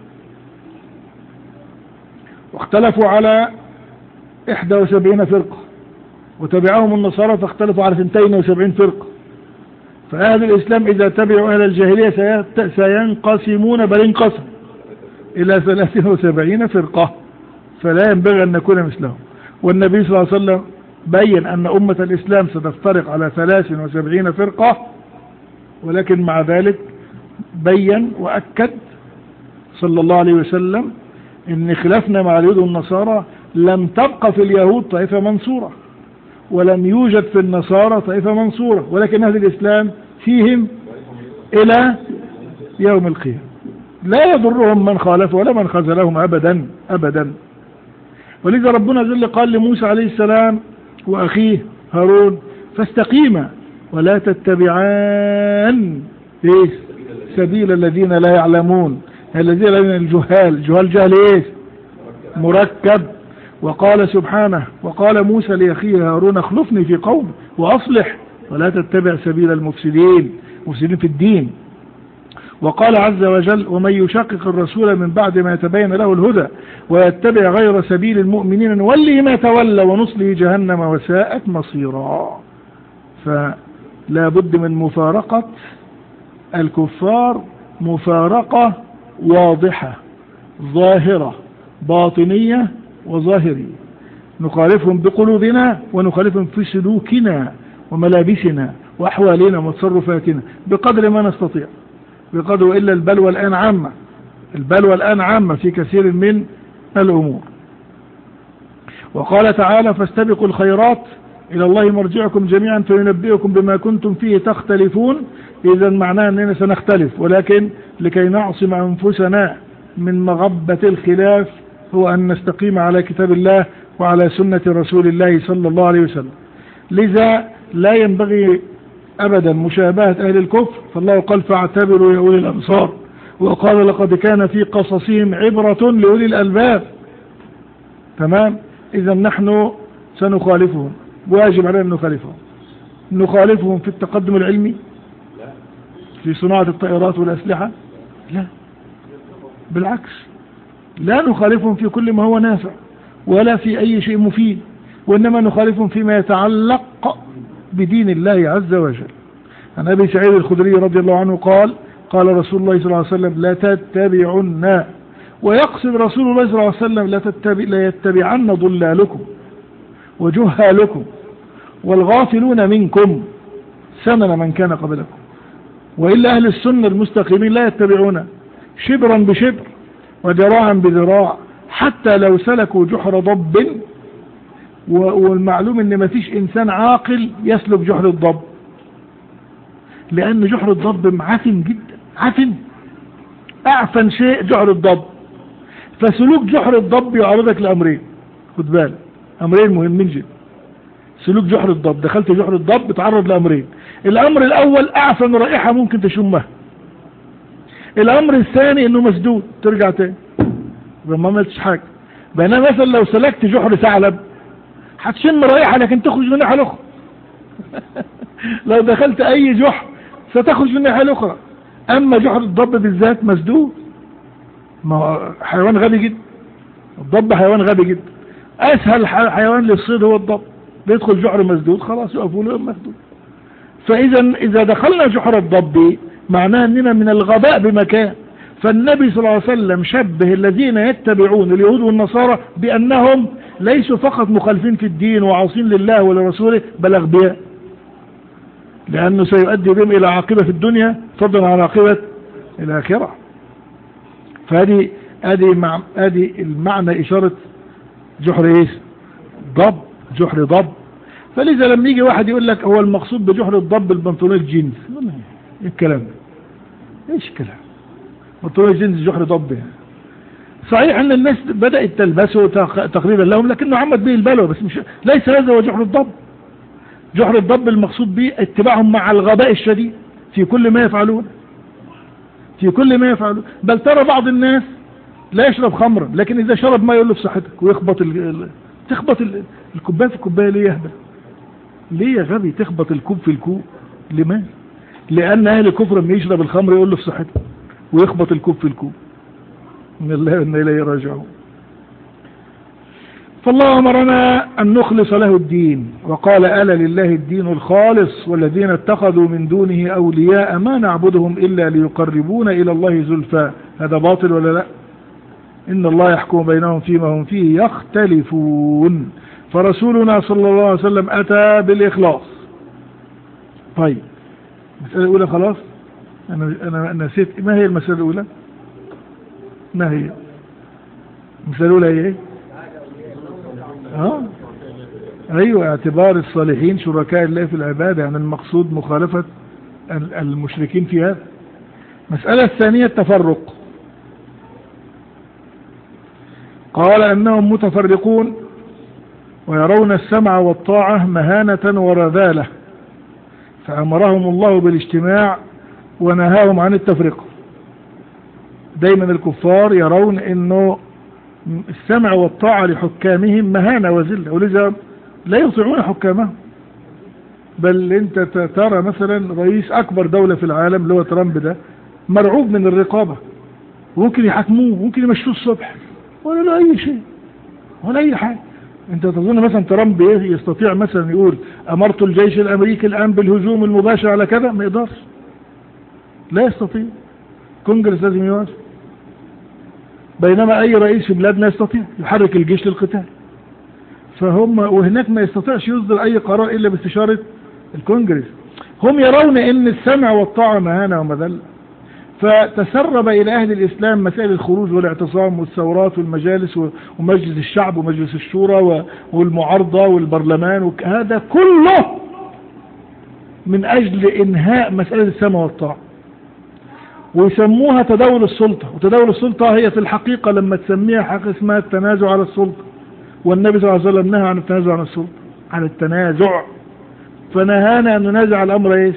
[SPEAKER 1] واختلفوا على 71 فرقة، وتبعهم النصارى فاختلفوا على 72 فرقة. فأهل الإسلام إذا تبعوا أهل الجاهلية سينقسمون، بل انقسم إلى 73 فرقة، فلا ينبغي أن نكون مثلهم. والنبي صلى الله عليه وسلم بين أن أمة الإسلام ستفترق على 73 فرقة، ولكن مع ذلك بين وأكد صلى الله عليه وسلم إن خلافنا مع اليهود والنصارى لم تبقى في اليهود طائفة منصورة، ولم يوجد في النصارى طائفة منصورة، ولكن أهل الإسلام فيهم إلى يوم القيامة، لا يضرهم من خالف ولا من خذلهم أبدا أبدا. ولذا ربنا جل قال لموسى عليه السلام وأخيه هارون فاستقيما ولا تتبعان سبيل الذين لا يعلمون، الذين الجهال جهل مركب. وقال سبحانه وقال موسى لأخيه هارون اخلفني في قومي وأصلح ولا تتبع سبيل المفسدين، مفسدين في الدين. وقال عز وجل ومن يشقق الرسول من بعد ما يتبين له الهدى ويتبع غير سبيل المؤمنين نوله ما تولى ونصله جهنم وساءت مصيرا. فلا بد من مفارقة الكفار مفارقة واضحة ظاهرة باطنية وظاهرية، نخالفهم بقلوبنا ونخالفهم في سلوكنا وملابسنا وأحوالنا وتصرفاتنا بقدر ما نستطيع، بقدر إلا البلوى الآن عامة، البلوى الآن عامة في كثير من الأمور. وقال تعالى فاستبقوا الخيرات إلى الله مرجعكم جميعا فينبئكم بما كنتم فيه تختلفون. إذا معناه أننا سنختلف، ولكن لكي نعصم أنفسنا من مغبة الخلاف هو أن نستقيم على كتاب الله وعلى سنة رسول الله صلى الله عليه وسلم. لذا لا ينبغي أبدا مشابهة أهل الكفر، فالله قال فاعتبروا يا أولي الأبصار، وقال لقد كان في قصصهم عبرة لأولي الألباب. تمام. إذا نحن سنخالفهم، واجب علينا أن نخالفهم في التقدم العلمي، في صناعة الطائرات والأسلحة، لا بالعكس، لا نخالفهم في كل ما هو نافع ولا في أي شيء مفيد، وإنما نخالفهم فيما يتعلق بدين الله عز وجل. عن أبي سعيد الخدري رضي الله عنه قال قال رسول الله صلى الله عليه وسلم لا تتبعن، ويقصد رسول الله صلى الله عليه وسلم لا يتبعن ضلالكم وجهالكم والغافلون منكم سنن من كان قبلكم، وإلا أهل السنة المستقيمين لا يتبعون شبرا بشبر وذراعا بذراع حتى لو سلكوا جحر ضب. والمعلوم ان ما فيش انسان عاقل يسلك جحر الضب، لان جحر الضب معفن جدا، عفن، اعفن شيء جحر الضب. فسلوك جحر الضب يعرضك لامرين، خد بالك، امرين مهمين جدا. سلوك جحر الضب، دخلت جحر الضب بتعرض لامرين. الامر الاول اعفن رائحة ممكن تشمها، الامر الثاني انه مسدود ترجع تاني ما عملتش حاجة. بينما مثلا لو سلكت جحر ثعلب هتشم رائحة لكن تخرج من ناحية الاخرى. لو دخلت اي جحر ستخرج من الناحية الاخرى. اما جحر الضب بالذات مسدود، ما حيوان غبي جدا، الضب حيوان غبي جدا، اسهل حيوان للصيد هو الضب، بيدخل جحر مسدود خلاص يقفوا له مسدود. فاذا دخلنا جحر الضب معناه اننا من الغباء بمكان. فالنبي صلى الله عليه وسلم شبه الذين يتبعون اليهود والنصارى بانهم ليسوا فقط مخالفين في الدين وعاصين لله ولرسوله، بل اغبياء، لانه سيؤدي بهم الى عاقبة في الدنيا فضلا عن عاقبة الاخرة. فهذه المعنى اشارة جحر ايش؟ ضب، جحر ضب. فلذا لما يجي واحد يقول لك هو المقصود بجحر الضب البنطلون الجينز، ايه الكلام ده؟ ايش الكلام؟ بنطلون الجينز جحر ضب يعني. صحيح ان الناس بدأت تلبسه تقريبا لهم، لكنه عمد به البلوى، بس مش ليس هذا هو جحر الضب. جحر الضب المقصود به اتباعهم مع الغباء الشديد في كل ما يفعلون، في كل ما يفعلون. بل ترى بعض الناس لا يشرب خمرا، لكن اذا شرب ما يقول له في صحتك، ويخبط تخبط الكوبايه في الكوبايه. ليه يا اهبل؟ ليه يا غبي تخبط الكوب في الكوب؟ لماذا؟ لان اهل الكفر لما يشرب الخمر يقول له في صحتك، ويخبط الكوب في الكوب. من الله وإنا إليه راجعون. فالله أمرنا أن نخلص له الدين، وقال ألا لله الدين الخالص والذين اتخذوا من دونه أولياء ما نعبدهم إلا ليقربونا إلى الله زلفى. هذا باطل ولا لا؟ إن الله يحكم بينهم فيما هم فيه يختلفون. فرسولنا صلى الله عليه وسلم أتى بالإخلاص. طيب المسألة الأولى خلاص، أنا نسيت ما هي المسألة الأولى؟ ما هي المسألة الأولى؟ هي ايه؟ ايوه، اعتبار الصالحين شركاء الله في العبادة، يعني المقصود مخالفة المشركين في هذا. مسألة الثانية التفرق. قال انهم متفرقون ويرون السمع والطاعة مهانة ورذالة، فأمرهم الله بالاجتماع ونهاهم عن التفرقة. دايما الكفار يرون انه السمع والطاعة لحكامهم مهانة وذلة، ولذا لا يطيعون حكامهم. بل انت ترى مثلا رئيس اكبر دولة في العالم اللي هو ترامب ده مرعوب من الرقابة، وممكن يحاكموه، ممكن يمشوه الصبح ولا له اي شيء ولا اي حاجة. انت تظن مثلا ترامب يستطيع مثلا يقول امرت الجيش الامريكي الان بالهجوم المباشر على كذا؟ ما يقدرش، لا يستطيع. كونجرس لازم يوافق. بينما اي رئيس في بلادنا يستطيع يحرك الجيش للقتال. فهم وهناك ما يستطيعش يصدر اي قرار الا باستشارة الكونجرس. هم يرون ان السمع والطاعة مهانة ومذلة. فتسرب الى اهل الاسلام مسائل الخروج والاعتصام والثورات والمجالس ومجلس الشعب ومجلس الشورى والمعارضة والبرلمان، هذا كله من اجل انهاء مسألة السمع والطاعة، ويسموها تداول السلطة. وتداول السلطة هي في الحقيقة لما تسميها حاجة اسمها التنازع على السلطة، والنبي صلى الله عليه وسلم نهى عن التنازع عن السلطة، عن التنازع، فنهانا أن ننازع الأمر ايش؟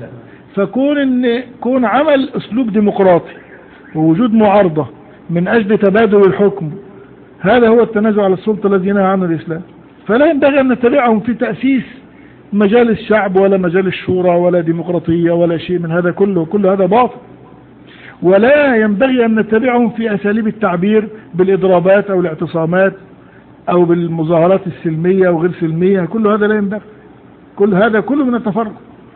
[SPEAKER 1] كون عمل أسلوب ديمقراطي ووجود معارضة من أجل تبادل الحكم، هذا هو التنازع على السلطة الذي نهى عنه الإسلام. فلا ينبغي أن نتبعهم في تأسيس مجال الشعب ولا مجال الشورى ولا ديمقراطية ولا شيء من هذا كله هذا باطل. ولا ينبغي أن نتبعهم في أساليب التعبير بالإضرابات أو الاعتصامات أو بالمظاهرات السلمية وغير سلمية، كل هذا لا ينبغي، كل هذا كله من التفرق.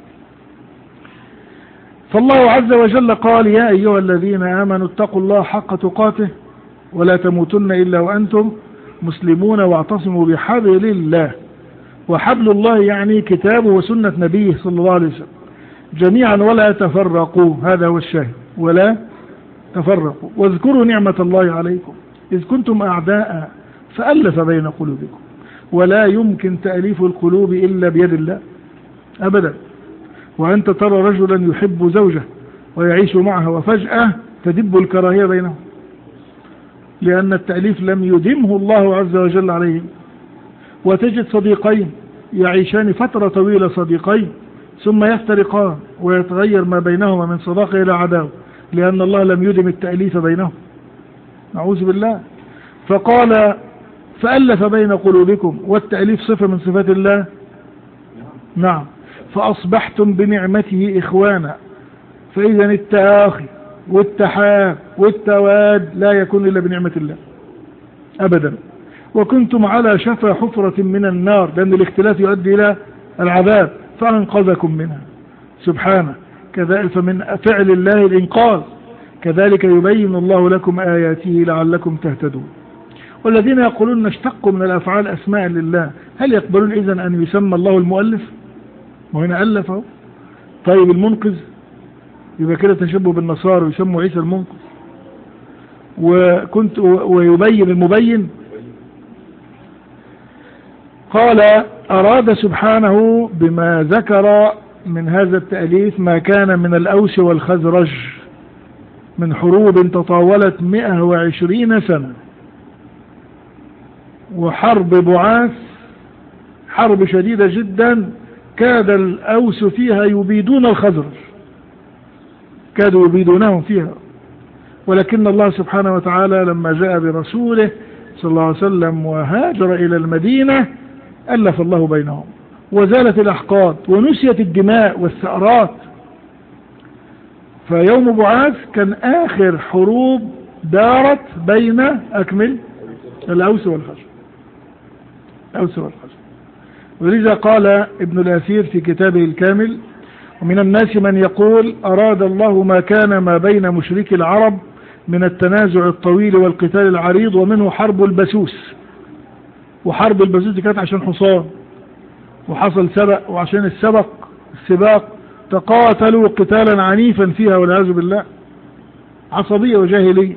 [SPEAKER 1] فالله عز وجل قال يا أيها الذين آمنوا اتقوا الله حق تقاته ولا تموتن إلا وأنتم مسلمون واعتصموا بحبل الله. وحبل الله يعني كتابه وسنة نبيه صلى الله عليه وسلم جميعا ولا تفرقوا، هذا هو الشاهد، ولا تفرقوا. واذكروا نعمة الله عليكم إذ كنتم أعداء فألف بين قلوبكم، ولا يمكن تأليف القلوب إلا بيد الله أبدا. وأنت ترى رجلا يحب زوجه ويعيش معها وفجأة تدب الكراهية بينهم، لأن التأليف لم يدمه الله عز وجل عليهم. وتجد صديقين يعيشان فترة طويلة صديقين ثم يفترقان ويتغير ما بينهما من صداقة إلى عداوة، لأن الله لم يدم التأليف بينهم، نعوذ بالله. فقال فألف بين قلوبكم، والتأليف صفة من صفات الله، نعم. فأصبحتم بنعمته إخوانا. فإذا التآخي والتحاب والتواد لا يكون إلا بنعمة الله أبدا. وكنتم على شفا حفرة من النار، لأن الاختلاف يؤدي إلى العذاب، فأنقذكم منها سبحانه. كذلك فمن فعل الله الإنقاذ. كذلك يبين الله لكم آياته لعلكم تهتدون. والذين يقولون نشتق من الأفعال أسماء لله، هل يقبلون إذن أن يسمى الله المؤلف؟ وهنا ألفه. طيب المنقذ يبقى كده تشبه بالنصارى ويسموا عيسى المنقذ. ويبين المبين. قال أراد سبحانه بما ذكر من هذا التأليف ما كان من الأوس والخزرج من حروب تطاولت 120 سنة، وحرب بعاث حرب شديدة جدا، كاد الأوس فيها يبيدون الخزرج، كادوا يبيدونهم فيها. ولكن الله سبحانه وتعالى لما جاء برسوله صلى الله عليه وسلم وهاجر إلى المدينة ألف الله بينهم، وزالت الأحقاد ونسيت الدماء والثأرات. فيوم بعاث كان آخر حروب دارت بين أكمل الأوس والخزرج، الأوس والخزرج. ولذا قال ابن الأثير في كتابه الكامل ومن الناس من يقول أراد الله ما كان ما بين مشركي العرب من التنازع الطويل والقتال العريض، ومنه حرب البسوس. وحرب البسوس كانت عشان حصان وحصل سبق، وعشان السباق تقاتلوا قتالا عنيفا فيها والعياذ بالله، عصبية وجاهلية.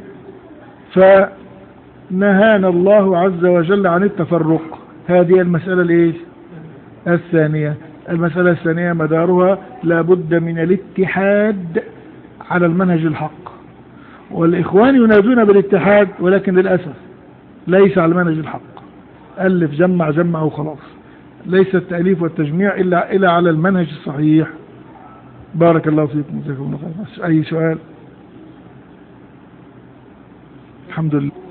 [SPEAKER 1] فنهانا الله عز وجل عن التفرق. هذه المسألة الايش الثانية. المسألة الثانية مدارها لابد من الاتحاد على المنهج الحق، والإخوان ينادون بالاتحاد ولكن للأسف ليس على المنهج الحق. ألف جمع وخلاص، ليس التأليف والتجميع إلا على المنهج الصحيح. بارك الله فيكم. أي سؤال؟ الحمد لله.